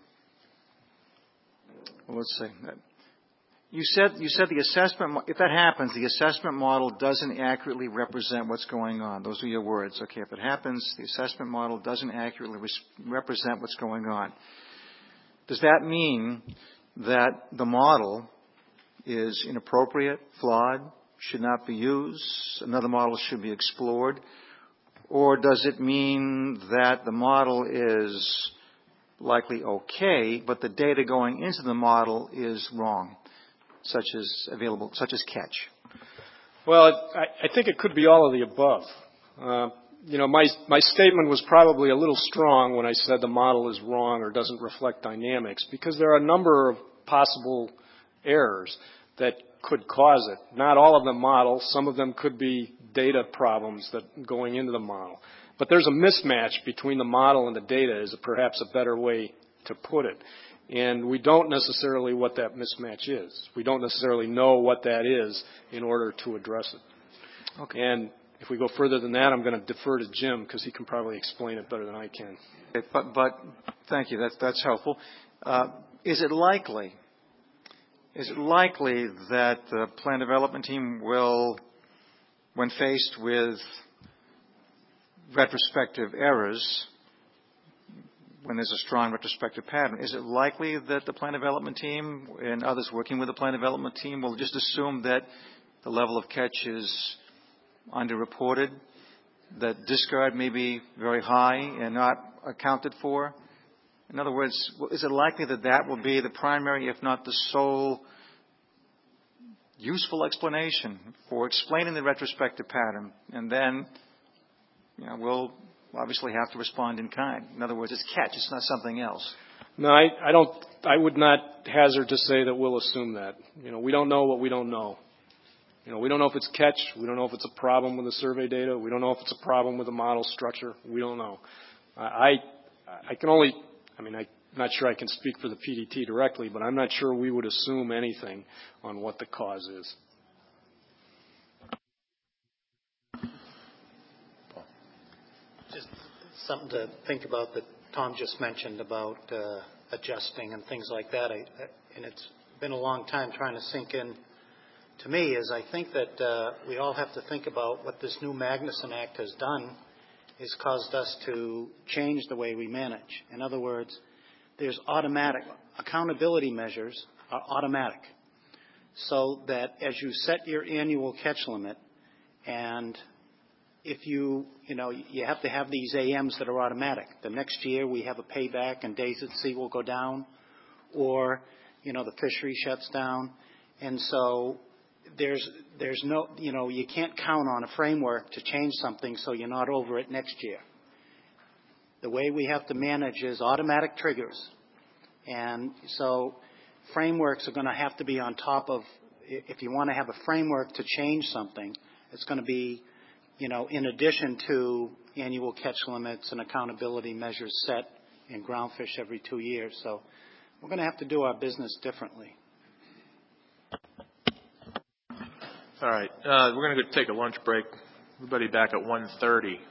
well, let's say, you said, you said the assessment, if that happens, the assessment model doesn't accurately represent what's going on. Those are your words. Okay, if it happens, the assessment model doesn't accurately represent what's going on. Does that mean that the model is inappropriate, flawed, should not be used, another model should be explored? Or does it mean that the model is likely okay, but the data going into the model is wrong, such as available, such as catch? Well, I, I think it could be all of the above. Uh, you know, my, my statement was probably a little strong when I said the model is wrong or doesn't reflect dynamics, because there are a number of possible errors that could cause it. Not all of them model. Some of them could be data problems that going into the model. But there's a mismatch between the model and the data is perhaps a better way to put it. And we don't necessarily what that mismatch is. We don't necessarily know what that is in order to address it. Okay. And if we go further than that, I'm going to defer to Jim because he can probably explain it better than I can. Okay, but, but thank you. That's, that's helpful. Uh, is it likely Is it likely that the plan development team will, when faced with retrospective errors, when there's a strong retrospective pattern, is it likely that the plan development team and others working with the plan development team will just assume that the level of catch is underreported, that discard may be very high and not accounted for? In other words, is it likely that that will be the primary, if not the sole, useful explanation for explaining the retrospective pattern? And then, you know, we'll obviously have to respond in kind. In other words, it's catch, it's not something else. No, I, I don't, I would not hazard to say that we'll assume that. You know, we don't know what we don't know. You know, we don't know if it's catch. We don't know if it's a problem with the survey data. We don't know if it's a problem with the model structure. We don't know. I, I can only, I mean, I'm not sure I can speak for the P D T directly, but I'm not sure we would assume anything on what the cause is. Just something to think about that Tom just mentioned about uh, adjusting and things like that. I, I, and it's been a long time trying to sink in to me, is I think that uh, we all have to think about what this new Magnuson Act has done is caused us to change the way we manage. In other words, there's automatic accountability measures are automatic, so that as you set your annual catch limit, and if you, you know, you have to have these A Ms that are automatic. The next year we have a payback and days at sea will go down, or, you know, the fishery shuts down. And so there's, there's no, you know, you can't count on a framework to change something so you're not over it next year. The way we have to manage is automatic triggers. And so frameworks are going to have to be on top of, if you want to have a framework to change something, it's going to be, you know, in addition to annual catch limits and accountability measures set in groundfish every two years. So we're going to have to do our business differently. All right. Uh, we're going to go take a lunch break. Everybody back at one thirty.